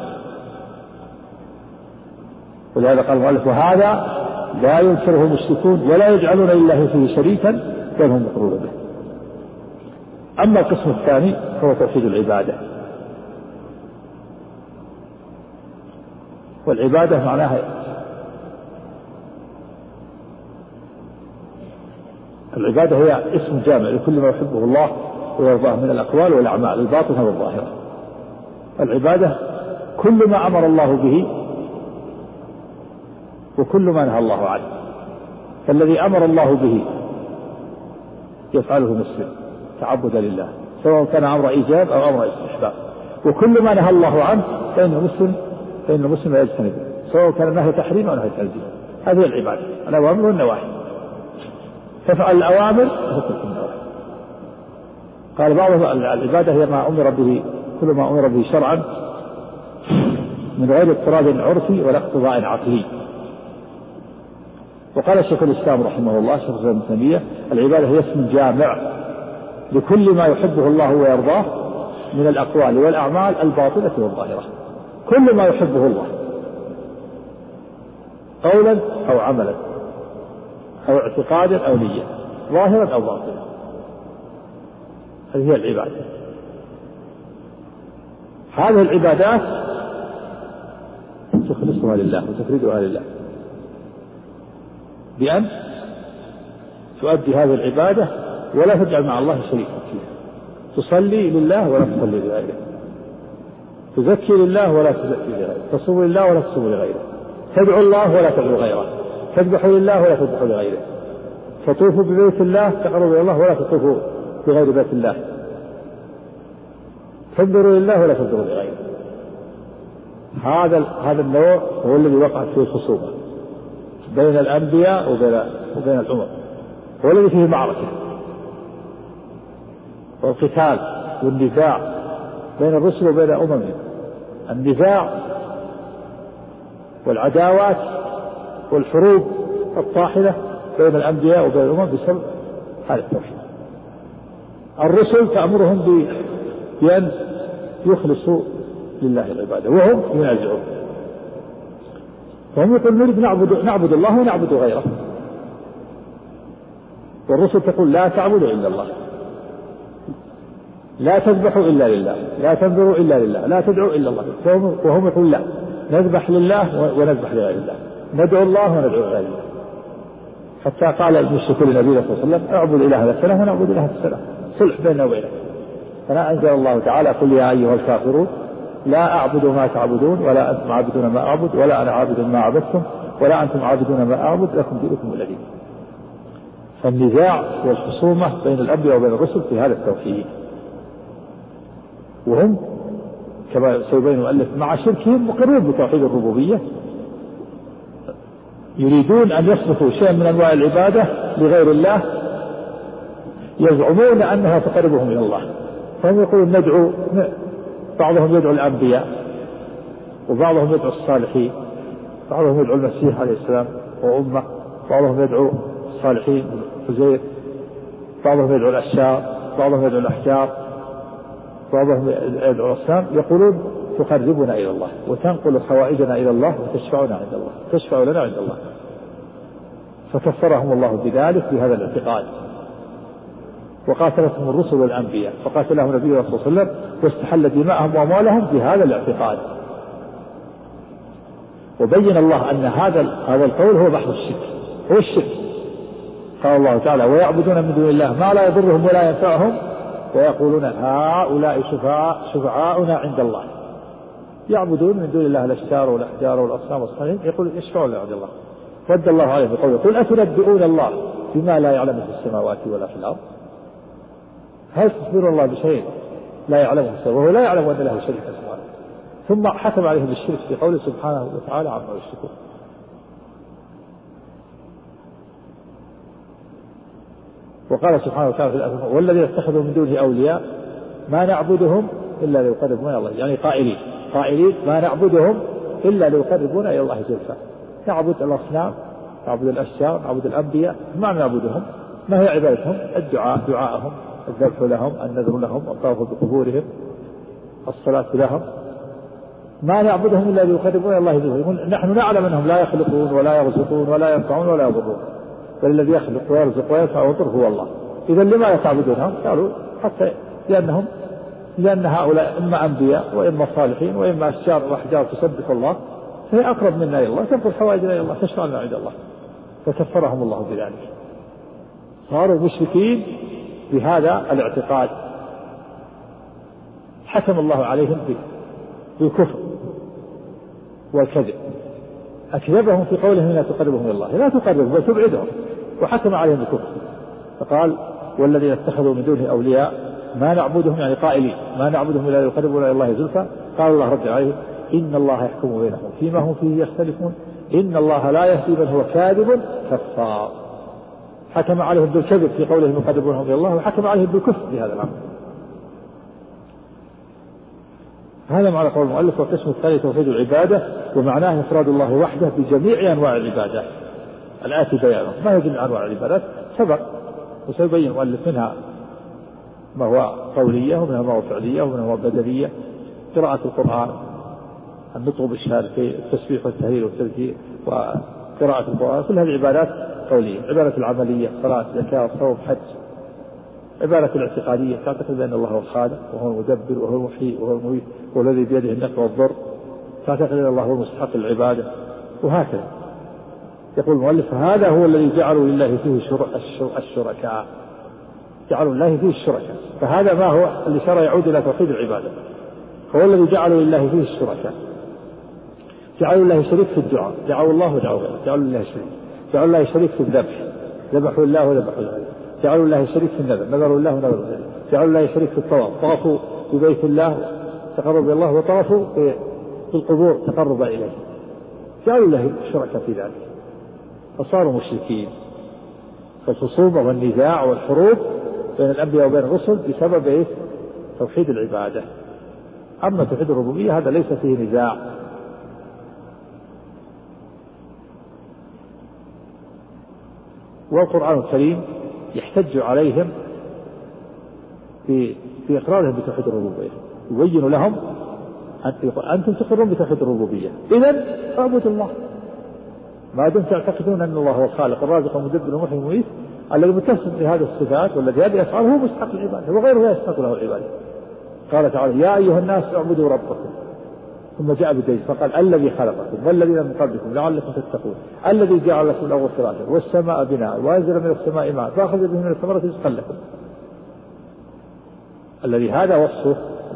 ولهذا قال المؤلف وهذا لا ينكره المشركون ولا يجعلون لله فيه شريكا بل هم مقرون به. أما القسم الثاني هو توحيد العبادة، والعبادة معناها العبادة هي اسم جامع لكل ما يحبه الله ويرضاه من الأقوال والأعمال الباطنة والظاهرة. العبادة كل ما أمر الله به وكل ما نهى الله عنه، فالذي أمر الله به يفعله المسلم تعبدا لله سواء كان أمر إيجاب أو أمر استحباب، وكل ما نهى الله عنه فإن المسلم يجتنبه سواء كان نهي تحريم أو نهي تنزيه. هذه العبادة الأوامر والنواهي، تفعل الأوامر وتترك النواهي. قال بعضهم العبادة هي ما أمر به كل ما أمر به شرعا من غير اضطراب عرفي ولا اقتضاء عقلي. وقال شيخ الإسلام رحمه الله شيخ الإسلام ابن تيمية العبادة هي اسم جامع لكل ما يحبه الله ويرضاه من الأقوال والأعمال الباطنة والظاهرة، كل ما يحبه الله قولا أو عملا أو اعتقادا أو نية ظاهرا أو باطنا، هذه هي العبادة. هذه العبادات تخلصها لله وتفردها لله بأن تؤدي هذه العبادة ولا تجعل مع الله شريكا فيها، تصلي لله ولا تصلي لغيره، تزكي لله ولا تزكي لغيره، تصوم لله ولا تصوم لغيره، تدعو الله ولا تدعو غيره، تذبح لله ولا تذبح لغيره، تطوف ببيت الله تقرب إلى الله ولا تطوف بغير بيت الله، تنذر لله ولا تنذر لغيره. هذا النوع هو الذي وقعت فيه الخصومة بين الأنبياء وبين الأمم، هو الذي فيه معركة والقتال والنزاع بين الرسل وبين أممهم، النزاع والعداوات والحروب الطاحنة بين الأنبياء وبين الأمم بسبب هذا التوحيد. الرسل تأمرهم بأن يخلصوا لله العبادة وهم ينازعون، فهم يقول نريد نعبد الله ونعبد غيره، والرسل تقول لا تعبدوا إلا الله، لا تذبحوا إلا لله، لا تنذروا إلا لله، لا تدعوا إلا الله، وهم يقول لا نذبح لله ونذبح لغير الله، ندعو الله وندعو غير الله. حتى قال المشركون للنبي صلى الله عليه وسلم اعبد إله السنة ونعبد إله السنة، صلح بيننا وبينك. فلا أنزل الله تعالى قل يا أيها الكافرون لا أعبد ما تعبدون ولا أنتم عابدون ما أعبد ولا أنا عابد ما عبدتم ولا أنتم عابدون ما أعبد لكم دينكم ولي دين. فالنزاع والخصومة بين الأنبياء وبين الرسل في هذا التوحيد، وهم كما سيبين المؤلف مع شركهم مقرون بتوحيد الربوبية يريدون أن يصرفوا شيئا من أنواع العبادة لغير الله يزعمون أنها تقربهم إلى الله. فهم يقولون ندعو، بعضهم يدعو الأنبياء وبعضهم يدعو الصالحين، بعضهم يدعو المسيح عليه السلام وأمه، بعضهم يدعو الصالحين وزير، بعضهم يدعو الأشجار، بعضهم يدعو الأحجار، بعضهم يدعو الأصنام، يقولون تقربنا إلى الله وتنقل حوائجنا إلى الله وتشفعنا عند الله، تشفع لنا عند الله. فكفرهم الله بذلك بهذا الاعتقاد. وقاتلتهم الرسل والأنبياء فقاتلهم النبي صلى الله عليه وسلم واستحل دماءهم وأموالهم بهذا الاعتقاد. وبين الله أن هذا القول هو بحث الشرك، هو الشرك. قال الله تعالى ويعبدون من دون الله ما لا يضرهم ولا ينفعهم ويقولون هؤلاء شفعاؤنا عند الله. يعبدون من دون الله الأشجار والأحجار والأصنام والصالحين، يقول يشفعون عند الله. رد الله عليه بقوله قل أتنبئون الله بما لا يعلم في السماوات ولا في الأرض. هل تخبر الله بشيء لا يعلمه وهو لا يعلم أن له شريك سبحانه؟ ثم حكم عليهم بالشرك في قوله سبحانه وتعالى عما يشركون. وقال سبحانه وتعالى في الآية والذين اتخذوا من دونه أولياء ما نعبدهم إلا ليقربونا إلى الله، يعني قائلين ما نعبدهم إلا ليقربونا إلى الله زلفى. نعبد الأصنام، نعبد الأشجار، نعبد الأنبياء، ما نعبدهم. ما هي عبادتهم؟ الدعاء، دعاءهم، الذبح لهم، النذر لهم، الطواف بقبورهم، الصلاة لهم. ما نعبدهم إلا ليقربونا إلى الله زلفى. نحن نعلم أنهم لا يخلقون ولا يرزقون ولا ينفعون ولا يضرون، بل الذي يخلق ويرزق وينفع ويضر هو الله. إذا لما تعبدونهم؟ قالوا حتى لأن هؤلاء إما أنبياء وإما صالحين وإما أشجار وأحجار تسبح الله، فهي أقرب منا إلى الله، تنقل حوائجنا إلى الله، تشفع لنا عند الله. فكفرهم الله بذلك، صاروا مشركين بهذا الاعتقاد. حكم الله عليهم بالكفر والكذب، أكذبهم في قولهم لا تقربهم إلى الله، لا تقربهم بل تبعدهم، وحكم عليهم بالكفر. فقال والذين اتخذوا من دونه أولياء ما نعبدهم، يعني قائلين ما نعبدهم إلا ليقربونا إلى الله زلفى. قال الله رد عليه إن الله يحكم بينهم فيما هم فيه يختلفون إن الله لا يهدي من هو كاذب كفار. حكم عليهم بالكذب في قولهم يقربونهم إلى الله، وحكم عليهم بالكفر بهذا الأمر. هذا معنى قول المؤلف والقسم الثاني توحيد العبادة، ومعناه إفراد الله وحده بجميع أنواع العبادة الآتي بيانه. ما هي جميع أنواع العبادات؟ سبق وسيبين المؤلف منها ما هو قولية ومنها ما هو فعلية ومنها ما هو بدنية. قراءة القرآن، النطق بالشهادة، التسبيح والتهليل والتذكير وقراءة القرآن، كل هذه عبادات قولية. عبادة العملية صلاة زكاة صوم حج. عبادة الاعتقادية تعتقد بأن الله هو الخالق وهو المدبر وهو المحيي وهو المميت والذي بيده النفع والضر، تعتقد أن الله هو المستحق العبادة، وهكذا. يقول المؤلف هذا هو الذي جعلوا لله فيه الشركاء، جعلوا لله فيه الشركاء. فهذا ما هو الإشارة يعود إلى توحيد العبادة. هو الذي جعلوا لله فيه الشركاء، جعلوا الله شريك في الدعاء، دعوا الله ودعوا غيره، جعلوا الله شريك. جعلوا الله شريك في الذبح، ذبحوا الله وذبحوا غيره. جعلوا الله شريك في النذر، نذروا الله ونذروا غيره. جعلوا الله شريك في الطواف، طافوا ببيت الله تقرب إلى الله وطافوا في القبور تقرب إليه. جعلوا الله شركاء في ذلك، فصاروا مشركين. فالخصومة والنزاع والحروب بين الأنبياء وبين الرسل بسبب توحيد العبادة. أما توحيد الربوبية هذا ليس فيه نزاع. والقرآن الكريم يحتج عليهم في إقرارهم بتوحيد الربوبية، يبين لهم أنتم تقرون بتوحيد الربوبية، إذن اعبدوا الله ما دمتم تعتقدون أن الله هو الخالق الرازق المدبر المحيي المميت الذي متصف بهذه الصفات والذي هذه أفعاله هو مستحق العبادة وغيره لا يستحق له العبادة. قال تعالى يا أيها الناس اعبدوا ربكم، ثم جاء بالدليل فقال الذي خلقكم والذين من قبلكم لعلكم تتقون الذي جعل لكم الأرض فراشا والسماء بناء وأنزل من السماء ماء فأخذ به من الثمرات رزقا لكم. الذي هذا وصفه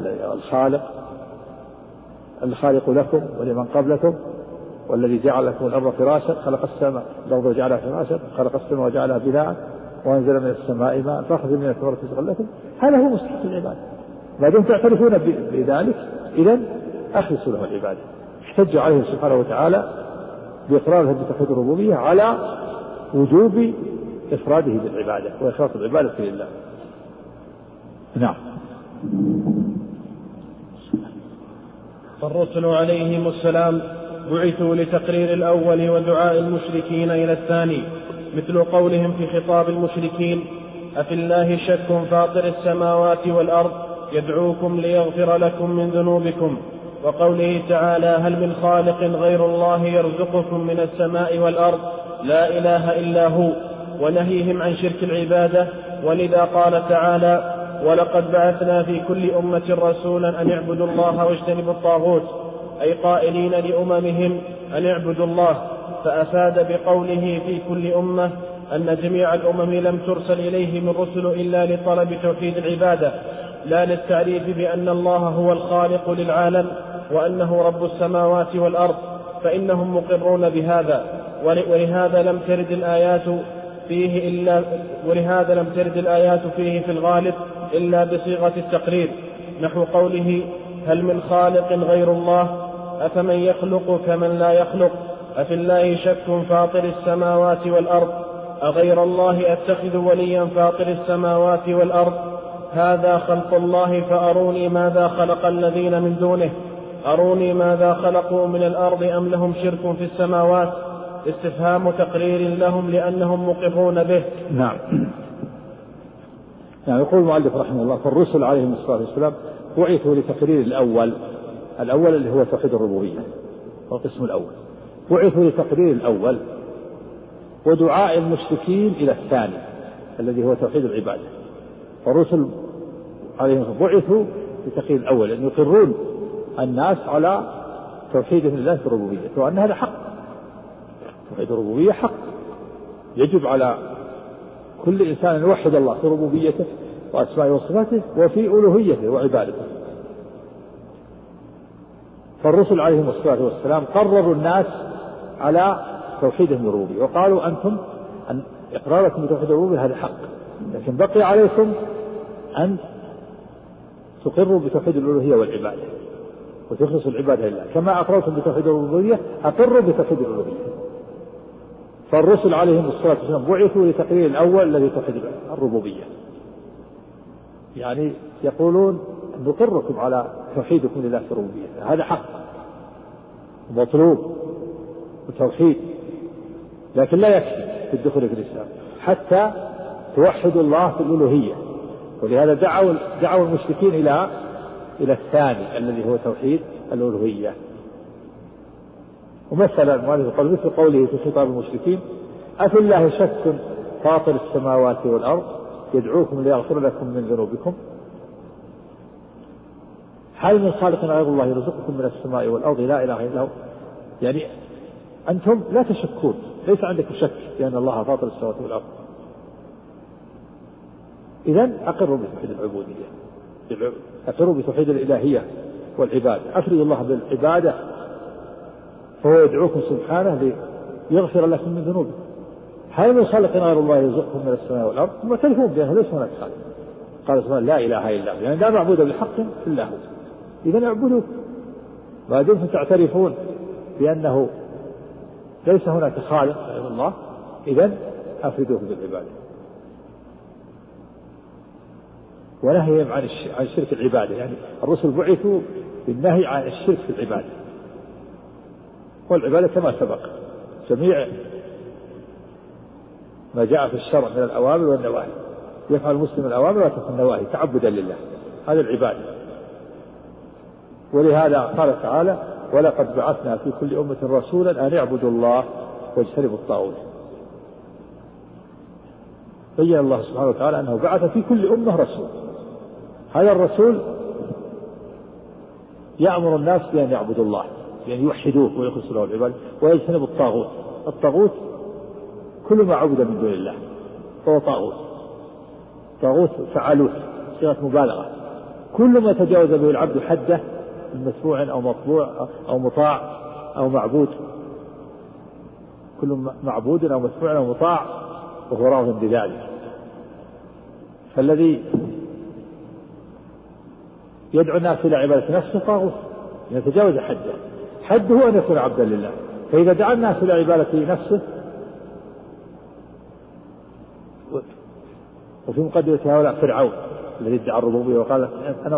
الخالق لكم ولمن قبلكم، والذي جعل لكم الأرض فراشا خلق السماء الأرض وجعلها فراشا خلق السماء وجعلها بناء وأنزل من السماء ماء فأخذ من الثمرات رزقا لكم. هذا هو مستحق العبادة. ما دمتم تعترفون بذلك إذن أخلصوا له العبادة. احتج عليه سبحانه وتعالى بإقراره بتوحيد الربوبية على وجوب إفراده بالعبادة وإخلاص العبادة لله. نعم. فالرسل عليهم السلام بعثوا لتقرير الأول ودعاء المشركين إلى الثاني، مثل قولهم في خطاب المشركين: أفي الله شك فاطر السماوات والأرض يدعوكم ليغفر لكم من ذنوبكم، وقوله تعالى: هل من خالق غير الله يرزقكم من السماء والأرض لا إله إلا هو، ونهيهم عن شرك العبادة. ولذا قال تعالى: ولقد بعثنا في كل أمة رسولا أن اعبدوا الله واجتنبوا الطاغوت، أي قائلين لأممهم أن اعبدوا الله، فأفاد بقوله في كل أمة أن جميع الأمم لم ترسل إليهم الرسل إلا لطلب توحيد العبادة، لا للتعريف بأن الله هو الخالق للعالم وأنه رب السماوات والأرض، فإنهم مقرون بهذا. ولهذا لم ترد الآيات فيه في الغالب إلا بصيغة التقرير، نحو قوله: هل من خالق غير الله، أفمن يخلق كمن لا يخلق، أفي الله شك فاطر السماوات والأرض، أغير الله أتخذ وليا فاطر السماوات والأرض، هذا خلق الله فأروني ماذا خلق الذين من دونه، أروني ماذا خلقوا من الأرض أم لهم شرك في السماوات. استفهام تقرير لهم لأنهم مقرون به. نعم. يقول المؤلف رحمه الله: فالرسل عليهم الصلاة والسلام بعثوا لتقرير الأول اللي هو توحيد الربوبية، هو القسم الأول. بعثوا لتقرير الأول ودعاء المشركين إلى الثاني الذي هو توحيد العبادة. فالرسل عليهم بعثوا لتقرير الأول أن يقرون الناس على توحيدهم لله في الربوبية، وأن هذا حق. توحيد الربوبية حق، يجب على كل إنسان أن يوحد الله في ربوبيته وأسمائه وصفاته وفي ألوهيته وعبادته. فالرسل عليهم الصلاة والسلام قرروا الناس على توحيدهم الربوبية، وقالوا: أنتم أن إقراركم بتوحيد الربوبية هذا حق، لكن بقي عليكم أن تقروا بتوحيد الألوهية والعبادة وتخلصوا العبادة لله، كما أقررتم بتوحيد الربوبية أقروا بتوحيد الألوهية. فالرسل عليهم الصلاة والسلام بعثوا لتقرير الأول الذي توحيد الربوبية، يعني يقولون: نقركم على توحيدكم لله في الربوبية، هذا حق ومطلوب وتوحيد، لكن لا يكفي في الدخول في الإسلام حتى توحدوا الله في الألوهية. ولهذا دعوا المشركين إلى الثاني الذي هو توحيد الألوهية. ومثلا المؤلف قال مثل قوله في خطاب المشركين: أفي الله شك فاطر السماوات والأرض يدعوكم ليغفر لكم من ذنوبكم، هل من خالق غير الله يرزقكم من السماء والأرض لا إله إلا هو. يعني أنتم لا تشكون، ليس عندكم شك بأن الله فاطر السماوات والأرض، إذن أقروا بتوحيد العبودية، أقروا بتوحيد الإلهية والعبادة، أفردوا الله بالعبادة، فهو يدعوكم سبحانه ليغفر لكم من ذنوبكم. هل من خالق غير الله يرزقكم من السماء والأرض؟ ثم تلفون بأنه ليس هناك خالق. قال سبحانه: لا إله إلا هو، يعني لا معبود بحق إلا هو، إذن اعبدوه. ما دمتم تعترفون بأنه ليس هناك خالق غير الله، إذن أفردوه بالعبادة. ونهيهم عن شرك العبادة، يعني الرسل بعثوا بالنهي عن الشرك في العبادة، والعبادة كما سبق جميع ما جاء في الشرع من الأوامر والنواهي، يفعل المسلم الأوامر ويترك النواهي تعبدا لله، هذا العبادة. ولهذا قال تعالى: ولقد بعثنا في كل أمة رسولا أن اعبدوا الله واجتنبوا الطاغوت. بين الله سبحانه وتعالى أنه بعث في كل أمة رسول، هذا الرسول يأمر الناس بأن يعبدوا الله، يعني يوحدوه ويخلصوا له العبادة ويجتنبوا الطاغوت. الطاغوت كل ما عبد من دون الله فهو طاغوت. طاغوت فعلوت صيغة مبالغة، كل ما تجاوز به العبد حده من متبوع أو مطبوع أو مطاع أو معبود، كل معبود أو متبوع أو مطاع وهو راض بذلك. فالذي يدعو الناس إلى عبادة نفسه طاغوت، يتجاوز حده. حده أن يكون عبدا لله، فإذا دعا الناس إلى عبادة نفسه، وفي مقدمة هؤلاء فرعون الذي ادعى الربوبية وقال أنا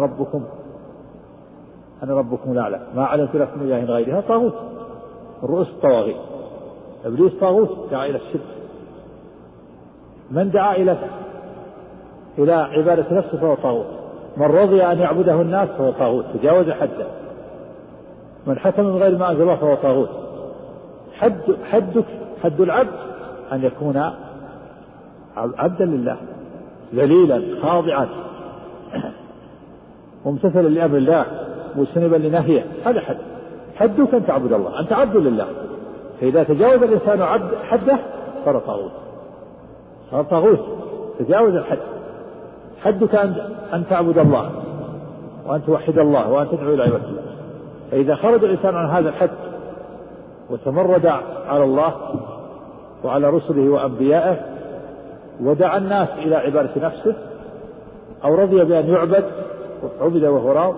ربكم الأعلى ما علمت لكم من إله غيرها، طاغوت، الرؤوس الطواغيت، إبليس طاغوت دعا إلى الشرك. من دعا إلى عبادة نفسه فهو طاغوت، من رضي أن يعبده الناس فهو طاغوت، تجاوز حده، من حكم من غير ما أنزل الله فهو طاغوت. حد العبد أن يكون عبدا لله ذليلا خاضعا ممتثلا لأمر الله مجتنبا لنهيه، هذا حدك أن تعبد الله، أنت عبد لله. فإذا تجاوز الإنسان حده صار طاغوت، تجاوز الحد. حدك أن تعبد الله وأن توحد الله وأن تدعو إلى عبادة الله. فإذا خرج الإنسان عن هذا الحد وتمرد على الله وعلى رسله وأنبيائه ودعا الناس إلى عبادة نفسه، أو رضي بأن يعبد عبد وهو راض،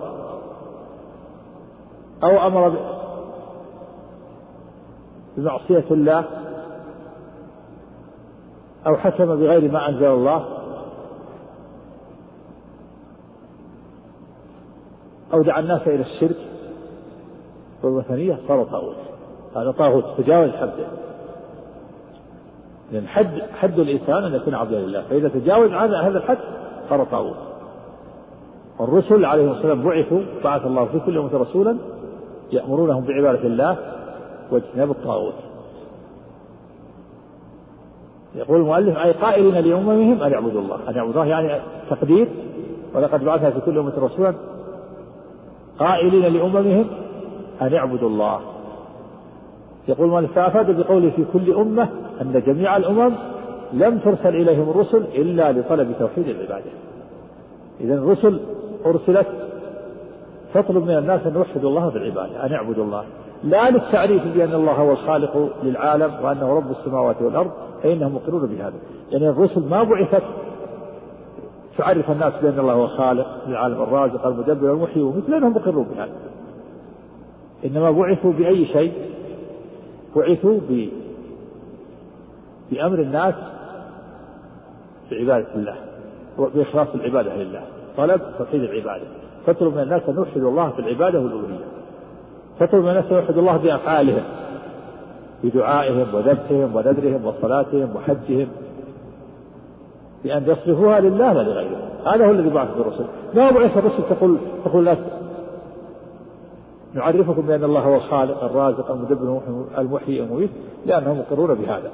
أو أمر بمعصية الله، أو حكم بغير ما أنزل الله، أو دعا الناس إلى الشرك والوثنية، صار طاغوت. هذا طاغوت تجاوز حده، لأن حد الإنسان أن يكون عبدا لله، فإذا تجاوز هذا الحد صار طاغوت. الرسل عليهم السلام بعث الله في كل أمة رسولا يأمرونهم بعبادة الله واجتناب الطاغوت. يقول المؤلف أي قائلين لأممهم أن يعبدوا الله، أن يعبدوا الله يعني تقدير، ولقد بعثنا في كل أمة رسولا قائلين لأممهم أن يعبدوا الله. يقول المؤلف فأفاد بقوله في كل أمة أن جميع الأمم لم ترسل إليهم الرسل إلا لطلب توحيد العبادة. إذن الرسل أرسلت تطلب من الناس أن يوحدوا الله بالعبادة، أن يعبدوا الله، لا للتعريف بأن الله هو الخالق للعالم وأنه رب السماوات والأرض، فإنهم مقرون بهذا. يعني الرسل ما بعثت تعرف الناس بأن الله هو الخالق للعالم الرازق المدبر المحيي ومثل، لأنهم مقرون بهذا. إنما بعثوا بأي شيء؟ بعثوا بأمر الناس بعبادة الله وبإخلاص العبادة لله، طلب توحيد العبادة، تطلب من الناس أن يوحدوا الله في العبادة والألوهية، تطلب من الناس أن يوحدوا الله بأفعالهم، بدعائهم وذبحهم ونذرهم وصلاتهم وحجهم، بأن يصرفوها لله لا لغيره. هذا هو الذي بعث بالرسل. ما بعث الرسل تقول لا نعرفكم بأن الله هو الخالق الرازق المدبر المحيي المميت، لأنهم مقرون بهذا.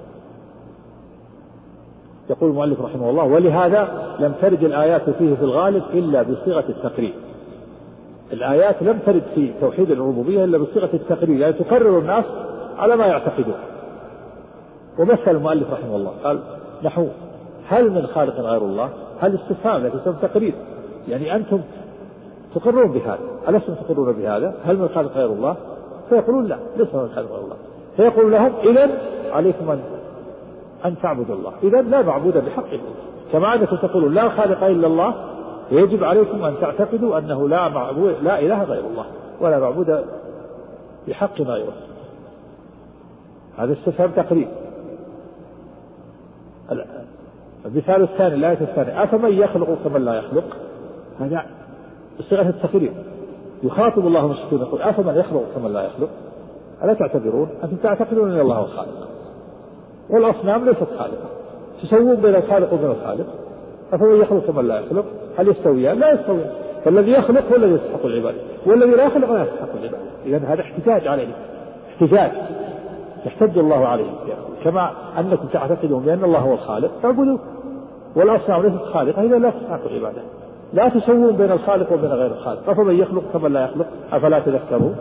يقول المؤلف رحمه الله ولهذا لم ترد الآيات فيه في الغالب إلا بصيغة التقرير. الآيات لم ترد في توحيد الربوبية إلا بصيغة التقرير، يعني تقرر الناس على ما يعتقدون. ومثل المؤلف رحمه الله قال نحو هل من خالق غير الله؟ هل استفهام لكن تقرير، يعني أنتم تقرون بهذا، ألستم تقرون بهذا؟ هل من خالق غير الله؟ فيقولون لا، ليس من خالق غير الله. فيقول لهم إذن عليكم أن تعبدوا الله، إذن لا معبود بحق إلا الله. كما أنكم تقولون لا خالق إلا الله، يجب عليكم أن تعتقدوا أنه لا إله غير الله ولا معبود بحق غيره. هذا استفهام تقرير. المثال الثاني الآية الثانية أفمن يخلق كمن لا يخلق، هذا صيغة التقرير. يخاطب الله المشركين يقول أفمن يخلق كمن لا يخلق، ألا تعتبرون أنتم تعتقدون أن الله هو الخالق والأصنام ليست خالقة، تسوون بين الخالق وبين الخالق. أفمن يخلق كمن لا يخلق، هل يستويان؟ لا يستويان. فالذي يخلق هو الذي يستحق العبادة، والذي لا يخلق لا يستحق العبادة. إذن هذا احتجاج عليه، احتجاج يحتج الله عليه. كما أنكم تعتقدون بأن الله هو الخالق فاعبدوا، والأصنام ليست خالقة إذا لا تستحق العبادة. لا تسوون بين الخالق وبين غير الخالق. أفمن يخلق كمن لا يخلق أفلا تذكرون.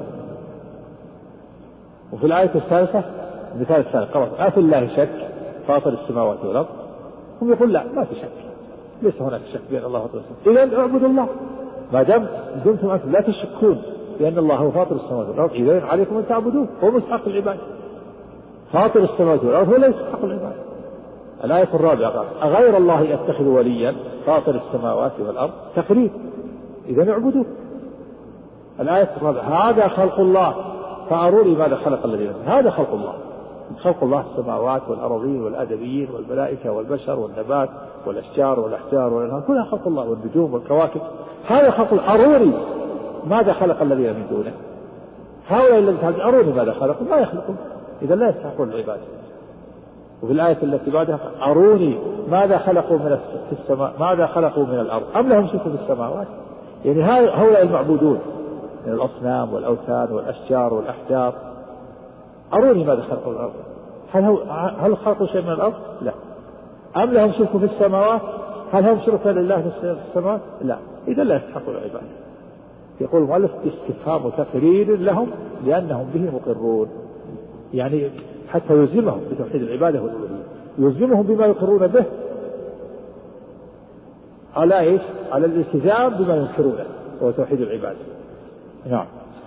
وفي الآية الثالثة المثال الثالث قال أفي الله شك فاطر السماوات والأرض، هم يقول لا ما في شك، ليس هناك شك بأن الله فاطر السماوات. إذن اعبدوا الله ما دمتم أنتم لا تشكون بأن الله هو فاطر السماوات والأرض، إذن عليكم أن تعبدوه، هو مستحق العبادة. فاطر السماوات والأرض هو لا يستحق العبادة. الآية الرابعة قال أغير الله يتخذ وليا فاطر السماوات والأرض، تقرير، إذن اعبدوه. الآية الرابعة هذا خلق الله فأروني ماذا خلق الذين. هذا خلق الله، خلق الله السماوات والأراضين والآدميين والملائكة والبشر والنبات والأشجار والأحجار والأنهار، كلها خلق الله، والنجوم والكواكب، هذا خلق. أروني ماذا خلق الذين من دونه. هؤلاء الذين أروني ماذا خلقوا، ما يخلقون، إذا لا يستحقون العبادة. وفي الآية التي بعدها أروني ماذا خلقوا في السماء، ماذا خلقوا من الأرض أم لهم شرك في السماوات. يعني هؤلاء المعبودون من الأصنام والأوثان والأشجار والأحجار، أروني ماذا خلقوا من الأرض. هل خلقوا شيء من الأرض؟ لا. أم لهم شرك في السماوات، هل هم شركاء لله في السماوات؟ لا، إذا لا يستحقون العبادة. يقول المؤلف استفهام تقرير لهم لأنهم به مقرون، يعني حتى يلزمهم بتوحيد العبادة والألوهية، يلزمهم بما يقرون به على إيش؟ على الالتزام بما ينكرونه وهو توحيد العبادة. نعم.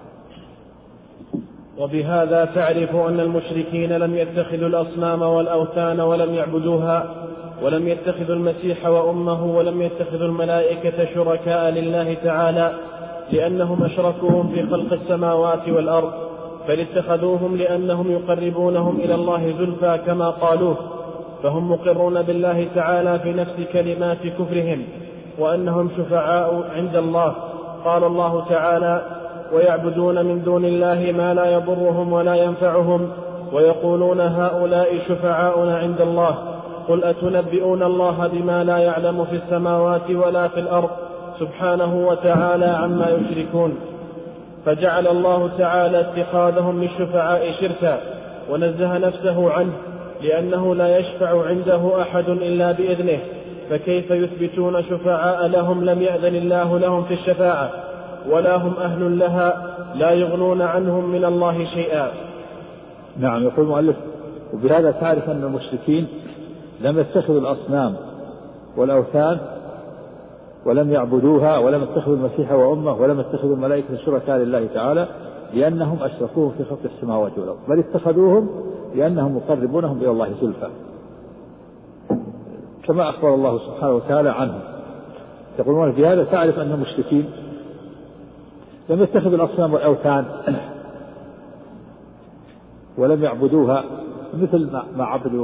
وبهذا تعرف أن المشركين لم يتخذوا الأصنام والأوثان ولم يعبدوها، ولم يتخذوا المسيح وأمه، ولم يتخذوا الملائكة شركاء لله تعالى، لأنهم أشركوهم في خلق السماوات والأرض، بل اتخذوهم لأنهم يقربونهم إلى الله زلفى كما قالوه، فهم مقرون بالله تعالى في نفس كلمات كفرهم وأنهم شفعاء عند الله. قال الله تعالى: ويعبدون من دون الله ما لا يضرهم ولا ينفعهم ويقولون هؤلاء شفعاؤنا عند الله. قل أتنبئون الله بما لا يعلم في السماوات ولا في الأرض سبحانه وتعالى عما يشركون. فجعل الله تعالى اتخاذهم للشفعاء شركا ونزه نفسه عنه، لأنه لا يشفع عنده أحد إلا بإذنه، فكيف يثبتون شفعاء لهم لم يأذن الله لهم في الشفاعة ولا هم أهل لها، لا يغنون عنهم من الله شيئا. نعم. يقول المؤلف: وبهذا تعرف أن المشركين لم يتخذوا الأصنام والأوثان ولم يعبدوها، ولم يتخذوا المسيح وأمه، ولم يتخذوا الملائكة شركاء لله تعالى، لأنهم أشركوهم في خلق السماوات والأرض، بل اتخذوهم لأنهم مقربونهم إلى الله زلفى، كما أخبر الله سبحانه وتعالى عنهم. يقولون: بهذا تعرف أن المشركين لم يتخذوا الأصنام والأوثان ولم يعبدوها، مثل ما عبدوا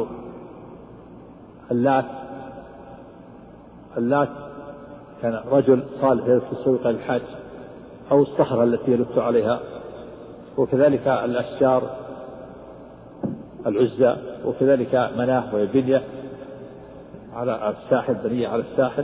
اللات كان رجل صالح في السوق للحج، أو الصخرة التي يلف عليها، وكذلك الأشجار العزى، وكذلك مناه وبنية على الساحل، بنية على الساحل،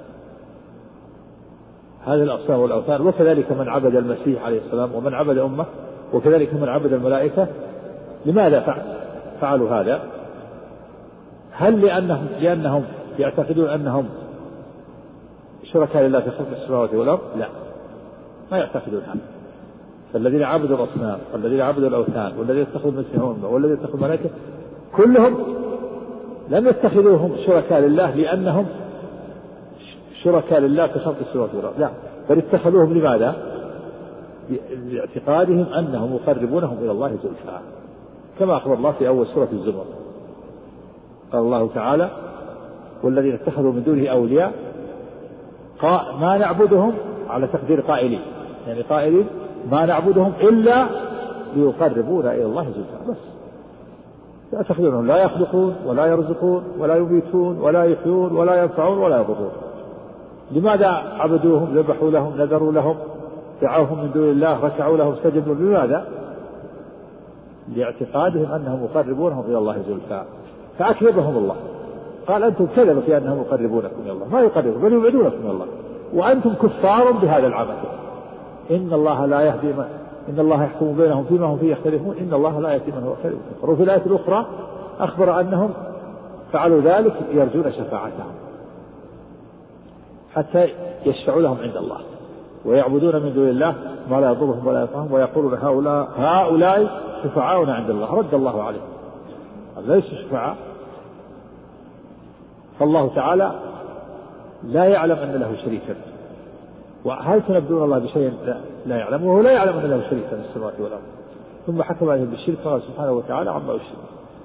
هذه الأصنام والأوثان. وكذلك من عبد المسيح عليه السلام ومن عبد أمه، وكذلك من عبد الملائكة. لماذا فعلوا هذا؟ هل لأنهم يعتقدون أنهم شركاء لله في خلق السماوات والأرض؟ لا، ما يعتقدون هذا. فالذين عبدوا الأصنام والذين عبدوا الأوثان والذين اتخذوا المسيح وأمه والذين اتخذوا الملائكة كلهم لم يتخذوهم شركاء لله لأنهم شركاء لله في خلق السماوات والأرض، لا، بل اتخذوهم لماذا؟ لاعتقادهم أنهم يقربونهم إلى الله زلفى، كما أخبر الله في أول سورة الزمر. قال الله تعالى: والذين اتخذوا من دونه أولياء ما نعبدهم، على تقدير قائلين، يعني قائلين ما نعبدهم إلا ليقربونا إلى الله زلفى، بس يعتقدونهم لا يخلقون ولا يرزقون ولا يميتون ولا يحيون ولا ينفعون ولا يضرون. لماذا عبدوهم؟ ذبحوا لهم، نذروا لهم، دعوهم من دون الله، ركعوا لهم، سجدوا. لماذا؟ لاعتقادهم أنهم يقربونهم إلى الله زلفى، فأكذبهم الله. قال: أنتم كذبوا في أنهم يقربونكم إلى الله، ما يقربون بل يبعدونكم من الله، وأنتم كفار بهذا العمل. إن الله لا يهدي إن الله يحكم بينهم فيما هم فيه يختلفون، إن الله لا يهدي من هو خير. وفي الآية الأخرى أخبر أنهم فعلوا ذلك يرجون شفاعتهم حتى يشفعوا لهم عند الله، ويعبدون من دون الله ما لا يضرهم ولا ينفعهم، ويقولون هؤلاء شفعاؤنا عند الله. رد الله عليهم، ليسوا شفعاء. فالله تعالى لا يعلم أن له شريكا، وهل تنبئون الله بشيء لا يعلمه؟ وهو لا يعلم أن له شريكا في السماوات والأرض. ثم حكم عليهم بالشرك، قال سبحانه وتعالى عما يشركون.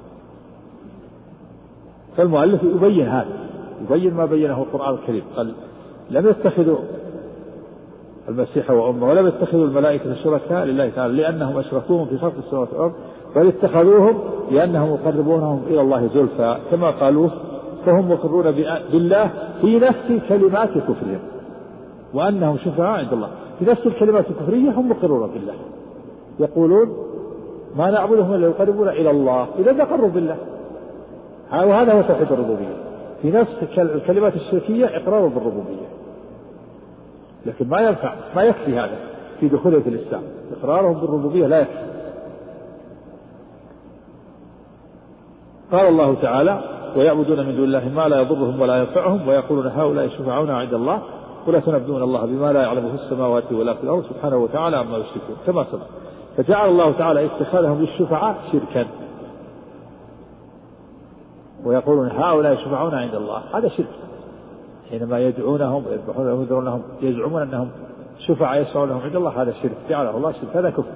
فالمؤلف يبين هذا، يبين ما بينه القرآن الكريم. قال: لم يتخذوا المسيح وأمه، ولم يتخذوا الملائكة شركاء لله تعالى لأنهم أشركوهم في خلق السماوات والأرض، بل اتخذوهم لأنهم يقربونهم إلى الله زلفى كما قالوه، فهم مقرون بالله في نفس كلمات كفرهم وأنهم شفعاء عند الله. في نفس الكلمات الكفرية هم مقرون بالله، يقولون ما نعبدهم إلا يقربون إلى الله، إذا أقروا بالله. وهذا هو توحيد الربوبية، في نفس الكلمات الشركية إقرار بالربوبية، لكن ما ينفع، ما يكفي هذا في دخوله في الإسلام، إقرارهم بالربوبية لا يكفي. قال الله تعالى ويعبدون من دون الله ما لا يضرهم ولا ينفعهم ويقولون هؤلاء شفعاؤنا عند الله ولا تنبئون الله بما لا يعلم في السماوات ولا في الأرض سبحانه وتعالى عما يشركون كما سبق. فجعل الله تعالى اتخاذهم للشفعاء شركا، ويقولون هؤلاء شفعاؤنا عند الله، هذا شرك حينما يدعونهم ويذبحونهم ويذرونهم يزعمون أنهم شفعاء يشفعون لهم عند الله، هذا شرك جعله الله شرك، هذا كفر.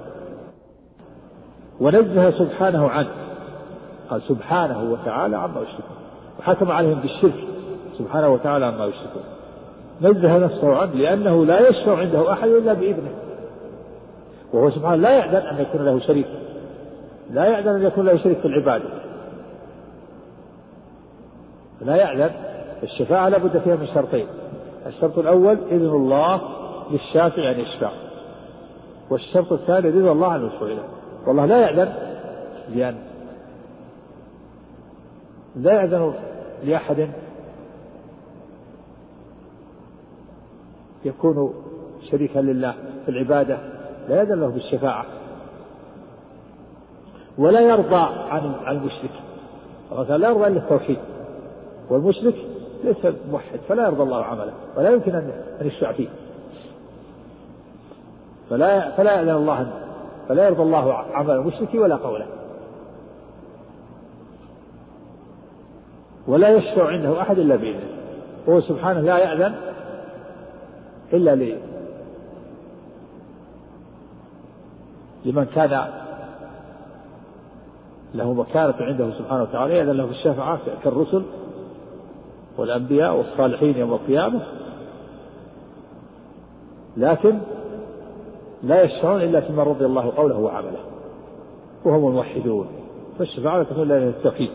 ونزه سبحانه عنه، قال سبحانه وتعالى عما يشركون، وحكم عليهم بالشرك سبحانه وتعالى عما يشركون. نزه نفسه عنه لأنه لا يشفع عنده أحد إلا بإذنه، وهو سبحانه لا يعدل أن يكون له شريك، لا يعدل أن يكون له شريك في العبادة، لا يعدل. الشفاعة لابد فيها من شرطين: الشرط الأول إذن الله للشافع أن يشفع، والشرط الثاني رضا الله عن المشفوع له. والله لا يعدل لا يعدل لأحد يكون شريكا لله في العبادة، لا يأذن له بالشفاعة، ولا يرضى عن المشرك. الله لا يرضى إلا التوحيد، والمشرك ليس موحد فلا يرضى الله عمله ولا يمكن أن يشفع فيه، فلا يأذن الله، فلا يرضى الله عمل المشرك ولا قوله، ولا يشفع عنده أحد إلا بإذنه. هو سبحانه لا يأذن إلا لمن كان له مكانة عنده سبحانه وتعالى، يأذن له بالشفاعة كالرسل والأنبياء والصالحين يوم القيامة، لكن لا يشفعون إلا فيما رضي الله قوله وعمله وهم الموحدون، فالشفاعة تكون لله التوحيد.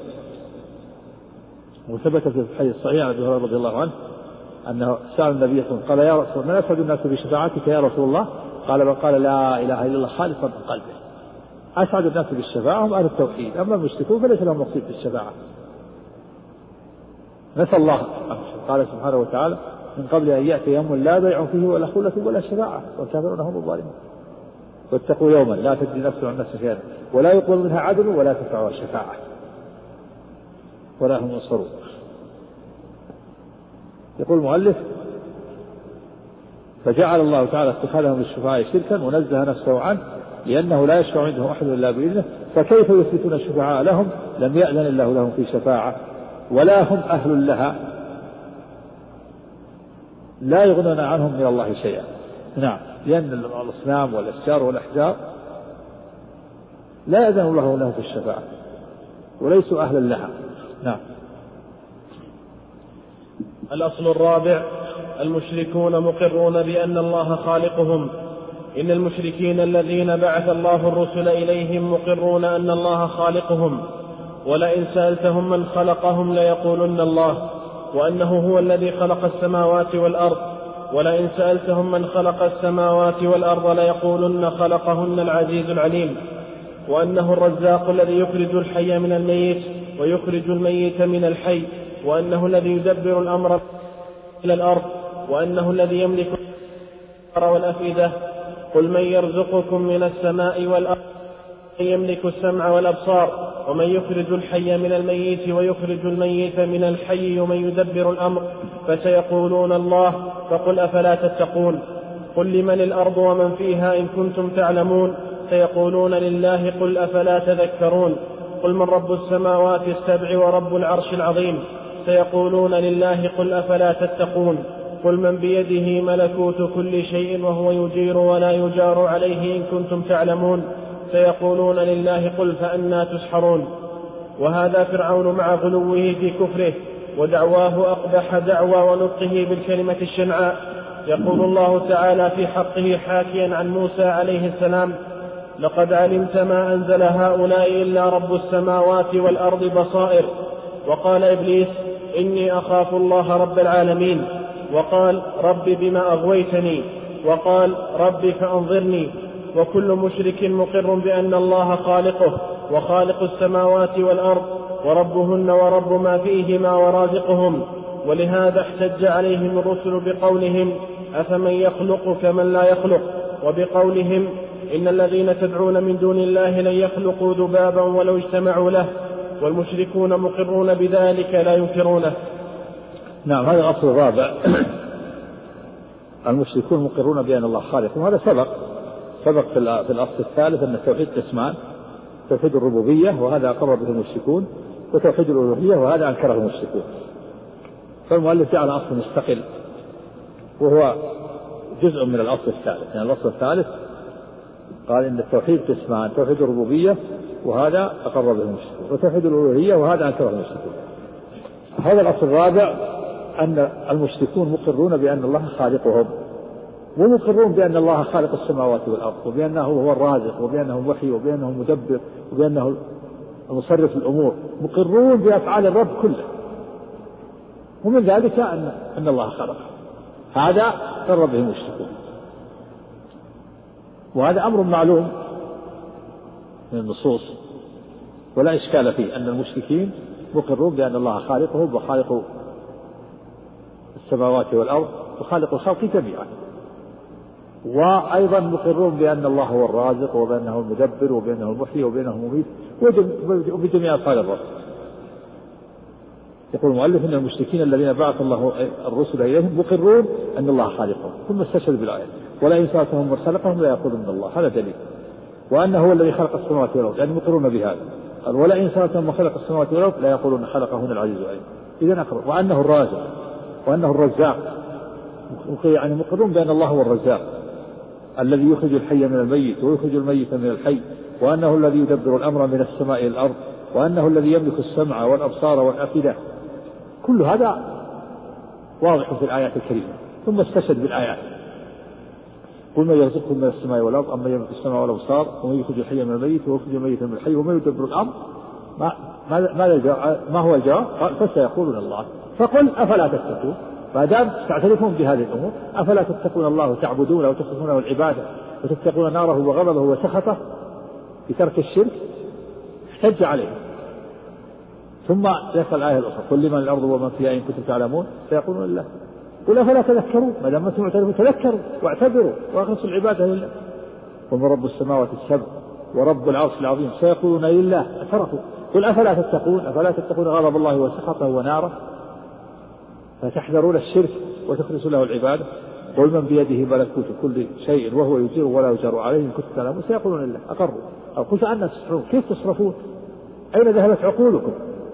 وثبت في الحديث الصحيح عن أبي هريرة رضي الله عنه أنه سأل النبي صلى الله عليه وسلم قال يا رسول من أسعد الناس بشفاعتك يا رسول الله؟ قال من قال لا إله إلا الله خالصا من قلبه. أسعد الناس بالشفاعة هم أهل التوحيد، أما المشركون فليس لهم نصيب بالشفاعة. نسأل الله، قال سبحانه وتعالى من قبل أن يأتي يوم لا بيع فيه ولا خلة ولا شفاعة والكافرون هم الظالمون. واتقوا يوما لا تجزي نفس عن نفس شيئا ولا يقبل منها عدل ولا تنفعها شفاعة ولا هم ينصرون. يقول المؤلف فجعل الله تعالى اتخاذهم للشفعاء شركا ونزه نفسه عنه لأنه لا يشفع عندهم أحد إلا بإذنه، فكيف يثبتون الشفعاء لهم لم يأذن الله لهم في شفاعة ولا هم أهل لها، لا يغنون عنهم من الله شيئا. نعم، لأن الأصنام والأشجار والأحجار لا يأذن الله لهم في الشفاعة وليسوا أهلا لها. نعم. الأصل الرابع: المشركون مقرون بأن الله خالقهم. إن المشركين الذين بعث الله الرسل إليهم مقرون أن الله خالقهم، ولئن سألتهم من خلقهم ليقولن الله، وأنه هو الذي خلق السماوات والأرض، ولئن سألتهم من خلق السماوات والأرض ليقولن خلقهن العزيز العليم، وأنه الرزاق الذي يخرج الحي من الميت ويخرج الميت من الحي، وأنه الذي يدبر الأمر إلى الأرض، وأنه الذي يملك الأبصار والأفئدة. قل من يرزقكم من السماء والأرض، من يملك السمع والأبصار، ومن يخرج الحي من الميت ويخرج الميت من الحي، ومن يدبر الأمر، فسيقولون الله، فقل أفلا تتقون. قل لمن الأرض ومن فيها إن كنتم تعلمون، سيقولون لله، قل أفلا تذكرون. قل من رب السماوات السبع ورب العرش العظيم، سيقولون لله، قل أفلا تتقون. قل من بيده ملكوت كل شيء وهو يجير ولا يجار عليه إن كنتم تعلمون، سيقولون لله، قل فأنى تسحرون. وهذا فرعون مع غلوه في كفره ودعواه أقبح دعوى ونطقه بالكلمة الشنعاء، يقول الله تعالى في حقه حاكيا عن موسى عليه السلام: لقد علمت ما أنزل هؤلاء إلا رب السماوات والأرض بصائر. وقال إبليس: إني أخاف الله رب العالمين. وقال: رب بما أغويتني. وقال: رب فأنظرني. وكل مشرك مقر بأن الله خالقه وخالق السماوات والأرض وربهن ورب ما فيهما ورازقهم. ولهذا احتج عليهم الرسل بقولهم: أفمن يخلق كمن لا يخلق، وبقولهم: إن الذين تدعون من دون الله لن يخلقوا ذبابا ولو اجتمعوا له، والمشركون مقرون بذلك لا ينكرونه. نعم، هذا الأصل الرابع. المشركون مقرون بأن الله خالق، وهذا سبق في الأصل الثالث أن التوحيد قسمان: توحيد الربوبية وهذا أقر به المشركون، وتوحيد الألوهية وهذا أنكره المشركون. فالمؤلف جعل أصل مستقل وهو جزء من الأصل الثالث. يعني الأصل الثالث قال إن التوحيد قسمان: توحيد الربوبية وهذا أقر به المشركون، وتوحيد الألوهية وهذا أنكره المشركون. هذا الأصل الرابع أن المشركون مقرون بأن الله خالقهم، ومقرون بأن الله خالق السماوات والأرض، وبأنه هو الرازق، وبأنه المحيي، وبأنه المدبر، وبأنه المصرف الأمور. مقرون بأفعال الرب كله، ومن ذلك أن الله خلق. هذا قر به المشركون، وهذا أمر معلوم من النصوص ولا إشكال فيه أن المشركين مقرون بأن الله خالقهم وخالق السماوات والأرض وخالق الخلق جميعا، وأيضا مقرون بأن الله هو الرازق وبأنه المدبر وبأنه المحيي وبأنه المميت وبجميع أفعال الرب. يقول المؤلف إن المشركين الذين بعث الله الرسل إليهم مقرون أن الله خالقهم، ثم استشهد بالآية: ولئن سألتهم من خلقهم لا يقولون الله. هذا دليل. وأنه هو الذي خلق السماوات والأرض، يعني مقرون بهذا. قال: ولئن سألتهم من خلق السماوات والأرض لا يقولون خلقهن العزيز العليم. إذن أقر. وأنه الرازق وأنه الرزاق، يعني مقرون بأن الله هو الرزاق الذي يخرج الحي من الميت ويخرج الميت من الحي، وأنه الذي يدبر الأمر من السماء إلى الأرض، وأنه الذي يملك السمع والأبصار والأفئدة. كل هذا واضح في الآيات الكريمة. ثم استشهد بالآيات: قل من يرزقكم من السماء والأرض أما يملك السمع والأبصار ومن يخرج الحي من الميت ويخرج الميت من الحي ومن يدبر الأمر. ما هو الجواب؟ قال: فسيقولون الله. فقل: أفلا تتقون؟ ما دام تعترفون بهذه الأمور أفلا تتقون الله وتعبدونه وتخلصونه العبادة وتتقون ناره وغضبه وسخطه بترك الشرك؟ احتج عليه. ثم ذكر الآية الأخرى: قل لمن الأرض ومن فيها إن كنتم تعلمون سيقولون الله. قل أفلا تذكرون؟ ما دام أنتم معترفون تذكروا واعتبروا وأخلصوا العبادة لله. ومن رب السماوات السبع ورب العرش العظيم سيقولون لله. اعترفوا. قل أفلا تتقون؟ أفلا تتقون غضب الله وسخطه وناره فتحذرون الشرك وتخلصوا له العبادة؟ قل من بيده ملكوت كل شيء وهو يجير ولا يجار عليه إن كنتم تعلمون سيقولون لله. أقروا. أو قلت أن تصرفون؟ كيف تصرفون؟ أين ذهبت عقولكم؟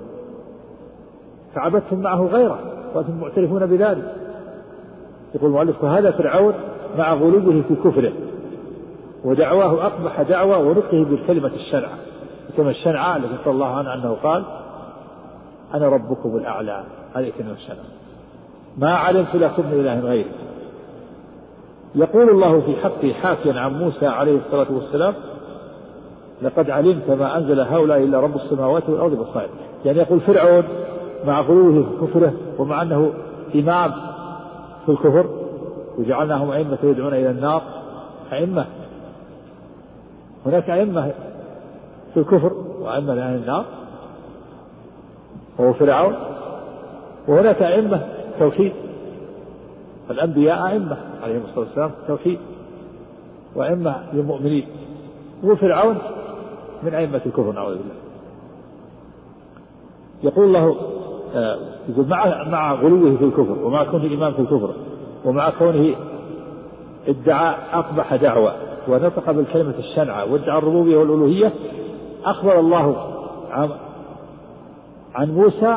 فعبدتم معه غيره وأنتم معترفون بذلك. يقول المؤلف: وهذا فرعون مع غلوبه في كفره ودعواه أقبح دعوة ونطقه بالكلمة الشنعة، كما الشنعة التي قال الله عنه أنه قال: أنا ربكم الأعلى. هذه كلمة الشنعة: ما علمت لكم من إله غيري. يقول الله في حقه حاكيا عن موسى عليه الصلاة والسلام: لقد علمت ما أنزل هؤلاء إلا رب السماوات والأرض بصائر. يعني يقول فرعون مع غلوه في كفره ومع أنه إمام في الكفر وجعلناهم أئمة يدعون إلى النار. أئمة، هناك أئمة في الكفر وأئمة لأهل النار وهو فرعون، وهناك أئمة توحيد. الأنبياء أئمة عليهم الصلاة والسلام توحيد وأئمة للمؤمنين، وفرعون من أئمة الكفر نعوذ بالله. يقول الله يقول مع غلوه في الكفر ومع كونه الإمام في الكفر ومع كونه ادعى أقبح دعوة ونطق بالكلمة الشنعة وادعى الربوبية والألوهية، أخبر الله عن موسى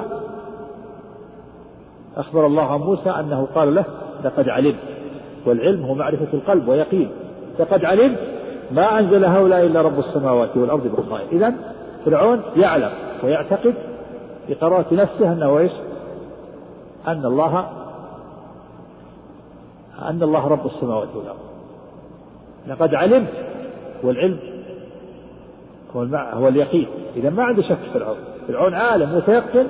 أنه قال له: لقد علمت. والعلم هو معرفة القلب ويقين. لقد علمت ما أنزل هؤلاء إلا رب السماوات والأرض بصائر. إذن فرعون يعلم ويعتقد بقرارة نفسه أنه أن الله أن الله رب السماوات والأرض. لقد علمت، والعلم هو اليقين. إذا ما عنده شك فرعون، فرعون عالم متيقن،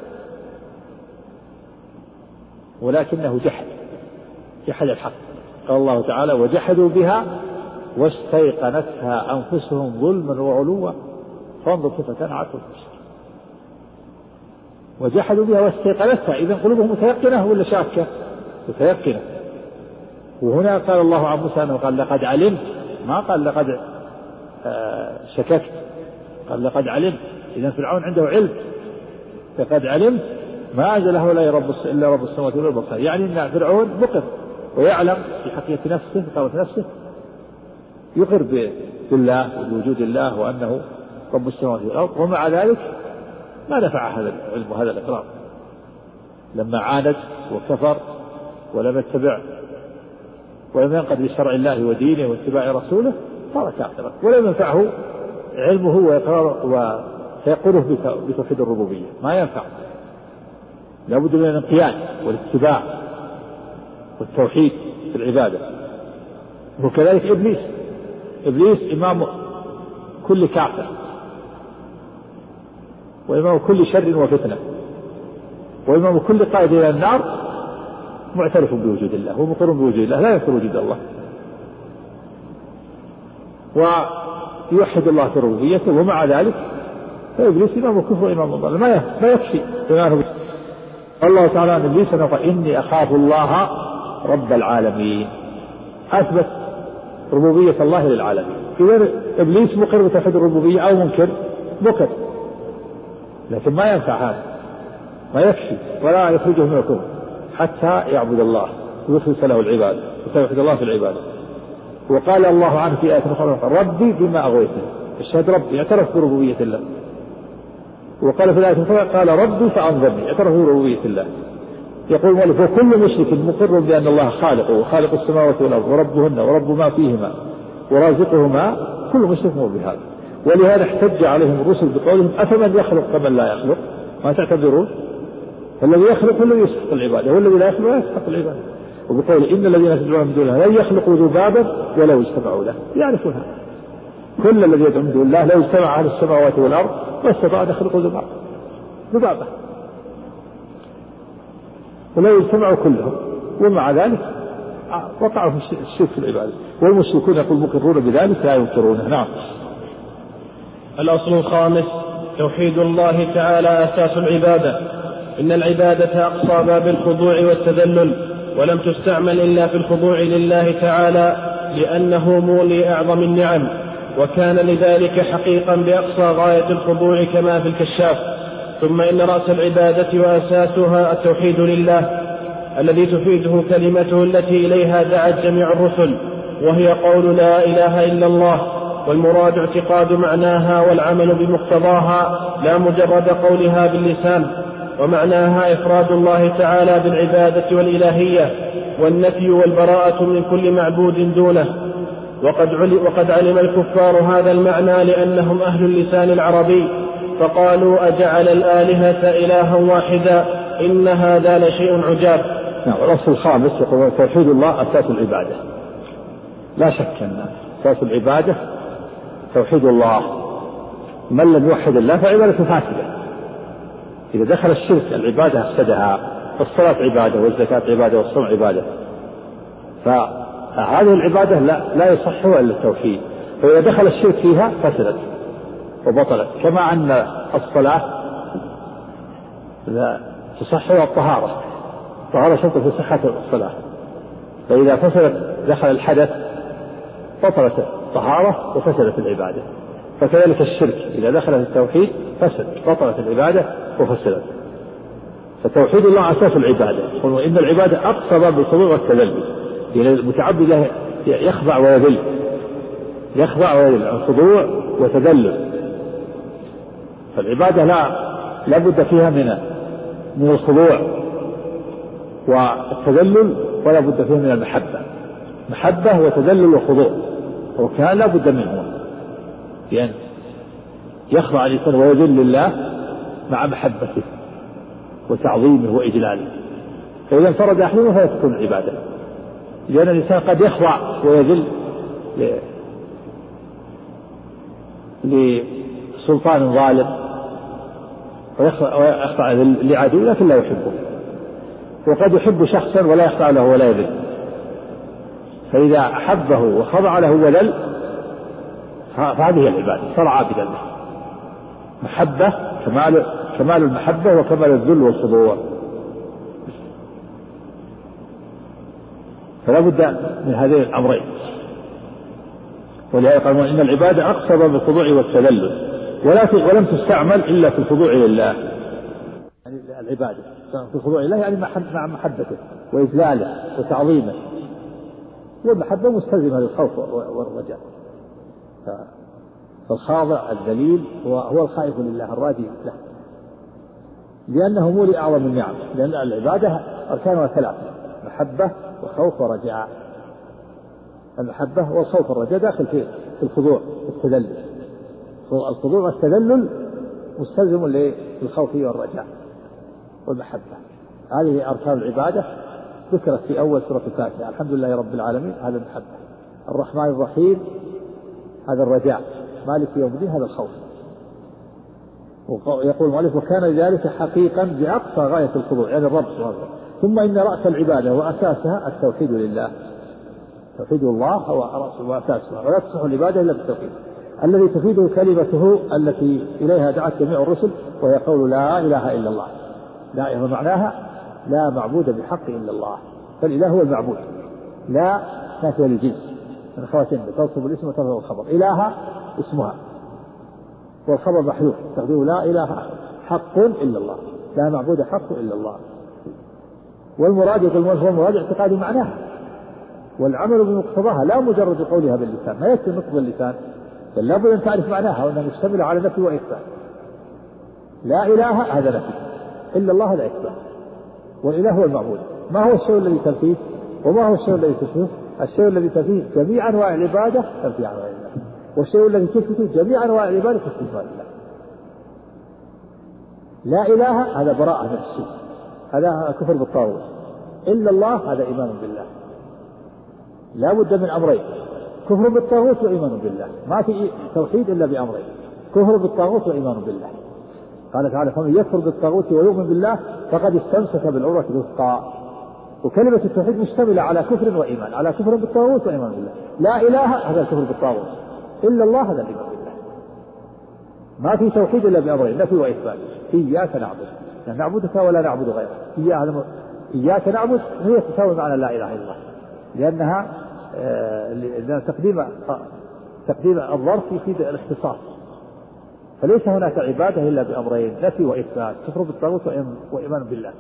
ولكنه جحد الحق. قال الله تعالى: وجحدوا بها واستيقنتها أنفسهم ظلما وعلوا فانظر كيف كان عاقبة المشركين. وجحدوا بها واستيقنتها، إذا قلوبهم متيقنة ولا شاكة؟ متيقنة. وهنا قال الله عن موسى أنه قال: لقد علمت، ما قال لقد شككت، قال لقد علمت. إذا فرعون عنده علم. لقد علمت ما أنزله إلا رب السماوات والأرض. يعني أن فرعون مقر ويعلم في حقيقة نفسه، في نفسه يقر بالله وبوجود الله وأنه رب السماوات والأرض، ومع ذلك ما نفع هذا العلم وهذا الإقرار. لما عاند وكفر ولم يتبع ولم ينقض بشرع الله ودينه واتباع رسوله صار كافرا، ولم ينفعه علمه ويقره بتوحيد الربوبية. ما ينفع، لابد من الانقياد والاتباع والتوحيد في العبادة. وكذلك إبليس إمام كل كافر وإمام كل شر وفتنة وإمام كل قائد إلى النار، معترف بوجود الله ومقر بوجود الله، لا ينكر وجود الله، ويوحد الله في ربوبيته. ومع ذلك فإبليس إمام كفر وإمام ضلال، ما يكفي إيمانه. الله تعالى عن إبليس: إني أخاف الله رب العالمين. أثبت ربوبية الله للعالمين. إذا إبليس مقر بتوحيد الربوبية أو منكر؟ مقر، لكن ما ينفع هذا، ما يكفي، ولا يخرجه من الكفر حتى يعبد الله ويخلص له العبادة ويوحد الله في العبادة. وقال الله عنه في آية أخرى: ربي بما أغويتني. الشهد ربي، اعترف بربوبية الله. وقال في الآية الأخرى: قال ربي فأنظرني، اعترف بربوبية الله. يقول المؤلف: وكل مشرك مقر بأن الله خالقه وخالق السماوات والأرض وربهن ورب ما فيهما ورازقهما، كل مشرك مؤمن بهذا. ولهذا احتج عليهم الرسل بقولهم: أفمن يخلق كمن لا يخلق؟ ما تعتبرون؟ الذي يخلق هو الذي يستحق العبادة، والذي لا يخلق لا يستحق العبادة. وبقول: إن الذين تدعون من دون الله لن يخلقوا ذبابا ولو اجتمعوا له. يعرفونها. كل الذي يدعو من دون الله لو اجتمع أهل السماوات والأرض ما استطاع أن يخلقوا ذبابا ولو اجتمعوا كلهم، ومع ذلك وقعوا في الشرك في العبادة. والمشركون يقول مقرون بذلك لا ينكرونه. نعم. الأصل الخامس: توحيد الله تعالى أساس العبادة. إن العبادة أقصى باب الخضوع والتذلل، ولم تستعمل إلا في الخضوع لله تعالى، لأنه مولي أعظم النعم، وكان لذلك حقيقا بأقصى غاية الخضوع كما في الكشاف. ثم إن رأس العبادة وأساسها التوحيد لله، الذي تفيده كلمته التي إليها دعت جميع الرسل، وهي قول لا إله إلا الله، والمراد اعتقاد معناها والعمل بمقتضاها، لا مجرد قولها باللسان. ومعناها إفراد الله تعالى بالعبادة والإلهية، والنفي والبراءة من كل معبود دونه. وقد علم الكفار هذا المعنى لأنهم أهل اللسان العربي، فقالوا: أجعل الآلهة إلها واحدا إن هذا لشيء عجاب. الأصل الخامس يقول: توحيد الله أساس العبادة. لا شك أن أساس العبادة توحيد الله. من لم يوحد الله فعبادته فاسدة. إذا دخل الشرك العبادة أفسدها. الصلاة عبادة والزكاة عبادة والصوم عبادة، فهذه العبادة لا يصح إلا التوحيد. فإذا دخل الشرك فيها فسدت وبطلت. كما أن الصلاة لا تصح الطهارة شرط في صحة الصلاة، فإذا فسدت دخل الحدث بطلت الطهارة وفسدت العبادة. فكذلك الشرك إذا دخل في التوحيد فسد، بطلت العبادة وفسدت. فتوحيد الله أساس العبادة. إن العبادة أقصى باب الخضوع والتذلل، يعني المتعبد يخضع ويذل، الخضوع وتذلل. فالعبادة لا بد فيها من الخضوع والتذلل، ولا بد فيها من محبة وتذلل وخضوع، وكان لا بد منه، يعني يخضع الإنسان ويذل لله مع محبته وتعظيمه وإجلاله. فإذا انفرد أحدهما فلا تكون العبادة. لأن الإنسان قد يخضع ويذل لسلطان ظالم ويخضع لعدو لكن لا يحبه، وقد يحب شخصا ولا يخضع له ولا يذل، فإذا أحبه وخضع له وذل فهذه العبادة، صار عابدا له. محبة كمال المحبة وكمال الذل والخضوع. فلا بد من هذين الأمرين. ولهذا قال إن العبادة أقصد بالخضوع والتذلل ولم تستعمل إلا في الخضوع لله. يعني العبادة في الخضوع لله يعني مع محبته وإذلاله وتعظيمه، والمحبة مستلزمة للخوف والرجاء. فالخاضع الذليل هو الخائف لله الراجي له، لأنه مولي أعظم النعم، لأن العبادة أركانها ثلاثة: محبة وخوف ورجاء. المحبة والخوف والرجاء داخل في الخضوع والتذلل. الخضوع والتذلل مستلزم للخوف والرجاء والمحبة. هذه أركان العبادة ذكرت في أول سورة الفاتحة: الحمد لله رب العالمين، هذا المحبة. الرحمن الرحيم، هذا الرجاء. مالك يوم الدين، هذا الخوف. ويقول المؤلف: وكان ذلك حقيقا بأقصى غاية الخضوع، يعني الرب سبحانه. ثم إن رأس العبادة وأساسها التوحيد لله. توحيد الله هو رأس وأساسها، ولا تصح العبادة إلا بالتوحيد الذي تفيده كلمته التي إليها دعت جميع الرسل، وهي قول لا إله إلا الله. لا إله معناها لا معبود بحق إلا الله، فالإله هو المعبود. لا نافية للجنس من خواتين تنصب الاسم وترفع الخبر. إله اسمها والخبر محذوف، تقديره لا إله حق إلا الله، لا معبود حق إلا الله. والمراد يقول المراد اعتقاد معناها والعمل بمقتضاها، لا مجرد قولها باللسان، ما يكفي نطق باللسان، بل لابد أن تعرف معناها، وأنها مشتملة على نفي وإثبات. لا إله هذا نفي، إلا الله هذا إثبات، والإله هو المعبود. ما هو الشيء الذي تنفيه وما هو الشيء الذي تثبته؟ الشيء الذي تنفيه جميع أنواع العبادة تنفي أنواع العبادة، والشيء الذي تثبته جميع أنواع العبادة تثبت أنواع الله. لا إله هذا براءة من الشرك، هذا كفر بالطاغوت. إلا الله هذا إيمان بالله. لا بد من أمرين: كفر بالطاغوت وإيمان بالله. ما في توحيد إلا بأمرين: كفر بالطاغوت وإيمان بالله. قال تعالى: فمن يكفر بالطاغوت ويؤمن بالله فقد استمسك بالعروة الوثقى. وكلمة التوحيد مشتملة على كفر وإيمان، على كفر بالطاغوت وإيمان بالله. لا إله هذا الكفر بالطاغوت، إلا الله هذا الإيمان بالله. ما في توحيد إلا بأمرين: نفي وإثبات. إياك نعبد، لا نعبدك ولا نعبد غيرك. إياك نعبد هي تساوي معنى لا إله إلا الله، لأنها تقديم الظرف يفيد الاختصاص. فليس هناك عبادة إلا بأمرين: نفي وإثبات، كفر بالطاغوت وإيمان بالله.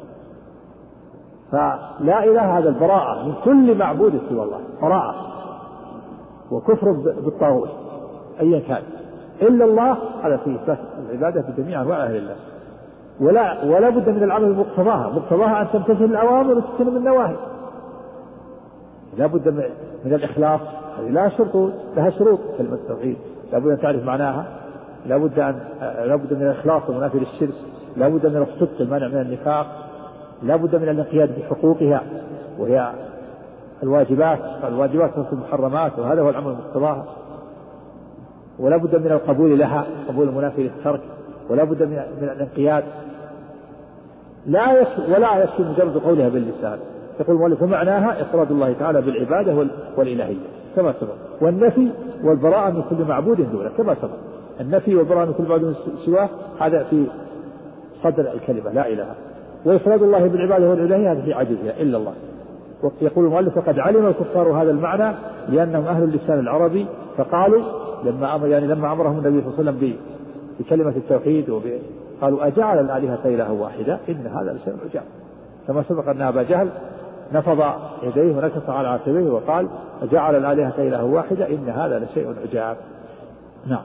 فلا إله هذا البراءة من كل معبود سوى الله، براءة وكفر بالطاغوت أيا كان. إلا الله هذا فيه إثبات العبادة بجميع أنواعها لله، ولا بد من العمل مقتضاها أن تمتثل الأوامر وتجتنب النواهي. لا بد من الإخلاص، لها شروط. كلمة التوحيد لا بد أن تعرف معناها، لا بد من الإخلاص المنافي للشرك، لا بد من الصدق المانع من النفاق، لا بد من الانقياد بحقوقها وهي الواجبات في المحرمات، وهذا هو العمل مقتضاها. ولا بد من القبول لها، قبول المنافي للترك، ولا بد من الانقياد. ولا يكفي مجرد قولها باللسان. يقول المؤلف: ومعناها إفراد الله تعالى بالعبادة والإلهية كما سبق، والنفي والبراءة من كل معبود دونه كما سبق. النفي والبراءة من كل معبود سواه هذا في صدر الكلمة لا إله، وإفراد الله بالعبادة والإلهية هذا في عجزها إلا الله. يقول المؤلف: فقد علم الكفار هذا المعنى لأنهم أهل اللسان العربي، فقالوا لما أمرهم النبي صلى الله عليه وسلم بكلمة التوحيد قالوا: أجعل الآلهة إلها واحدة إن هذا لشيء عجاب. كما سبق أن أبا جهل نفض يديه ونكص على عاتبيه وقال: أجعل الآلهة إلها واحدة إن هذا لشيء عجاب. نعم.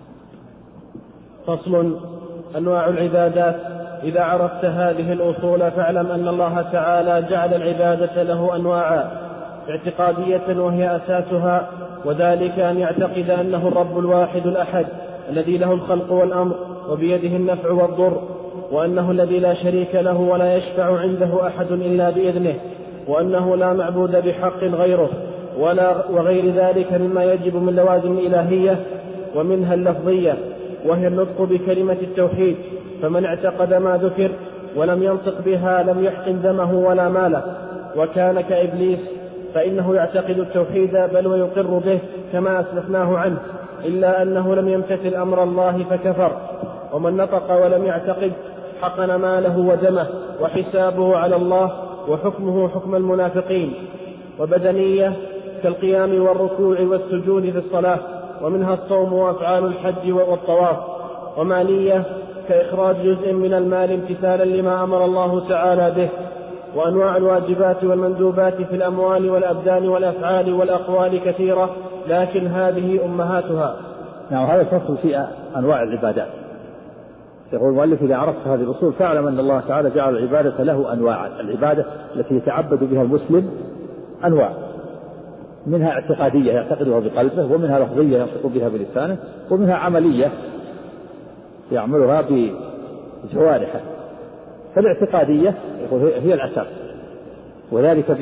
فصل: أنواع العبادات. إذا عرفت هذه الأصول فاعلم أن الله تعالى جعل العبادة له أنواعا اعتقادية وهي أساسها، وذلك أن يعتقد أنه الرب الواحد الأحد الذي له الخلق والأمر وبيده النفع والضر، وأنه الذي لا شريك له ولا يشفع عنده أحد إلا بإذنه، وأنه لا معبود بحق غيره وغير ذلك مما يجب من لوازم الإلهية، ومنها اللفظية وهي النطق بكلمة التوحيد، فمن اعتقد ما ذكر ولم ينطق بها لم يحقن دمه ولا ماله. وكان كإبليس فإنه يعتقد التوحيد بل ويقر به كما أسلفناه عنه، إلا أنه لم يمتثل أمر الله فكفر. ومن نطق ولم يعتقد حقن ماله ودمه، وحسابه على الله، وحكمه حكم المنافقين. وبدنية كالقيام والركوع والسجود في الصلاة، ومنها الصوم وأفعال الحج والطواف. ومالية كإخراج جزء من المال امتثالا لما أمر الله تعالى به. وأنواع الواجبات والمندوبات في الأموال والأبدان والأفعال والأقوال كثيرة، لكن هذه أمهاتها. نعم، هذا فصل في أنواع العبادات. يقول المؤلف: إذا عرفت هذه الأصول فاعلم أن الله تعالى جعل العبادة له أنواعا. العبادة التي يتعبد بها المسلم أنواع، منها اعتقادية يعتقدها بقلبه، ومنها لفظية ينطق بها بلسانه، ومنها عملية يعملها بجوارحه. فالاعتقادية هي الأساس، وذلك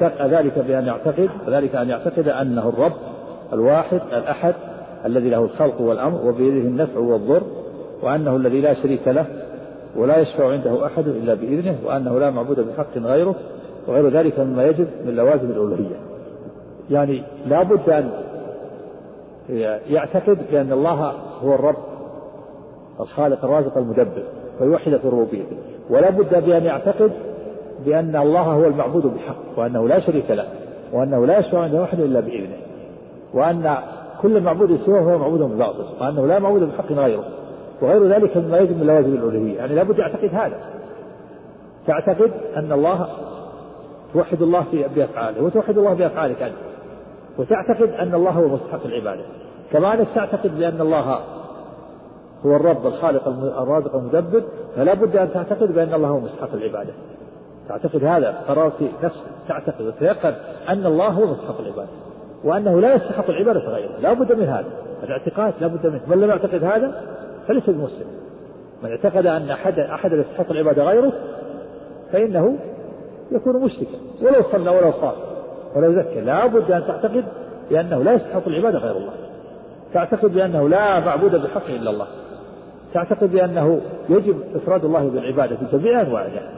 بأن يعتقد أنه الرب الواحد الأحد الذي له الخلق والأمر وبيده النفع والضر، وأنه الذي لا شريك له ولا يشفع عنده أحد إلا بإذنه، وأنه لا معبود بحق غيره، وغير ذلك مما يجب من لوازم الألوهية. يعني لا بد أن يعتقد بأن الله هو الرب الخالق الرازق المدبر ويوحد في ربوبيته، ولا بد بأن يعتقد بأن الله هو المعبود بحق، وأنه لا شريك له، وأنه لا يشفع عنده أحد إلا بإذنه، وأن كل معبود سواه هو معبود بباطل، وأنه لا معبود بحق غيره، وغير ذلك مما يجب من لوازم الألوهية. يعني لا بد يعتقد هذا. تعتقد أن الله توحد الله بأفعاله، وتوحد الله بأفعالك أنت، وتعتقد أن الله هو مستحق العبادة، كما أنك تعتقد بأن الله هو الرب الخالق الرازق المدبر، فلا بد أن تعتقد بأن الله هو مستحق العبادة. تعتقد هذا، قررت نفسك تعتقد وتيقن أن الله هو مستحق العبادة، وأنه لا يستحق العبادة غيره. لا بد من هذا الاعتقاد، لا بد منه. من لم يعتقد هذا فليس بمسلم. من اعتقد أن أحد يستحق العبادة غيره فإنه يكون مشركا، ولو صلى ولو صام ولو زكى. لا بد أن تعتقد بأنه لا يستحق العبادة غير الله، تعتقد بأنه لا معبود بحق إلا الله، تعتقد بأنه يجب إفراد الله بالعبادة في جميع أنواعها.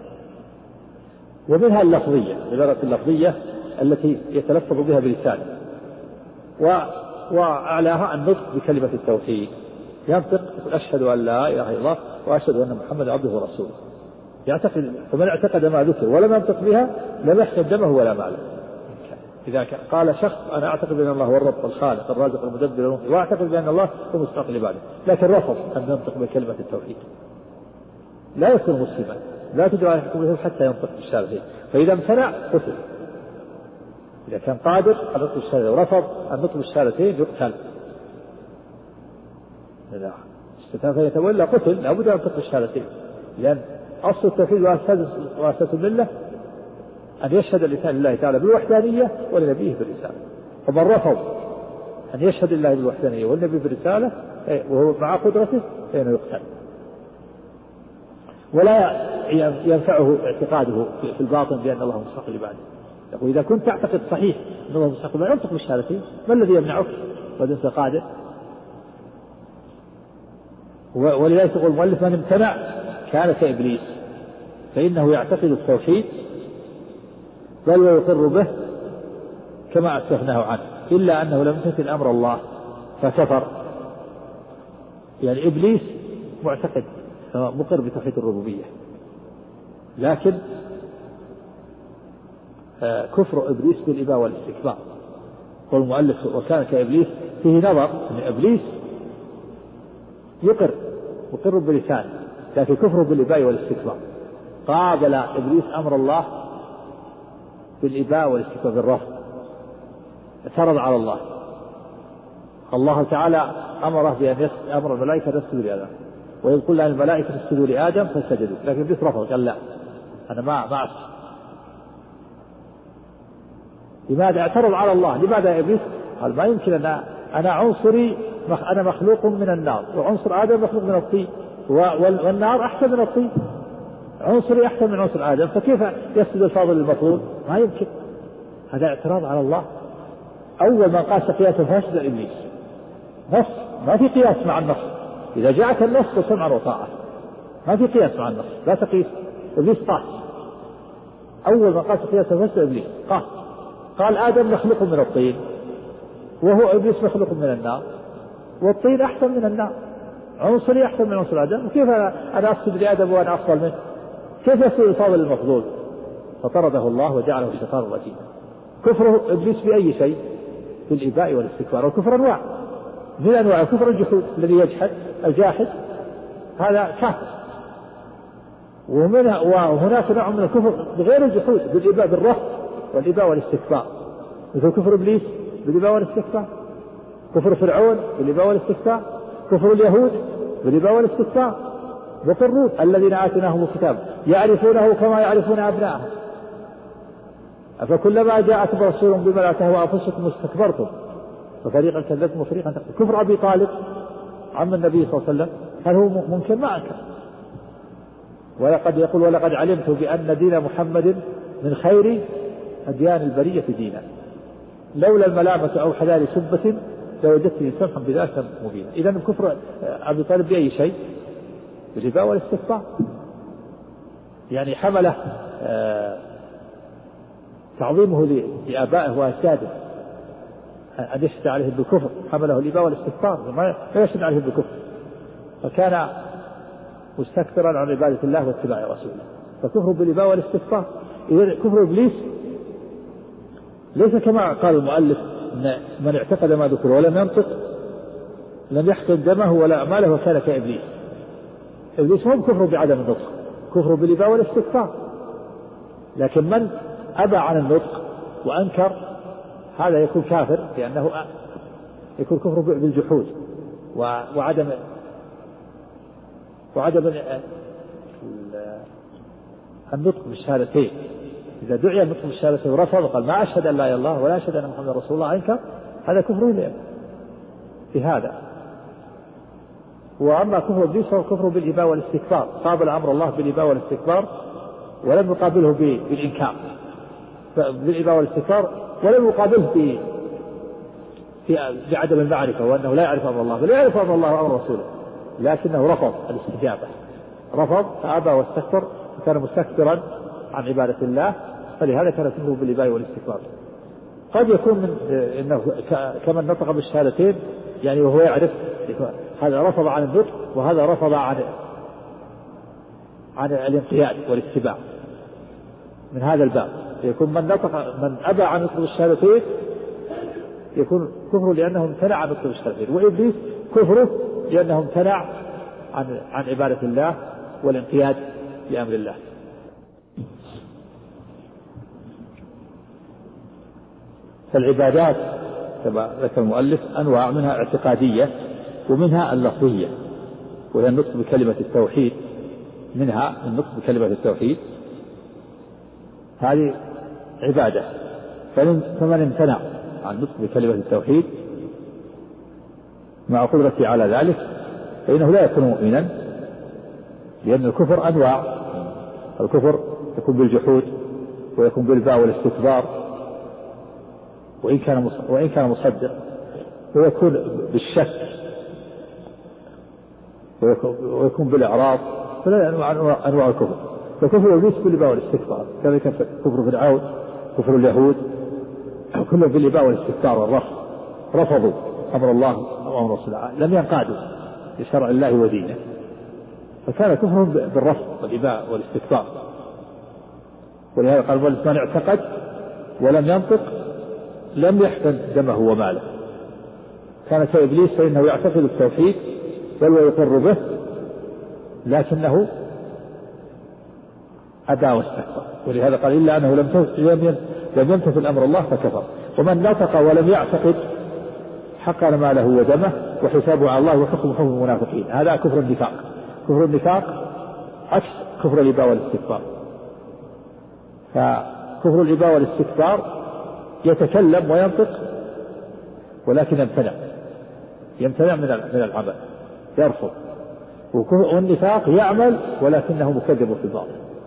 ومنها اللفظية، العبادة اللفظية التي يتلفظ بها بلسانه، وأعلاها النطق بكلمة التوحيد. ينطق أشهد أن لا إله إلا الله وأشهد أن محمدا عبده ورسوله. يعتقد. فمن اعتقد ما ذكر ولم ينطق بها لم يحسب دمه ولا ماله. إذا قال شخص أنا أعتقد بأن الله هو الرب الخالق الرازق المدبر، وأعتقد بأن الله هو مستحق العبادة، لكن رفض أن ينطق بكلمة التوحيد، لا يكون مسلما، لا تدرى عليه حكمه حتى ينطق بالشهادتين. فإذا امتنع قتل. إذا كان قادر على نطق الشهادتين ورفض النطق بالشهادتين يقتل. إذا استثنى فيتولى قتل. لا بد أن ينطق بالشهادتين، لأن أصل التوحيد وأساس الملة أن يشهد الإنسان لله تعالى بالوحدانية ولنبيه بالرسالة. ومن رفض أن يشهد الله بالوحدانية والنبي بالرسالة وهو مع قدرته فإنه يقتل. ولا ينفعه اعتقاده في الباطن بأن الله مستحق العبادة. يقول إذا كنت تعتقد صحيح أن الله مستحق العبادة انطق بالشهادتين، ما الذي يمنعك وإذا أنت قادر؟ ولذلك يقول المؤلف: من امتنع كان كإبليس، فإنه يعتقد التوحيد بل ويقر به كما أسلفناه عنه، إلا أنه لم يمتثل أمر الله فكفر. يعني إبليس معتقد مقر بتوحيد الربوبية، لكن كفر إبليس بالإباء والاستكبار. قال المؤلف: وكان كإبليس. فيه نظر أن إبليس مقر بلسانه، لكن كفره بالإباء والاستكبار. قابل إبليس أمر الله بالإباء والاستكبار بالرفض، اعترض على الله. الله تعالى أمره بأن أمر الملائكة أن يسجدوا لآدم، ويقول لأن الملائكة اسجدوا لآدم فسجدوا، لكن إبليس رفض، قال لا أنا ما أسجد. لماذا اعترض على الله؟ لماذا إبليس؟ قال ما يمكن أنا عنصري، أنا مخلوق من النار، وعنصر آدم مخلوق من الطين، والنار أحسن من الطين، عنصري أحسن من عنصر آدم، فكيف يسجد الفاضل للمفضول؟ ما يمكن، هذا اعتراض على الله. أول ما قاس قياسا فاسد إبليس، نص ما في قياس مع النص، إذا جاءك النص فسمعا وطاعة، ما في قياس مع النص، لا تقيس. إبليس قاس، أول ما قاس قياسا فاسد إبليس قاس، قال آدم مخلوق من الطين، وهو إبليس مخلوق من النار، والطين أحسن من النار، عنصري أحسن من عنصر آدم، وكيف أنا أسجد لآدم وأنا أفضل منه؟ كيف يسجد الفاضل المفضول؟ فطرده الله وجعله الشيطان الرجيم. كفر إبليس بأي شيء؟ بالإباء والاستكبار، والكفر أنواع، من أنواع الكفر الجحود، الذي يجحد الجاحد هذا كافر، وهناك نوع من الكفر بغير الجحود، بالإباء بالرفض والإباء والاستكبار، مثل كفر إبليس بالإباء والاستكبار، كفر فرعون بالإباء والاستكبار، كفر اليهود بالإباء والاستكبار، وقرون الذين آتيناهم الكتاب يعرفونه كما يعرفون أبناءهم، أفكلما جاءكم رسول بما لا تهوى أنفسكم استكبرتم ففريقا كذبتم وفريقا تقتلون. كفر أبي طالب عم النبي صلى الله عليه وسلم هل هو ممكن؟ ما أنكر، ولقد يقول ولقد علمت بأن دين محمد من خير أديان البرية دينا، لولا الملامة أو حلال سبة لوجدتني سمحا بذلك مبينا. إذن كفر أبي طالب بأي شيء؟ بالإباء والاستكبار، يعني حمله تعظيمه لآبائه وأجداده أن يشهد عليه بالكفر، حمله الإباء والاستكبار، ما يشهد عليه بالكفر، فكان مستكبرا عن عبادة الله واتباع رسوله، فكفر بالإباء والاستكبار. إذن كفر إبليس ليس كما قال المؤلف إن من اعتقد ما ذكر ولم ينطق لم يحقن دمه ولا أعماله وكان كإبليس. إبليس هم كفر بعدم النطق، كفر بالإباء والاستكبار، لكن من أبى عن النطق وأنكر هذا يكون كافر، لأنه يكون كفر بالجحود وعدم النطق بالشهادتين. إذا دعي النطق بالشهادتين ورفض وقال ما أشهد أن لا إله إلا الله ولا أشهد أن محمد رسول الله أنكر، هذا كفر في هذا. وأما كفر إبليس فهو كفر بالإباء والاستكبار، قابل أمر الله بالإباء والاستكبار ولم يقابله بالإنكار بالإباء والاستكبار، ولم يقابله بعدم المعرفة وأنه لا يعرف أمر الله، بل يعرف أمر الله وأمر رسوله، لكنه رفض الاستجابة، رفض فأبى واستكبر وكان مستكبرا عن عبادة الله، فلهذا كان كفره بالإباء والاستكبار. قد يكون من إنه كمن نطق بالشهادتين، يعني وهو يعرف، هذا رفض عن النطق وهذا رفض عن الانقياد والاتباع، من هذا الباب يكون من أبى عن نطق بالشهادتين يكون كفره لأنه امتنع عن نطق بالشهادتين، وإبليس كفره لأنه امتنع عن عبادة الله والانقياد لأمر الله. فالعبادات كما ذكر المؤلف أنواع، منها اعتقادية ومنها اللفظية، وهي النطق بكلمة التوحيد، منها النطق بكلمة التوحيد هذه عبادة، فمن امتنع عن النطق بكلمة التوحيد مع قدرته على ذلك فإنه لا يكون مؤمنا، لأن الكفر أنواع، الكفر يكون بالجحود ويكون بالإباء والاستكبار، وإن كان مصدق، ويكون بالشك ويكون بالإعراض، فلا أنواع الكفر. فكفر إبليس بالإباء والاستكبار، كما كفر فرعون، كفر اليهود، كلهم بالإباء والاستكبار والرفض، رفضوا أمر الله وأمر رسوله، لم ينقادوا لشرع الله ودينه، فكان كفرهم بالرفض والإباء والاستكبار. ولهذا قال من اعتقد ولم ينطق لم يحقن دمه وماله، كان كإبليس فإنه يعتقد التوحيد بل ويقر به، لكنه أبى واستكبر، ولهذا قال إلا أنه لم يمتثل أمر الله فكفر. ومن نطق ولم يعتقد حقن ماله ودمه وحسابه على الله وحكم حكم المنافقين، هذا كفر النفاق. كفر النفاق عكس كفر الإباء والاستكبار. فكفر الإباء والاستكبار يتكلم وينطق ولكن يمتنع من العمل، يرفض. والنفاق يعمل ولكنه مكذب في الباطن،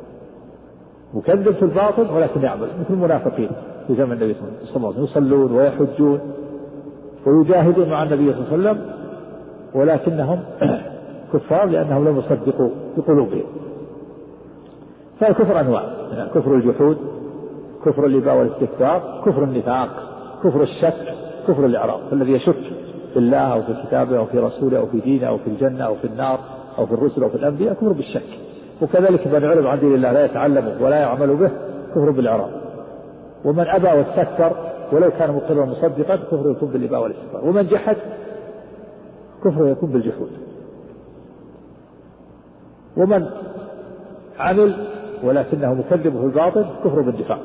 مكذب في الباطن ولكن يعمل، مثل المنافقين في زمن النبي صلى الله عليه وسلم، يصلون ويحجون ويجاهدون مع النبي صلى الله عليه وسلم ولكنهم كفار لأنهم لم يصدقوا بقلوبهم. فالكفر أنواع: كفر الجحود، كفر الإباء والاستكبار، كفر النفاق، كفر الشك، كفر الإعراض. فالذي يشك في الله أو في كتابه أو في رسوله أو في دينه أو في الجنة أو في النار أو في الرسل أو في الأنبياء كفر بالشك. وكذلك من يعرض عن دين الله لا يتعلمه ولا يعمل به كفر بالإعراض. ومن أبى واستكبر ولو كان مقرا مصدقا كفر يكون بالإباء والاستكبار. ومن جحد كفر يكون بالجحود. ومن عمل ولكنه مكذب في الباطن كفر بالنفاق.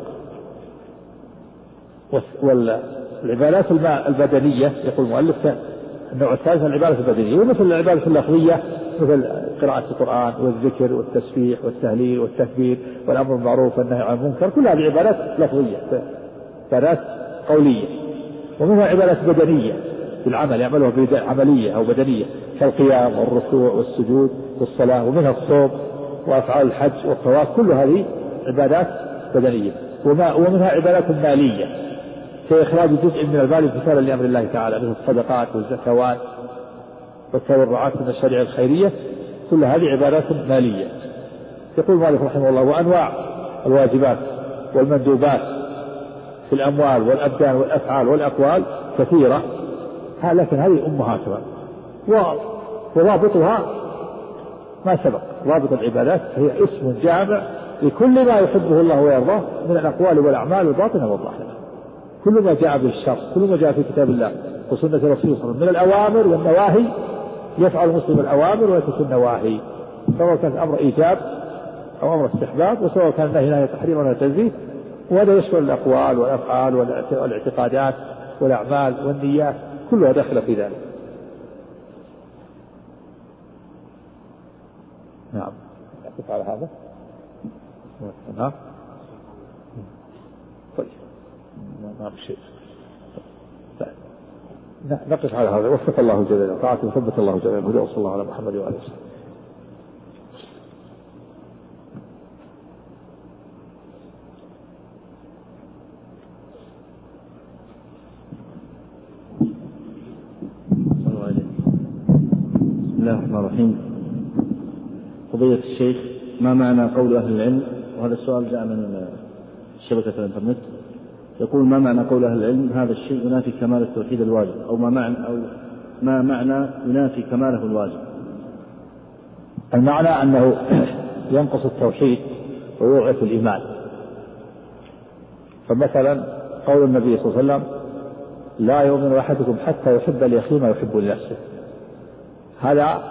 والعبادات البدنية يقول المؤلف النوع الثالث العبادة البدنية، ومثل العبادة اللفظية مثل قراءة القرآن والذكر والتسبيح والتهليل والتكبير والأمر بالمعروف والنهي عن المنكر، كلها عبادات لفظية، عبادات قولية. ومنها عبادات بدنية بالعمل يعملها عملية أو بدنية كالقيام والركوع والسجود والصلاة. ومنها الصوم وأفعال الحج والطواف، كل هذه عبادات بدنية. ومنها عبادات مالية كإخراج جزء من المال امتثالا لأمر الله تعالى مثل الصدقات والزكوات والتبرعات من الشريعة الخيرية، كل هذه عبادات مالية. يقول مالك رحمه الله: وأنواع الواجبات والمندوبات في الأموال والأبدان والأفعال والأقوال كثيرة، لكن هذه أمهاتها وضابطها ما سبق. ضابط العبادات هي اسم جامع لكل ما يحبه الله ويرضاه من الأقوال والأعمال الباطنة والظاهرة، كل ما جاء بالشرع، كل ما جاء في كتاب الله وسنة رسوله صلى الله عليه وسلم من الأوامر والنواهي. يفعل المسلم الأوامر ويترك النواهي، سواء كان أمر إيجاب أو أمر استحباب، وسواء كان نهي تحريم ولا تنزيه. وهذا يشمل الأقوال والأفعال والاعتقادات والأعمال والنيات، كلها داخلة في ذلك. نعم. أقف على هذا. نعم. طيب. ما في شيء. نقف على هذا. وفق الله جل وعلا طاعته وثبت الله جل وعلا. وصلى الله على محمد وآله وسلم. بسم الله الرحمن الرحيم. فضيلة الشيخ، ما معنى قول أهل العلم، وهذا السؤال جاء من شبكة الإنترنت، يقول: ما معنى قول أهل العلم هذا الشيء ينافي كمال التوحيد الواجب، أو ما معنى ينافي كماله الواجب؟ المعنى أنه ينقص التوحيد ويضعف الإيمان. فمثلا قول النبي صلى الله عليه وسلم: لا يؤمن أحدكم حتى يحب لأخيه ما يحب لنفسه، هذا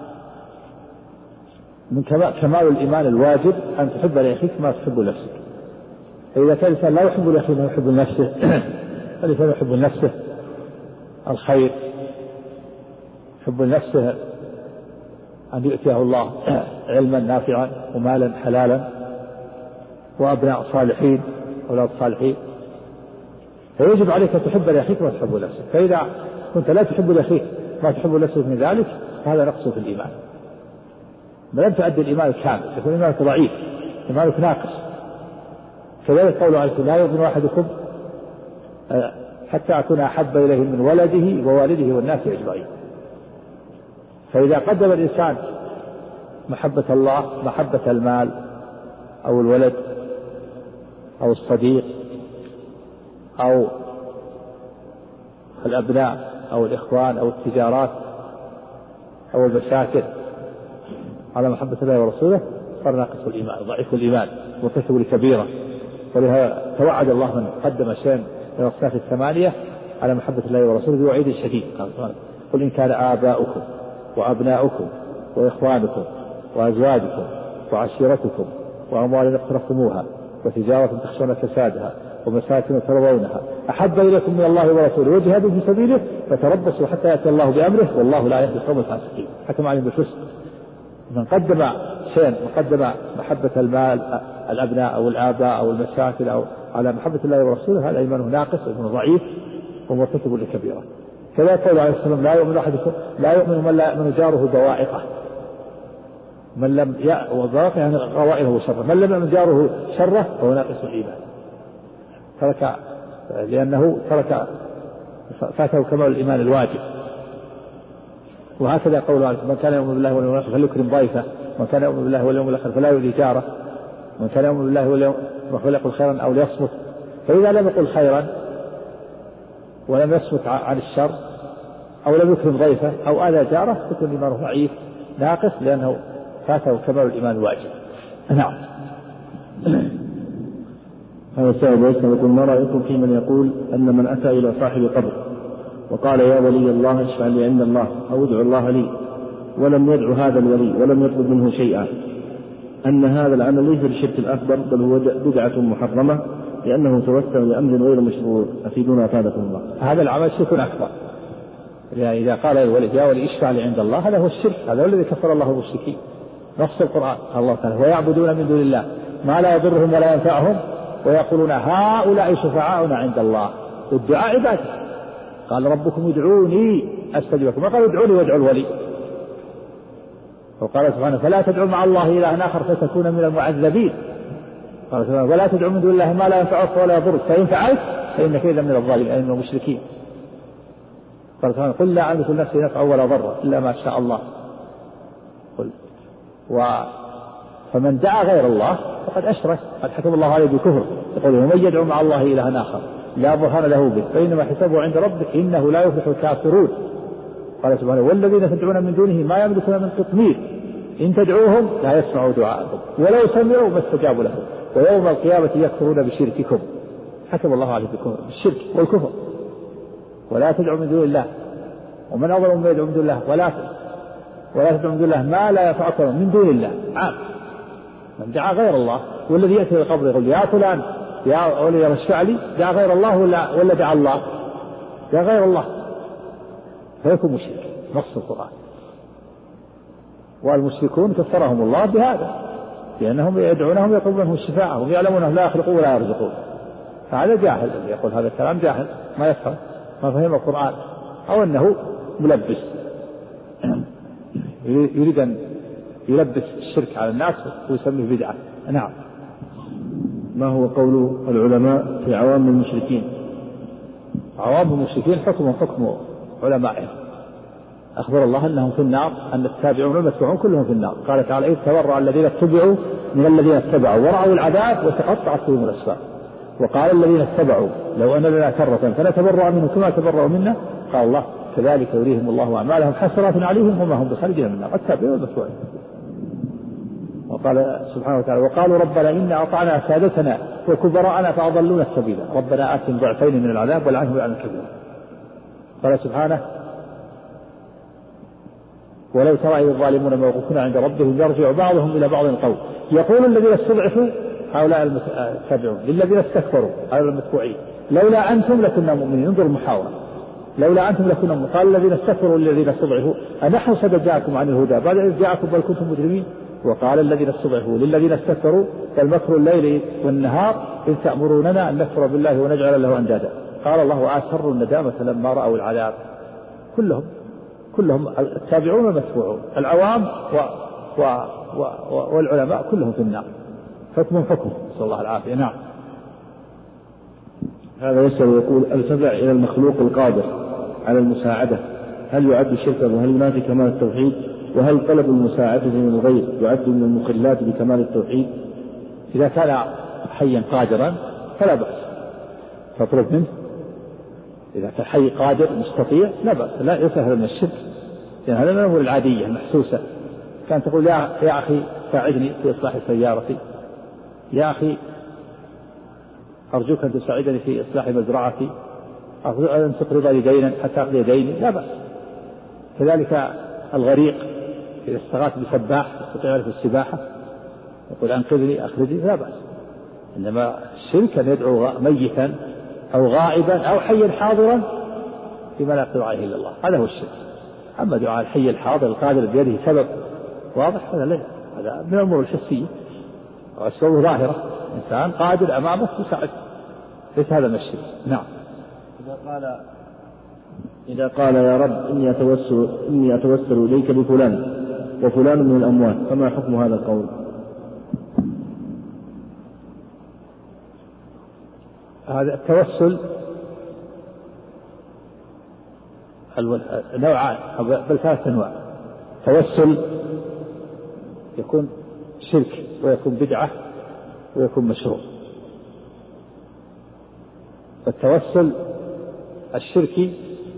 من كمال الإيمان الواجب أن تحب لأخيك ما تحب لنفسك. فإذا كان الإنسان لا يحب لأخيه ما يحب لنفسه، فالإنسان يحب لنفسه الخير، يحب لنفسه أن يؤتيه الله علما نافعا ومالا حلالا وأبناء صالحين أولاد صالحين، فيجب عليك أن تحب لأخيك ما تحب لنفسك. فإذا كنت لا تحب لأخيك ما تحب لنفسك من ذلك فهذا نقص في الإيمان، ما لم تؤدي الإيمان الكامل، يكون إيمانك ضعيف، إيمانك ناقص. كذلك قوله عليه: لا يؤمن أحدكم حتى أكون أحب إليه من ولده ووالده والناس أجمعين. فإذا قدم الإنسان محبة الله محبة المال أو الولد أو الصديق أو الأبناء أو الإخوان أو التجارات أو المساكن على محبة الله ورسوله، صار ناقص الإيمان ضعيف الإيمان مرتكب لكبيرة. ولهذا توعد الله من قدم شيئا من الأصناف الثمانية على محبة الله ورسوله بوعيد شديد: قل إن كان آباؤكم وأبناؤكم وإخوانكم وأزواجكم وعشيرتكم وأموال اقترفتموها وتجارة تخشون كسادها ومساكن ترضونها أحب إليكم من الله ورسوله وجهاد في سبيله فتربصوا حتى يأتي الله بأمره والله لا يهدي القوم الفاسقين. حكم عليهم بالفسق. من قدم شيئا وقدم محبة المال الأبناء أو الآباء أو المساكن أو على محبة الله ورسوله هذا إيمانه ناقص وإيمانه ضعيف ومرتكب لكبيرة. كذا قول عليه السلام: لا يؤمن أحدكم لا يؤمن من لا يؤمن جاره بوائقه. من لم وضاق يعني غوائله شره، من لم يأمن جاره شره فهو ناقص الإيمان، ترك لأنه فاته كمال الإيمان الواجب. وهكذا قوله من كان يؤمن بالله واليوم الآخر فليكرم ضيفه، من كان يؤمن بالله واليوم الآخر فلا يؤذي جاره، من كان يؤمن بالله واليوم فليقل خيرا أو ليصمت. فإذا لم يقل خيرا ولم يصمت عن الشر أو لم يكرم ضيفه أو آذى جاره فيكون إيمانه ضعيف ناقص لأنه فاته كمال الإيمان الواجب. نعم. هذا السائل يقول ما رأيكم في من يقول أن من أتى إلى صاحب قبر وقال يا ولي الله اشفع لي عند الله أو ادعو الله لي ولم يدعو هذا الولي ولم يطلب منه شيئا، أن هذا العمل ليس بالشرك الأكبر بل هو بدعة محرمة لأنه توسل لأمر غير مشروع؟ أفيدونا أفادكم الله. هذا العمل شرك أكبر، يعني إذا قال الولي يا ولي اشفع لي عند الله هذا هو الشرك، هذا هو الذي كفر الله المشركين. نص القرآن الله تعالى ويعبدون من دون الله ما لا يضرهم ولا ينفعهم ويقولون هؤلاء شفعاؤنا عند الله. والدعاء عبادة، قال ربكم ادعوني أستجب لكم، ما قال ادعوني وادعوا الولي. وقال سبحانه فلا تدعوا مع الله إلها آخر فتكون من المعذبين. قال سبحانه ولا تدعوا من دون الله ما لا ينفعك ولا يضرك فإن فعلت فإنك إذا من الظالمين أي من المشركين. قال سبحانه قل لا أملك لنفسي نفعا ولا ضرا إلا ما شاء الله. قل فمن دعا غير الله فقد أشرك، قد حكم الله عليه بالكفر. يقول ومن يدعو مع الله إلها آخر لا برهان له به فإنما حسابه عند ربك إنه لا يفلح الكافرون. قال سبحانه والذين تدعون من دونه ما يملكون من قطمير إن تدعوهم لا يسمعوا دعاءكم ولو سمعوا ما استجابوا لهم ويوم القيامة يكفرون بشرككم. حكم الله عليه بالشرك والكفر. ولا تدعوا من دون الله ومن أظلم من يدعو من دون الله ولا تدعوا من دون الله ما لا ينفعكم من دون الله عام. من دعا غير الله والذي يأتي القبر يقول يا فلان يا ولي اشفع لي دعا غير الله ولا دعا الله؟ دعا غير الله فيكون مشرك. نص القرآن. والمشركون كفرهم الله بهذا لأنهم يدعونهم يطلبون منهم الشفاعة وهم يعلمون أنهم لا يخلقون ولا يرزقون. فهذا جاهل الذي يقول هذا الكلام، جاهل ما يفهم ما فهم القرآن أو أنه ملبس يريد أن يلبس الشرك على الناس ويسميه بدعة. نعم. ما هو قول العلماء في عوام المشركين؟ عوام المشركين حكم علمائهم. أخبر الله أنهم في النار، أن التابعون والمتبعون كلهم في النار. قال تعالى إذ تبرأ الذين اتبعوا من الذين اتبعوا ورأوا العذاب وتقطعت بهم الأسباب. وقال الذين اتبعوا لو أن لنا كرة فنتبرأ منهم كما تبرأوا منا. قال الله كذلك يريهم الله أعمالهم حسرات عليهم وما هم بخارجين من النار التابعون والمتبعون. وقال سبحانه وتعالى وقالوا ربنا إنا أطعنا سادتنا وكبراءنا فأضلونا السبيل ربنا آتهم ضعفين من العذاب والعنهم لعنا كبيرا. قال سبحانه ولو ترى إذ الظالمون موقوفون عند ربهم يرجع بعضهم إلى بعض القول يقول الذين استضعفوا هؤلاء المتبعون للذين استكبروا هؤلاء المتبوعين لولا أنتم لكنا مؤمنين. انظر المحاورة لولا أنتم لكنا مؤمنين. قال الذين استكبروا للذين استضعفوا أنحن صددناكم عن الهدى بعد إذ جاءكم بل كنتم مجرمين. وقال الذين استضعفوا للذين استكبروا بل مكر الليل والنهار إذ تأمروننا أن نكفر بالله ونجعل له أندادا. قال الله وأسروا الندامة لما رأوا العذاب. كلهم التابعون والمتبوعون العوام والعلماء كلهم في النار. حكم نسأل الله العافية. نعم. هذا يسأل يقول الفزع إلى المخلوق القادر على المساعدة هل يعد شركا وهل ينافي كمال التوحيد؟ وهل طلب المساعدة من الغير يعد من المخلات بكمال التوحيد؟ إذا كان حيا قادرا فلا بأس تطلب منه. إذا كان حي قادر مستطيع لا بأس، لا يسهل من الشرك لأن هذا من الأمور العادية المحسوسة. كان تقول يا أخي ساعدني في إصلاح سيارتي، يا أخي أرجوك أن تساعدني في إصلاح مزرعتي، أرجو أن تقرض لي دينا حتى أقضي ديني، لا بأس. كذلك الغريق إذا استغاث بسباح يستطيع في السباحة يقول أنقذني أخرجني، لا بأس. إنما الشرك أن يدعو ميتا أو غائبا أو حيا حاضرا فيما لا يقدر عليه إلا الله، هذا هو الشرك. أما دعاء الحي الحاضر القادر بيده سبب واضح هذا لا، هذا من الأمور الحسية والسبب ظاهرة، إنسان قادر أمامك يساعد، ليس هذا من الشرك. نعم. إذا قال يا رب إني أتوسل إليك بفلان وفلان من الأموات، فما حكم هذا القول؟ هذا التوسل نوعان بل 3 أنواع. توسل يكون شرك ويكون بدعة ويكون مشروع. التوسل الشركي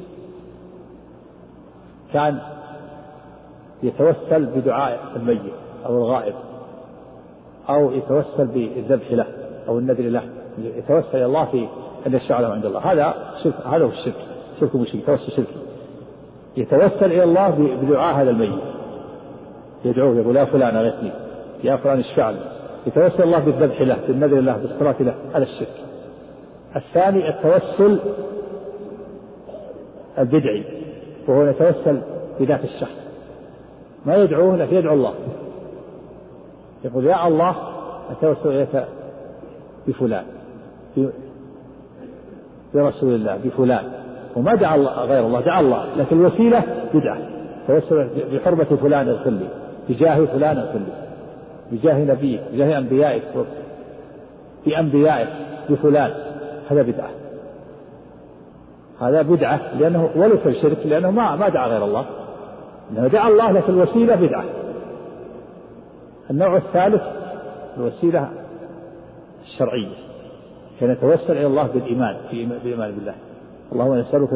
كان يتوسل بدعاء الميت أو الغائب، أو يتوسل بالذبح له أو النذر له، يتوسل إلى الله في أن يشفع له عند الله. هذا شرك، هذا هو الشرك، شرك مشرك، توسل شركي. يتوسل إلى الله بدعاء هذا الميت، يدعوه يقول يا فلان أغثني، يا فلان اشفع لي. يتوسل الله بالذبح له، بالنذر له، بالصلاة له، هذا الشرك. الثاني التوسل البدعي، وهو يتوسل بذات الشخص، ما يدعوه لكن يدعو الله، يقول يا الله أتوسل إليك بفلان، برسول الله، بفلان، وما دعا الله غير الله، دعا الله، لكن الوسيلة بدعة. توسل بحرمة فلان اغفر لي، بجاه فلان اغفر لي، بجاه نبيك، بجاه أنبيائك، بأنبيائك، بفلان، هذا بدعة. هذا بدعة لأنه وليس الشرك، لأنه ما دعا غير الله، إنه دعا الله لكن الوسيلة بدعة. النوع الثالث الوسيلة الشرعية، كان يتوسل إلى الله بالإيمان بالله، اللهم نسألك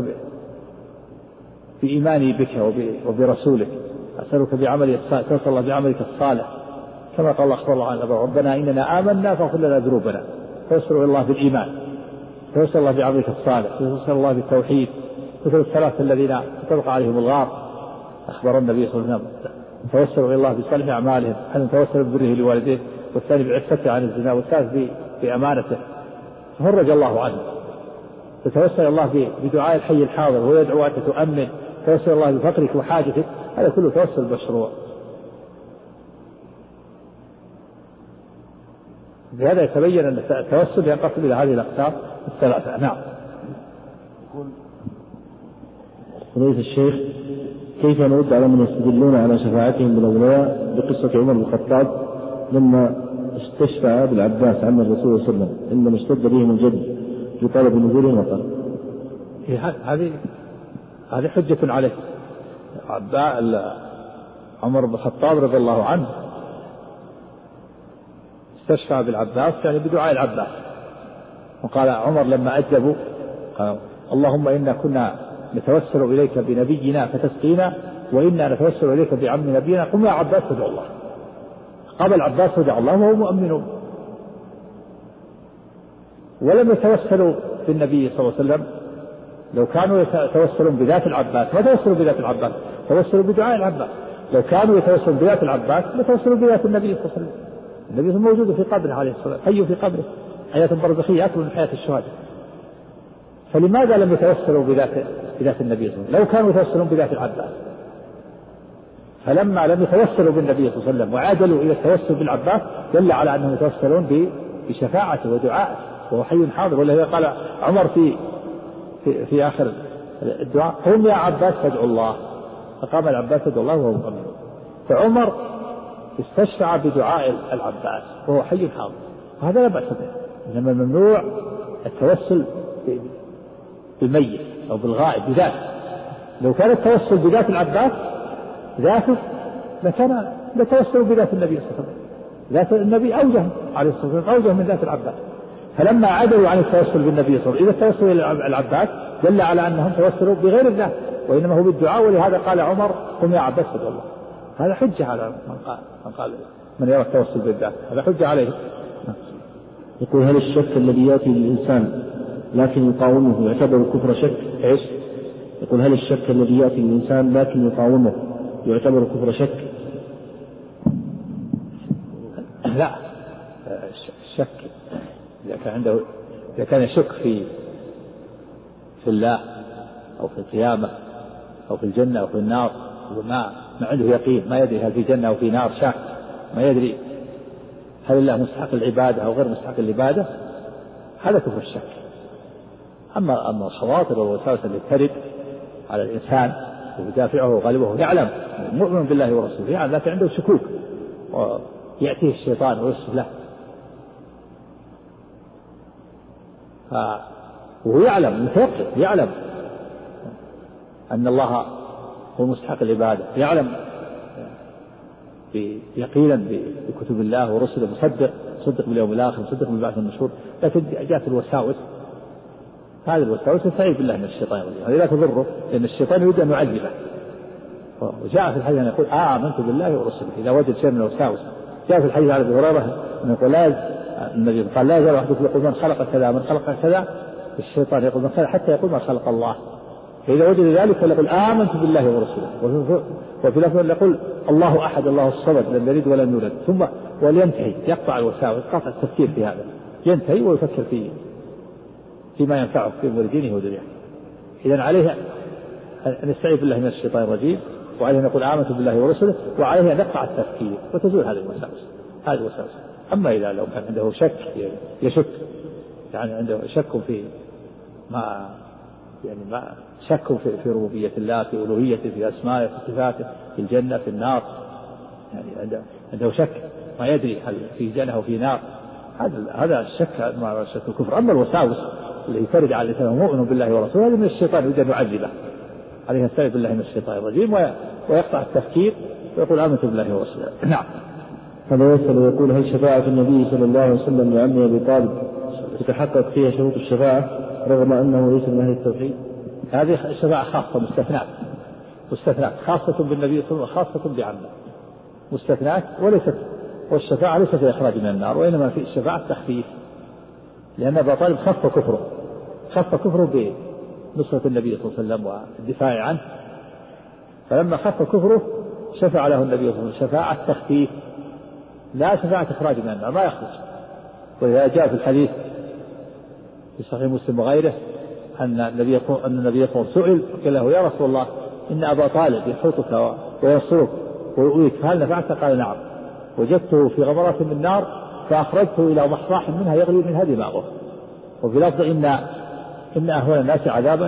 بإيماني بك وبرسولك، أسألك بعملي الصالح، توسل الله بعملك الصالح، كما قال الله أخبر الله عن ربنا إننا آمنا فاغفر لنا ذنوبنا. توسل إلى الله بالإيمان، توسل الله بعملك الصالح، توسل الله بالتوحيد، مثل الثلاثة الذين تبقى عليهم الغار، أخبر النبي صلى الله عليه وسلم توسلوا إلى الله بصالح أعمالهم، أحد توسل ببره لوالديه، والثاني بعفته عن الزنا، والثالث بأمانته فرج الله عنه. تتوسل الله بدعاء الحي الحاضر ويدعو أنت تؤمن، توسل الله بفقرك وحاجتك، هذا كله توسل مشروع. بهذا يتبين أن التوسل ينقسم إلى هذه الأقسام الثلاثة. نعم. فضيلة الشيخ، كيف نرد على من يستدلون على شفاعتهم بالأولياء بقصة عمر بن الخطاب لما استشفع بالعباس عن الرسول صلى الله عليه وسلم إنما اشتد بهم الجد في طلب نزول المطر؟ هذه حجة عليه. عمر بن الخطاب رضي الله عنه استشفع بالعباس يعني بدعاء العباس، وقال عمر لما أجبوا قال اللهم إنا كنا نتوسل إليك بنبينا فتسقينا، وإنا نتوسل إليك بعم نبينا، قم يا عباس فادع الله. قام العباس فدع الله وهو مؤمن. ولم يتوسلوا بالنبي صلى الله عليه وسلم، لو كانوا يتوسلون بذات العباس ما توسلوا بذات العباس، توسلوا بدعاء العباس. لو كانوا يتوسلون بذات العباس لتوسلوا بذات النبي صلى الله عليه وسلم. النبي موجود في قبره عليه الصلاة والسلام، حي في قبره حياة برزخية أكبر من حياة الشهداء، فلماذا لم يتوسلوا بذات النبي صلى الله عليه وسلم؟ لو كانوا يتوسلون بذات العباس. فلما لم يتوسلوا بالنبي صلى الله عليه وسلم وعادلوا إلى التوسل بالعباس دل على أنهم يتوسلون بشفاعته ودعائه وهو حي حاضر. ولا قال عمر في آخر الدعاء قم يا عباس فادعوا الله، فقام العباس فادعوا الله وهو مؤمن. فعمر استشفع بدعاء العباس وهو حي حاضر، وهذا لا بأس به. إنما الممنوع التوسل بالميت أو بالغائب بذاته. لو كان التوسل بذات العباس ذاته لكان توسلوا بذات النبي صلى الله عليه وسلم. ذات النبي أوجه عليه الصلاة والسلام، أوجه من ذات العباس. فلما عدلوا عن التوسل بالنبي صلى الله عليه وسلم إذا التوسل إلى العباس دل على أنهم توسلوا بغير الذات، وإنما هو بالدعاء. ولهذا قال عمر قم يا عباس فادع الله. هذا حجة على من قال من يرى التوسل بالذات، هذا حجة عليه. يقول هل الشك الذي يأتي للإنسان لكن يقاومه يعتبر كفر شك؟ إيش؟ يقول هل الشك الذي يأتي للإنسان لكن يقاومه يعتبر كفر شك؟ لا، الشك إذا كان يشك في الله أو في القيامة أو في الجنة أو في النار، وما عنده يقين، ما يدري هل في جنة أو في نار، شك ما يدري هل الله مستحق العبادة أو غير مستحق العبادة، هذا كفر الشك. أما الخواطر والوساوس اللي ترد على الإنسان ويدافعه وغالبه، يعلم مؤمن بالله ورسوله، يعني لكن عنده شكوك ويأتيه الشيطان ويصف له، وهو يعلم متيقن، يعلم أن الله هو مستحق العبادة، يعلم يقينا بكتب الله ورسله، مصدق باليوم الآخر، مصدق بالبعث النشور، لكن جاءت الوساوس، هذه الوساوس تستعيذ بالله من الشيطان الرجيم، هذه لا تضره لأن الشيطان يريد أن يعذبه. وجاء في الحديث أن يقول آمنت بالله ورسله إذا وجد شيء من الوساوس. جاء في الحديث على أبي هريرة أن يقول النبي قال لا يزال أحدكم يقول من خلق كذا من خلق كذا، الشيطان يقول من خلق حتى يقول ما خلق الله، فإذا وجد ذلك فليقول آمنت بالله ورسله. وفي لفظ يقول الله أحد الله الصمد لم يلد ولم يولد، ثم ولينتهي، يقطع الوساوس، قطع التفكير في هذا، ينتهي ويفكر فيما ينفعه في أمور دينه ودنياه. إذن عليه أن يستعيذ بالله من الشيطان الرجيم، وعليه أن يقول آمنت بالله ورسله، وعليه أن يقطع التفكير وتزول هذه الوساوس. أما إذا لو كان عنده شك يشك، يعني عنده شك في ما شك في ربوبية الله، في ألوهيته، في أسمائه، في صفاته، في الجنة، في النار، يعني عنده شك ما يدري هل في جنة أو في نار، هذا الشك مع شك الكفر. أما الوساوس اللي ترد على لسانه مؤمن بالله ورسوله هذا من الشيطان يريد أن يعذبه، عليه يستعيذ بالله من الشيطان الرجيم ويقطع التفكير ويقول آمنت بالله ورسوله. نعم. هذا يسأل ويقول هل شفاعة النبي صلى الله عليه وسلم لعمه أبي طالب تتحقق فيها شروط الشفاعة رغم أنه ليس من أهل التوحيد؟ هذه شفاعة خاصة مستثنات خاصة بالنبي صلى الله عليه وسلم وخاصة بعمه، مستثنات، والشفاعة ليست في إخراج من النار، وإنما في الشفاعة تخفيف، لأن أبا طالب خف كفره بنصرة النبي صلى الله عليه وسلم والدفاع عنه، فلما خف كفره شفع له النبي صلى الله عليه وسلم شفاعة تخفيف لا شفاعة إخراج من النار، ما يخرج. وإذا جاء في الحديث في صحيح مسلم وغيره أن النبي سئل قال له يا رسول الله إن أبا طالب يحوطك وينصرك ويؤويك هل نفعت؟ قال نعم، وجدته في غمرات من النار فأخرجته إلى ضحضاح منها يغلي منها دماغه. وفي لفظ إن أهون الناس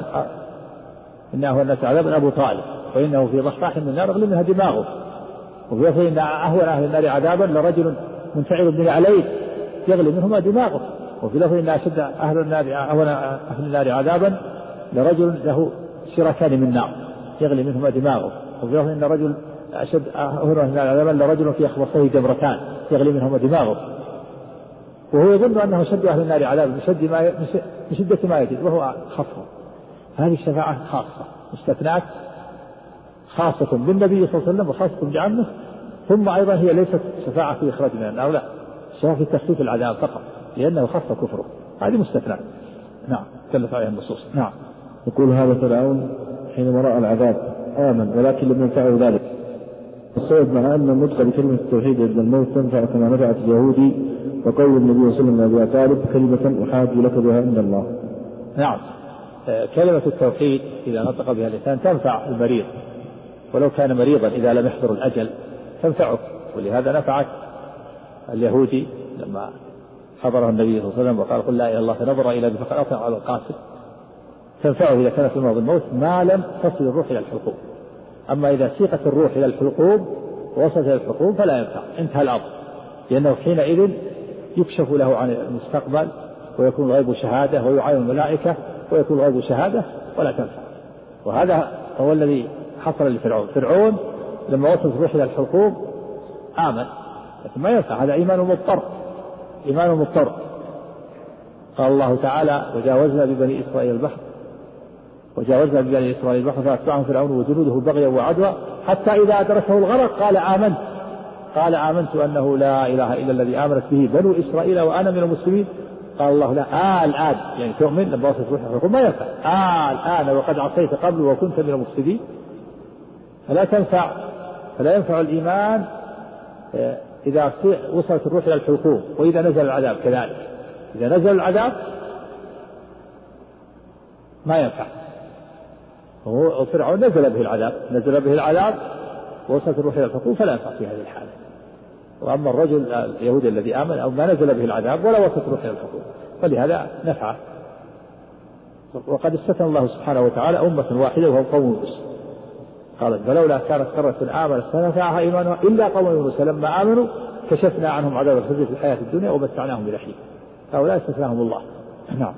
عذابا أبو طالب وإنه في ضحضاح من النار يغلي منها دماغه. وفي لفظ إن أهون أهل النار عذابا لرجل منتعب بن عليه يغلي منهما دماغه. وفي لفظ إن أشد أهل النار عذابا لرجل له شركان من نار يغلي منهما دماغه. وفي لفظ إن رجل أشد أهل النار عذابا لرجل في أخبصه جمرتان يغلي منهما دماغه. وهو يظن أنه شد أهل النار عذابا بشدة ما يجد وهو خفه. هذه الشفاعة خاصة مستثنات خاصة بالنبي صلى الله عليه وسلم وخاصة بعمه، ثم أيضا هي ليست شفاعة في إخراج من النار، لا، شفاعة في تخفيف العذاب فقط لأنه خف كفره، هذه مستثنات. نعم تكلف عليها النصوص. نعم. يقول هذا فرعون حينما رأى العذاب آمن ولكن لم ينفعه ذلك، الصواب مع أن النطق بكلمة التوحيد عند الموت تنفع كما نفعت اليهودي، وقول النبي صلى الله عليه وسلم لأبي طالب كلمة أحاج لك بها عند الله. نعم، كلمة التوحيد إذا نطق بها الإنسان تنفع المريض ولو كان مريضا إذا لم يحضر الأجل تنفعه، ولهذا نفعت اليهودي لما حضره النبي صلى الله عليه وسلم وقال قل لا إله إلا الله فنظر إلى بفقر أطلع على القاسم، تنفعه إذا كانت المرض الموت ما لم تصل الروح إلى الحلقوم. أما إذا سيقت الروح إلى الحلقوم ووصلت إلى الحلقوم فلا ينفع، انتهى الأمر، لأنه حينئذ يكشف له عن المستقبل ويكون الغيب شهادة ويعاين الملائكة ويكون الغيب شهادة ولا تنفع. وهذا هو الذي حصل لفرعون. فرعون لما وصلت الروح إلى الحلقوم آمن لكن ما ينفع، هذا إيمان مضطر. قال الله تعالى وجاوزنا ببني إسرائيل البحر فأتبعهم فرعون وجنوده بغيا وعدوا حتى إذا أدركه الغرق قال آمنت أنه لا إله إلا الذي آمنت به بنو إسرائيل وأنا من المسلمين. قال الله لا الآن يعني تؤمن لما وصلت الروح إلى الحلقوم ما ينفع، الآن وقد عصيت قبل وكنت من المفسدين، فلا ينفع الإيمان إذا وصلت الروح إلى الحلقوم وإذا نزل العذاب كذلك. إذا نزل العذاب ما ينفع. وفرعون نزل به العذاب ووصلت الروح إلى الحلقوم فلا ينفع في هذه الحالة. وأما الرجل اليهودي الذي آمن أو ما نزل به العذاب ولا وصلت الروح إلى الحلقوم فلهذا نفع. وقد استثنى الله سبحانه وتعالى أمة واحدة وهو قوم موسى، قال فلولا كانت قرية آمنت فنفعها إيمانها إلا قوم يونس لما آمنوا كشفنا عنهم عذاب الخزي في الحياة الدنيا ومتعناهم إلى حين هؤلاء استثناهم الله. نعم.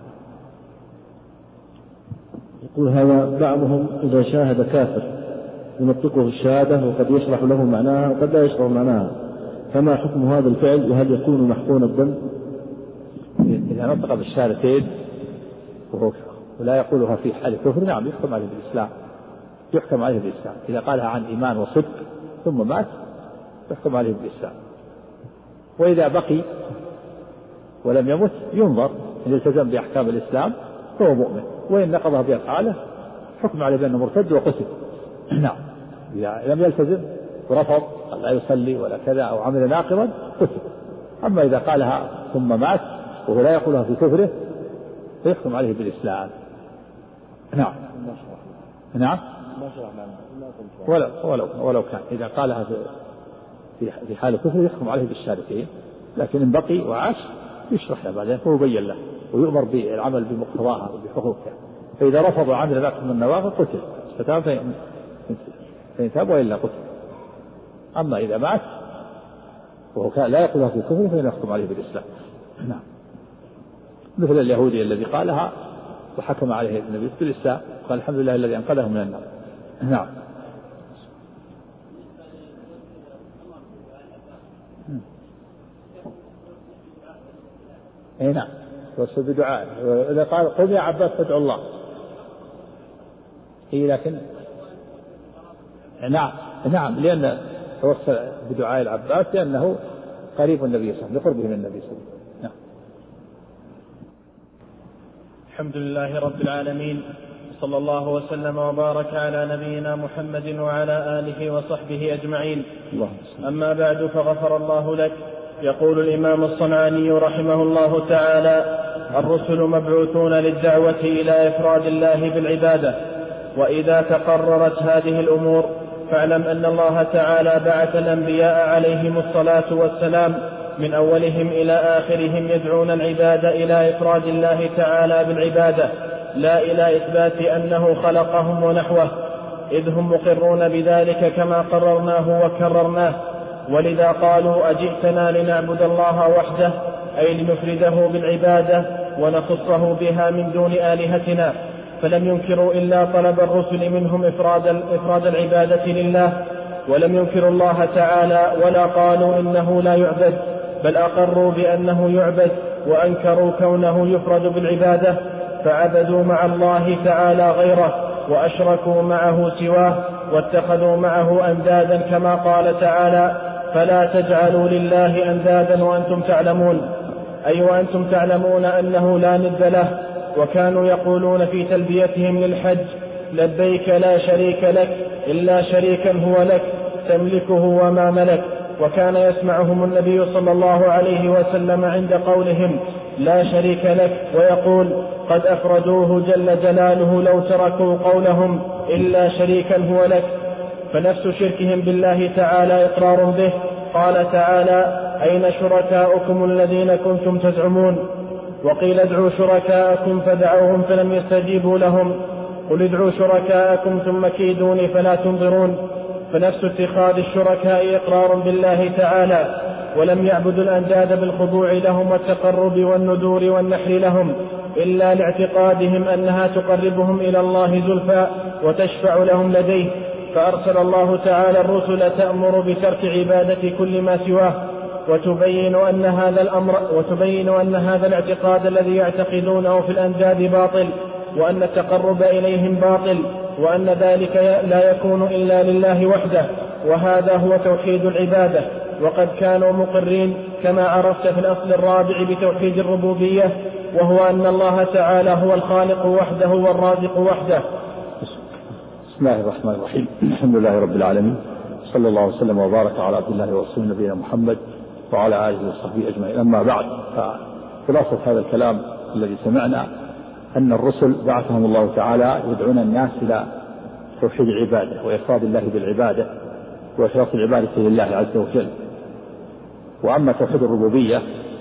يقول هذا بعضهم إذا شاهد كافر ينطقه الشهادة وقد يشرح له معناها وقد لا يشرح معناها، فما حكم هذا الفعل وهل يكون محقون الدم؟ إذا نطق بالشهادتين ولا يقولها في حال كفر نعم يحكم عليه بالإسلام، يحكم عليه بالإسلام. إذا قالها عن إيمان وصدق ثم مات يحكم عليه بالإسلام. وإذا بقي ولم يمت ينظر إن التزم بأحكام الإسلام فهو مؤمن، وإن نقضها بأفعاله حكم عليه بأنه مرتد وقتل. نعم. إذا لم يلتزم ورفض لا يصلي ولا كذا أو عمل ناقضا قتل. أما إذا قالها ثم مات وهو لا يقولها في كفره فيحكم عليه بالإسلام. نعم. نعم. ولو كان إذا قالها في حال كفر يحكم عليه بالشهادتين، لكن إن بقي وعاش يشرح له بعدين ويبين له ويؤمر بالعمل بمقتضاها وبحقوقها. فإذا رفض عمل ناقض من النوافل قتل، استتاب فإن تاب وإلا قتل. أما إذا مات وهو لا يقولها في كفر فإن يحكم عليه بالإسلام. نعم. مثل اليهودي الذي قالها وحكم عليه النبي بالإسلام قال الحمد لله الذي أنقذه من النار. نعم. اي نعم توسل بدعاء. إذا قال قم يا عباس فادعوا الله اي لكن نعم لأن توسل بدعاء العباس لأنه قريب النبي صلى الله عليه وسلم لقربه من النبي صلى الله عليه وسلم. نعم. الحمد لله رب العالمين، صلى الله وسلم وبارك على نبينا محمد وعلى آله وصحبه أجمعين. أما بعد، فغفر الله لك. يقول الإمام الصنعاني رحمه الله تعالى: الرسل مبعوثون للدعوة إلى إفراد الله بالعبادة. وإذا تقررت هذه الأمور فاعلم أن الله تعالى بعث الأنبياء عليهم الصلاة والسلام من أولهم إلى آخرهم يدعون العباد إلى إفراد الله تعالى بالعبادة، لا إلى إثبات أنه خلقهم ونحوه، إذ هم مقرون بذلك كما قررناه وكررناه. ولذا قالوا: أجئتنا لنعبد الله وحده، أي لنفرده بالعبادة ونخصه بها من دون آلهتنا. فلم ينكروا إلا طلب الرسل منهم إفراد العبادة لله، ولم ينكروا الله تعالى ولا قالوا إنه لا يعبد، بل أقروا بأنه يعبد وأنكروا كونه يفرد بالعبادة، فعبدوا مع الله تعالى غيره وأشركوا معه سواه واتخذوا معه أندادا، كما قال تعالى: فلا تجعلوا لله أندادا وأنتم تعلمون، أي وأنتم تعلمون أنه لا ند له. وكانوا يقولون في تلبيتهم للحج: لبيك لا شريك لك إلا شريكا هو لك تملكه وما ملك. وكان يسمعهم النبي صلى الله عليه وسلم عند قولهم لا شريك لك ويقول: قد أفردوه جل جلاله لو تركوا قولهم إلا شريكا هو لك. فنفس شركهم بالله تعالى إقرار به. قال تعالى: أين شركاؤكم الذين كنتم تزعمون؟ وقيل: ادعوا شركاءكم فدعوهم فلم يستجيبوا لهم. قل ادعوا شركاءكم ثم كيدوني فلا تنظرون. فنفس اتخاذ الشركاء إقرار بالله تعالى، ولم يعبدوا الأنداد بالخضوع لهم والتقرب والندور والنحر لهم إلا لاعتقادهم أنها تقربهم إلى الله زلفى وتشفع لهم لديه. فأرسل الله تعالى الرسل تأمر بترك عبادة كل ما سواه، وتبين أن هذا الاعتقاد الذي يعتقدونه في الأنداد باطل، وأن التقرب إليهم باطل، وأن ذلك لا يكون إلا لله وحده، وهذا هو توحيد العبادة. وقد كانوا مقرين كما عرفت في الأصل الرابع بتوحيد الربوبية، وهو أن الله تعالى هو الخالق وحده والرازق وحده. بسم الله الرحمن الرحيم. الحمد لله رب العالمين، صلى الله وسلم وبارك على عبد الله ورسوله نبينا محمد وعلى آله وصحبه أجمعين. أما بعد، فخلاصة هذا الكلام الذي سمعنا أن الرسل بعثهم الله تعالى يدعون الناس إلى توحيد العبادة وإفراد الله بالعبادة وإخلاص العبادة لله عز وجل. وأما توحيد الربوبية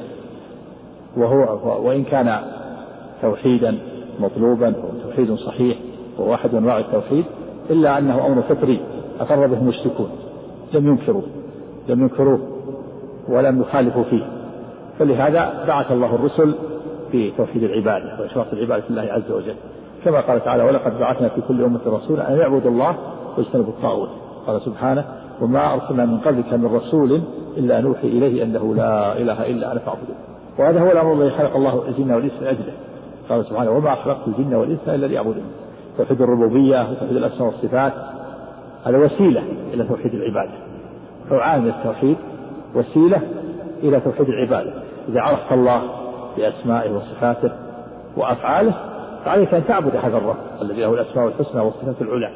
وإن كان توحيدا مطلوبا وتوحيد صحيح وواحد من أنواع التوحيد، إلا أنه أمر فطري أقر به المشركون، لم ينكروه ولم يخالفوا فيه. فلهذا بعث الله الرسل في توحيد العبادة وإشراق العبادة لله عز وجل، كما قال تعالى: ولقد بعثنا في كل أمة رسولا أن يعبدوا الله واجتنبوا الطاغوت. قال سبحانه: وما أرسلنا من قبلك من رسول إلا نوحي إليه أنه لا إله إلا أنا فاعبدون. وهذا هو الأمر الذي خلق الله الجن والإنس لأجله. قال سبحانه: وما خلقت الجن والإنس إلا ليعبدون. توحيد الربوبية وتوحيد الأسماء والصفات هذا وسيلة إلى توحيد العبادة، نوعان من التوحيد، وسيلة إلى توحيد العبادة. إذا عرفت الله بأسمائه وصفاته وأفعاله فعليك أن تعبد هذا الرب الذي له الأسماء الحسنى والصفات العلى.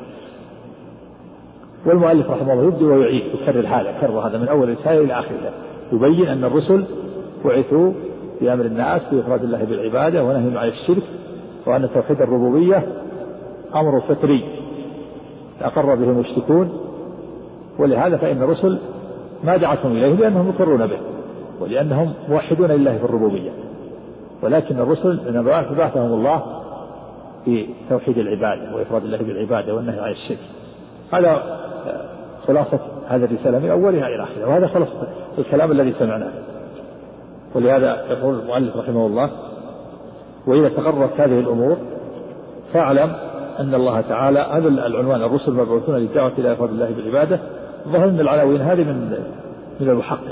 والمؤلف رحمه الله يبدأ ويعيد يكرر هذا من أول الرسالة إلى آخرها، يبين أن الرسل بعثوا بأمر الناس بإفراد الله بالعبادة ونهي عن الشرك، وأن توحيد الربوبية أمر فطري أقر به المشركون، ولهذا فإن الرسل ما دعتهم إليه لأنهم يقرون به ولأنهم موحدون لله في الربوبية، ولكن الرسل إنما بعثهم الله في توحيد العبادة وإفراد الله بالعبادة والنهي عن الشرك. هذا خلاصة هذه الرسالة من أولها إلى آخرها، وهذا خلاصة الكلام الذي سمعناه. ولهذا يقول المؤلف رحمه الله: وإذا تقررت هذه الأمور فاعلم أن الله تعالى، هذا العنوان: الرسل مبعوثون للدعوة إلى إفراد الله بالعبادة. ظهر من العناوين هذه من المحقق.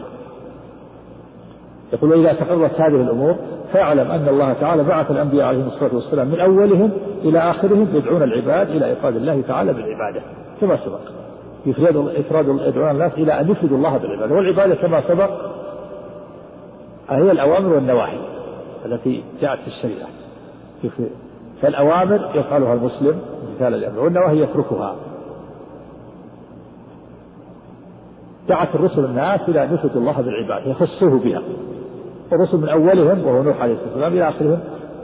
يقول: وإذا تقررت هذه الأمور فاعلم أن الله تعالى بعث الأنبياء عليهم الصلاة والسلام من أولهم إلى آخرهم يدعون العباد إلى إفراد الله تعالى بالعبادة كما سبق. يدعون الناس إلى أن يفردوا الله بالعبادة، والعبادة كما سبق هي الأوامر والنواهي التي جاءت في الشريعة. فالأوامر يفعلها المسلم مثال الأمر، والنواهي يتركها. دعت الرسل الناس إلى أن يفردوا الله بالعبادة يخصوه بها، الرسل من أولهم وهو نوح عليه الصلاة والسلام إلى آخرهم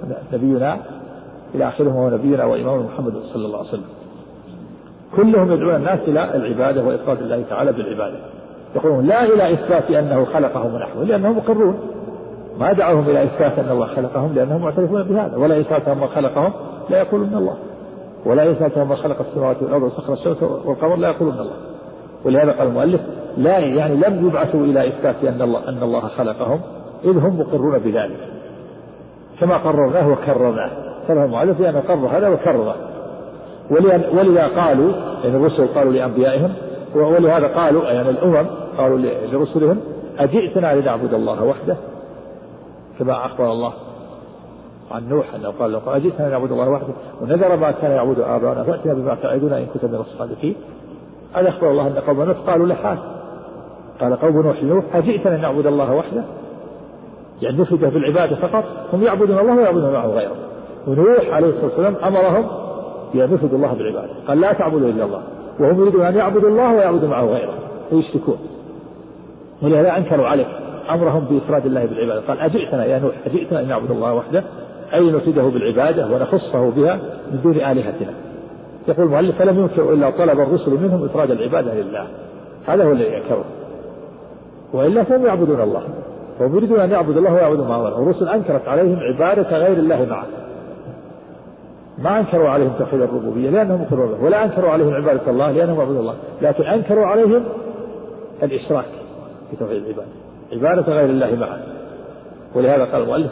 وهو نبينا وإمام محمد صلى الله عليه وسلم، كلهم يدعون الناس إلى العبادة وإفراد الله تعالى بالعبادة. يقولون لا إلى إثبات أنه خلقهم ونحوه لأنهم مقرون، ما دعوهم إلى إثبات أن الله خلقهم لأنهم معترفون بهذا، ولا إثبات أن الله خلقهم لا يقولون من الله، ولا إثبات أن الله خلق السماوات والأرض وسخر الشمس والقمر لا يقولون الله. ولهذا قال المؤلف: لا يعني لم يبعثوا إلى إثبات أن الله خلقهم، إذ هم مقرون بذلك كما قررناه وكررناه. قال المؤلف لأنه قرر هذا وكرره. ولذا قالوا يعني الرسل قالوا لأنبيائهم، ولهذا قالوا يعني الأمم قالوا لرسلهم: أجئتنا لنعبد الله وحده، كما أخبر الله عن نوح أنه قال: أجئتنا لنعبد الله وحده ونذر ما كان يعبد آباؤنا فأتنا بما تعدنا إن كنت من الصادقين. هذا أخبر الله أن قوم نوح قالوا لحال، قال قوم نوح أجئتنا لنعبد الله وحده، يعني نفرده بالعبادة فقط، هم يعبدون الله ويعبدون معه غيره. ونوح عليه الصلاة والسلام أمرهم بأن يفردوا الله بالعبادة، قال: لا تعبدوا إلا الله، وهم يريدون أن يعبدوا الله ويعبدوا معه غيره ويشركون. ولهذا أنكروا عليه أمرهم بإفراد الله بالعبادة، قال: أجئتنا يا نوح أجئتنا أن نعبد الله وحده، أي نفرده بالعبادة ونخصه بها من دون آلهتنا. يقول المؤلف: فلم ينكروا إلا طلب الرسل منهم إفراد العبادة لله، هذا هو الذي ينكروا، وإلا فهم يعبدون الله، فهم يريدون أن يعبدوا الله ويعبدوا معه غيره. الرسل أنكرت عليهم عبادة غير الله معه، ما أنكروا عليهم توحيد الربوبية لأنهم مقرون به، ولا أنكروا عليهم عبادة الله لأنهم يعبدون الله، لكن أنكروا عليهم الإشراك في توحيد العبادة، عبادة غير الله معه. ولهذا قال المؤلف: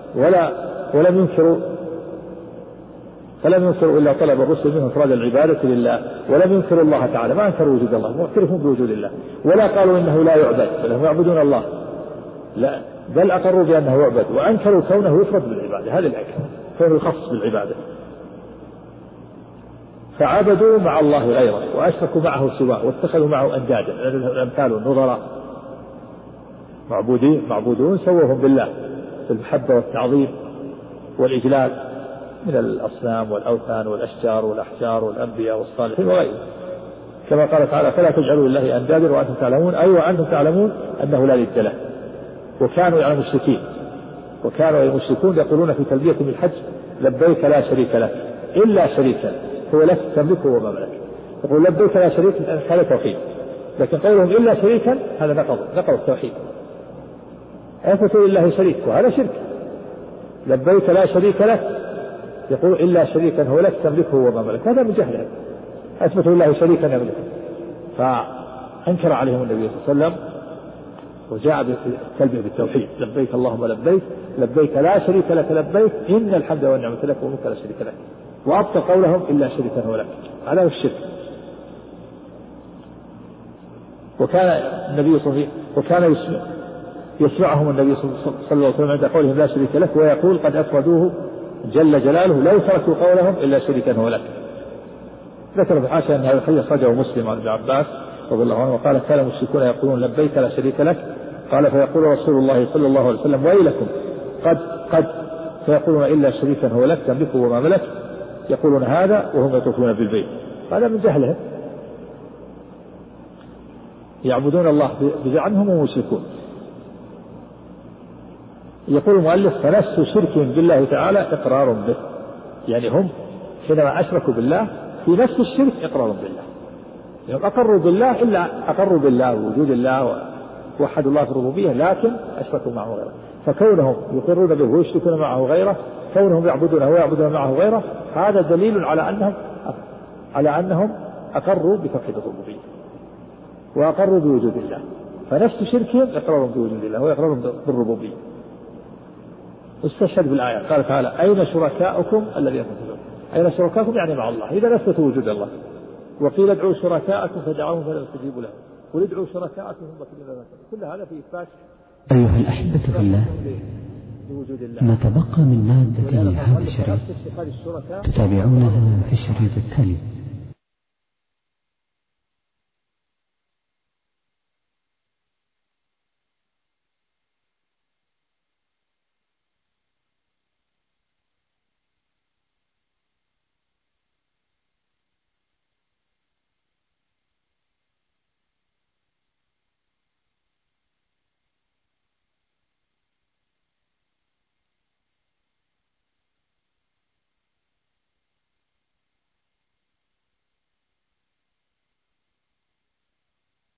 فلم ينكروا إلا طلب الرسل منهم إفراد العبادة لله، ولم ينكروا الله تعالى، ما أنكروا وجود الله، معترفون بوجود الله، ولا قالوا إنه لا يعبد بل هم يعبدون الله، لا بل أقروا بأنه يعبد، وأنكروا كونه يفرد بالعبادة، هذا الأنكر كونه يخص بالعبادة، فعبدوا مع الله غيره وأشركوا معه سواه واتخذوا معه أندادا، الأمثال والنظراء معبودون سووهم بالله في المحبة والتعظيم والإجلال من الأصنام والأوثان والأشجار والأحجار والأنبياء والصالحين وغيرهم، كما قال تعالى: فلا تجعلوا لله أندادا وأنتم تعلمون، أي وأنتم تعلمون أنه لا ند له. وكانوا يعني مشركين، وكانوا المشركون يقولون في تلبيتهم الحج: لبيك لا شريك لك إلا شريكا هو لك تملكه وما ملك. يقول لبيك لا شريك، هذا توحيد، لكن قولهم إلا شريكا هذا نقض التوحيد، أثبتوا لله شريك وهذا شرك. لبيك لا شريك لك، يقول إلا شريكا هو لك تملكه وما ملك، هذا من جهله، أثبتوا لله شريكا يملك، فأنكر عليهم النبي صلى الله عليه وسلم وجاء بالتلبية بالتوحيد: لبيك اللهم لبيك لبيك لا شريك لك لبيك إن الحمد والنعمة لك والملك لا شريك لك، وأبطل قولهم إلا شريكا هو لك. هذا هو الشرك. وكان النبي صلى الله عليه وسلم وكان يسمعهم النبي صلى الله عليه وسلم عند قولهم لا شريك لك، ويقول: قد أفردوه جل جلاله لو تركوا قولهم إلا شريكا هو لك. ذكر بحاشا أن هذا الحديث أخرجه مسلم عن ابن عباس رضي الله عنه وقال: كان المشركون يقولون لبيك لا شريك لك، قال: فيقول رسول الله صلى الله عليه وسلم: ويلكم قد فيقولون إلا شريكا هو لك تملكه وما ملك، يقولون هذا وهم يطوفون بالبيت. هذا من جهلهم، يعبدون الله بزعمهم ومشركون. يقول المؤلف: فنفس شرك بالله تعالى إقرار به، يعني هم حينما أشركوا بالله في نفس الشرك إقرار بالله، يعني أقروا بالله إلا أقروا بالله ووجود الله ووحدوا الله في الربوبية، لكن أشركوا معه غيره. فكونهم يقرون به ويشركون معه غيره، كونهم يعبدونه ويعبدون معه غيره، هذا دليل على أنهم أقروا بتوحيد الربوبية وأقروا بوجود الله. فنفس شركهم إقرار بوجود الله وإقرار بالربوبية. استشهد بالآية، قال تعالى: أين شركاؤكم الذين تدعون؟ أين شركاؤكم يعني مع الله، إذا نثبتوا وجود الله. وقيل: ادعوا شركاءكم فدعوهم فلم يستجيبوا لهم، قل ادعوا شركاءكم ثم كلوا. كل هذا في إثبات. أيها الأحبة في الله، ما تبقى من مادة لهذا الشريط تتابعونها في الشريط التالي.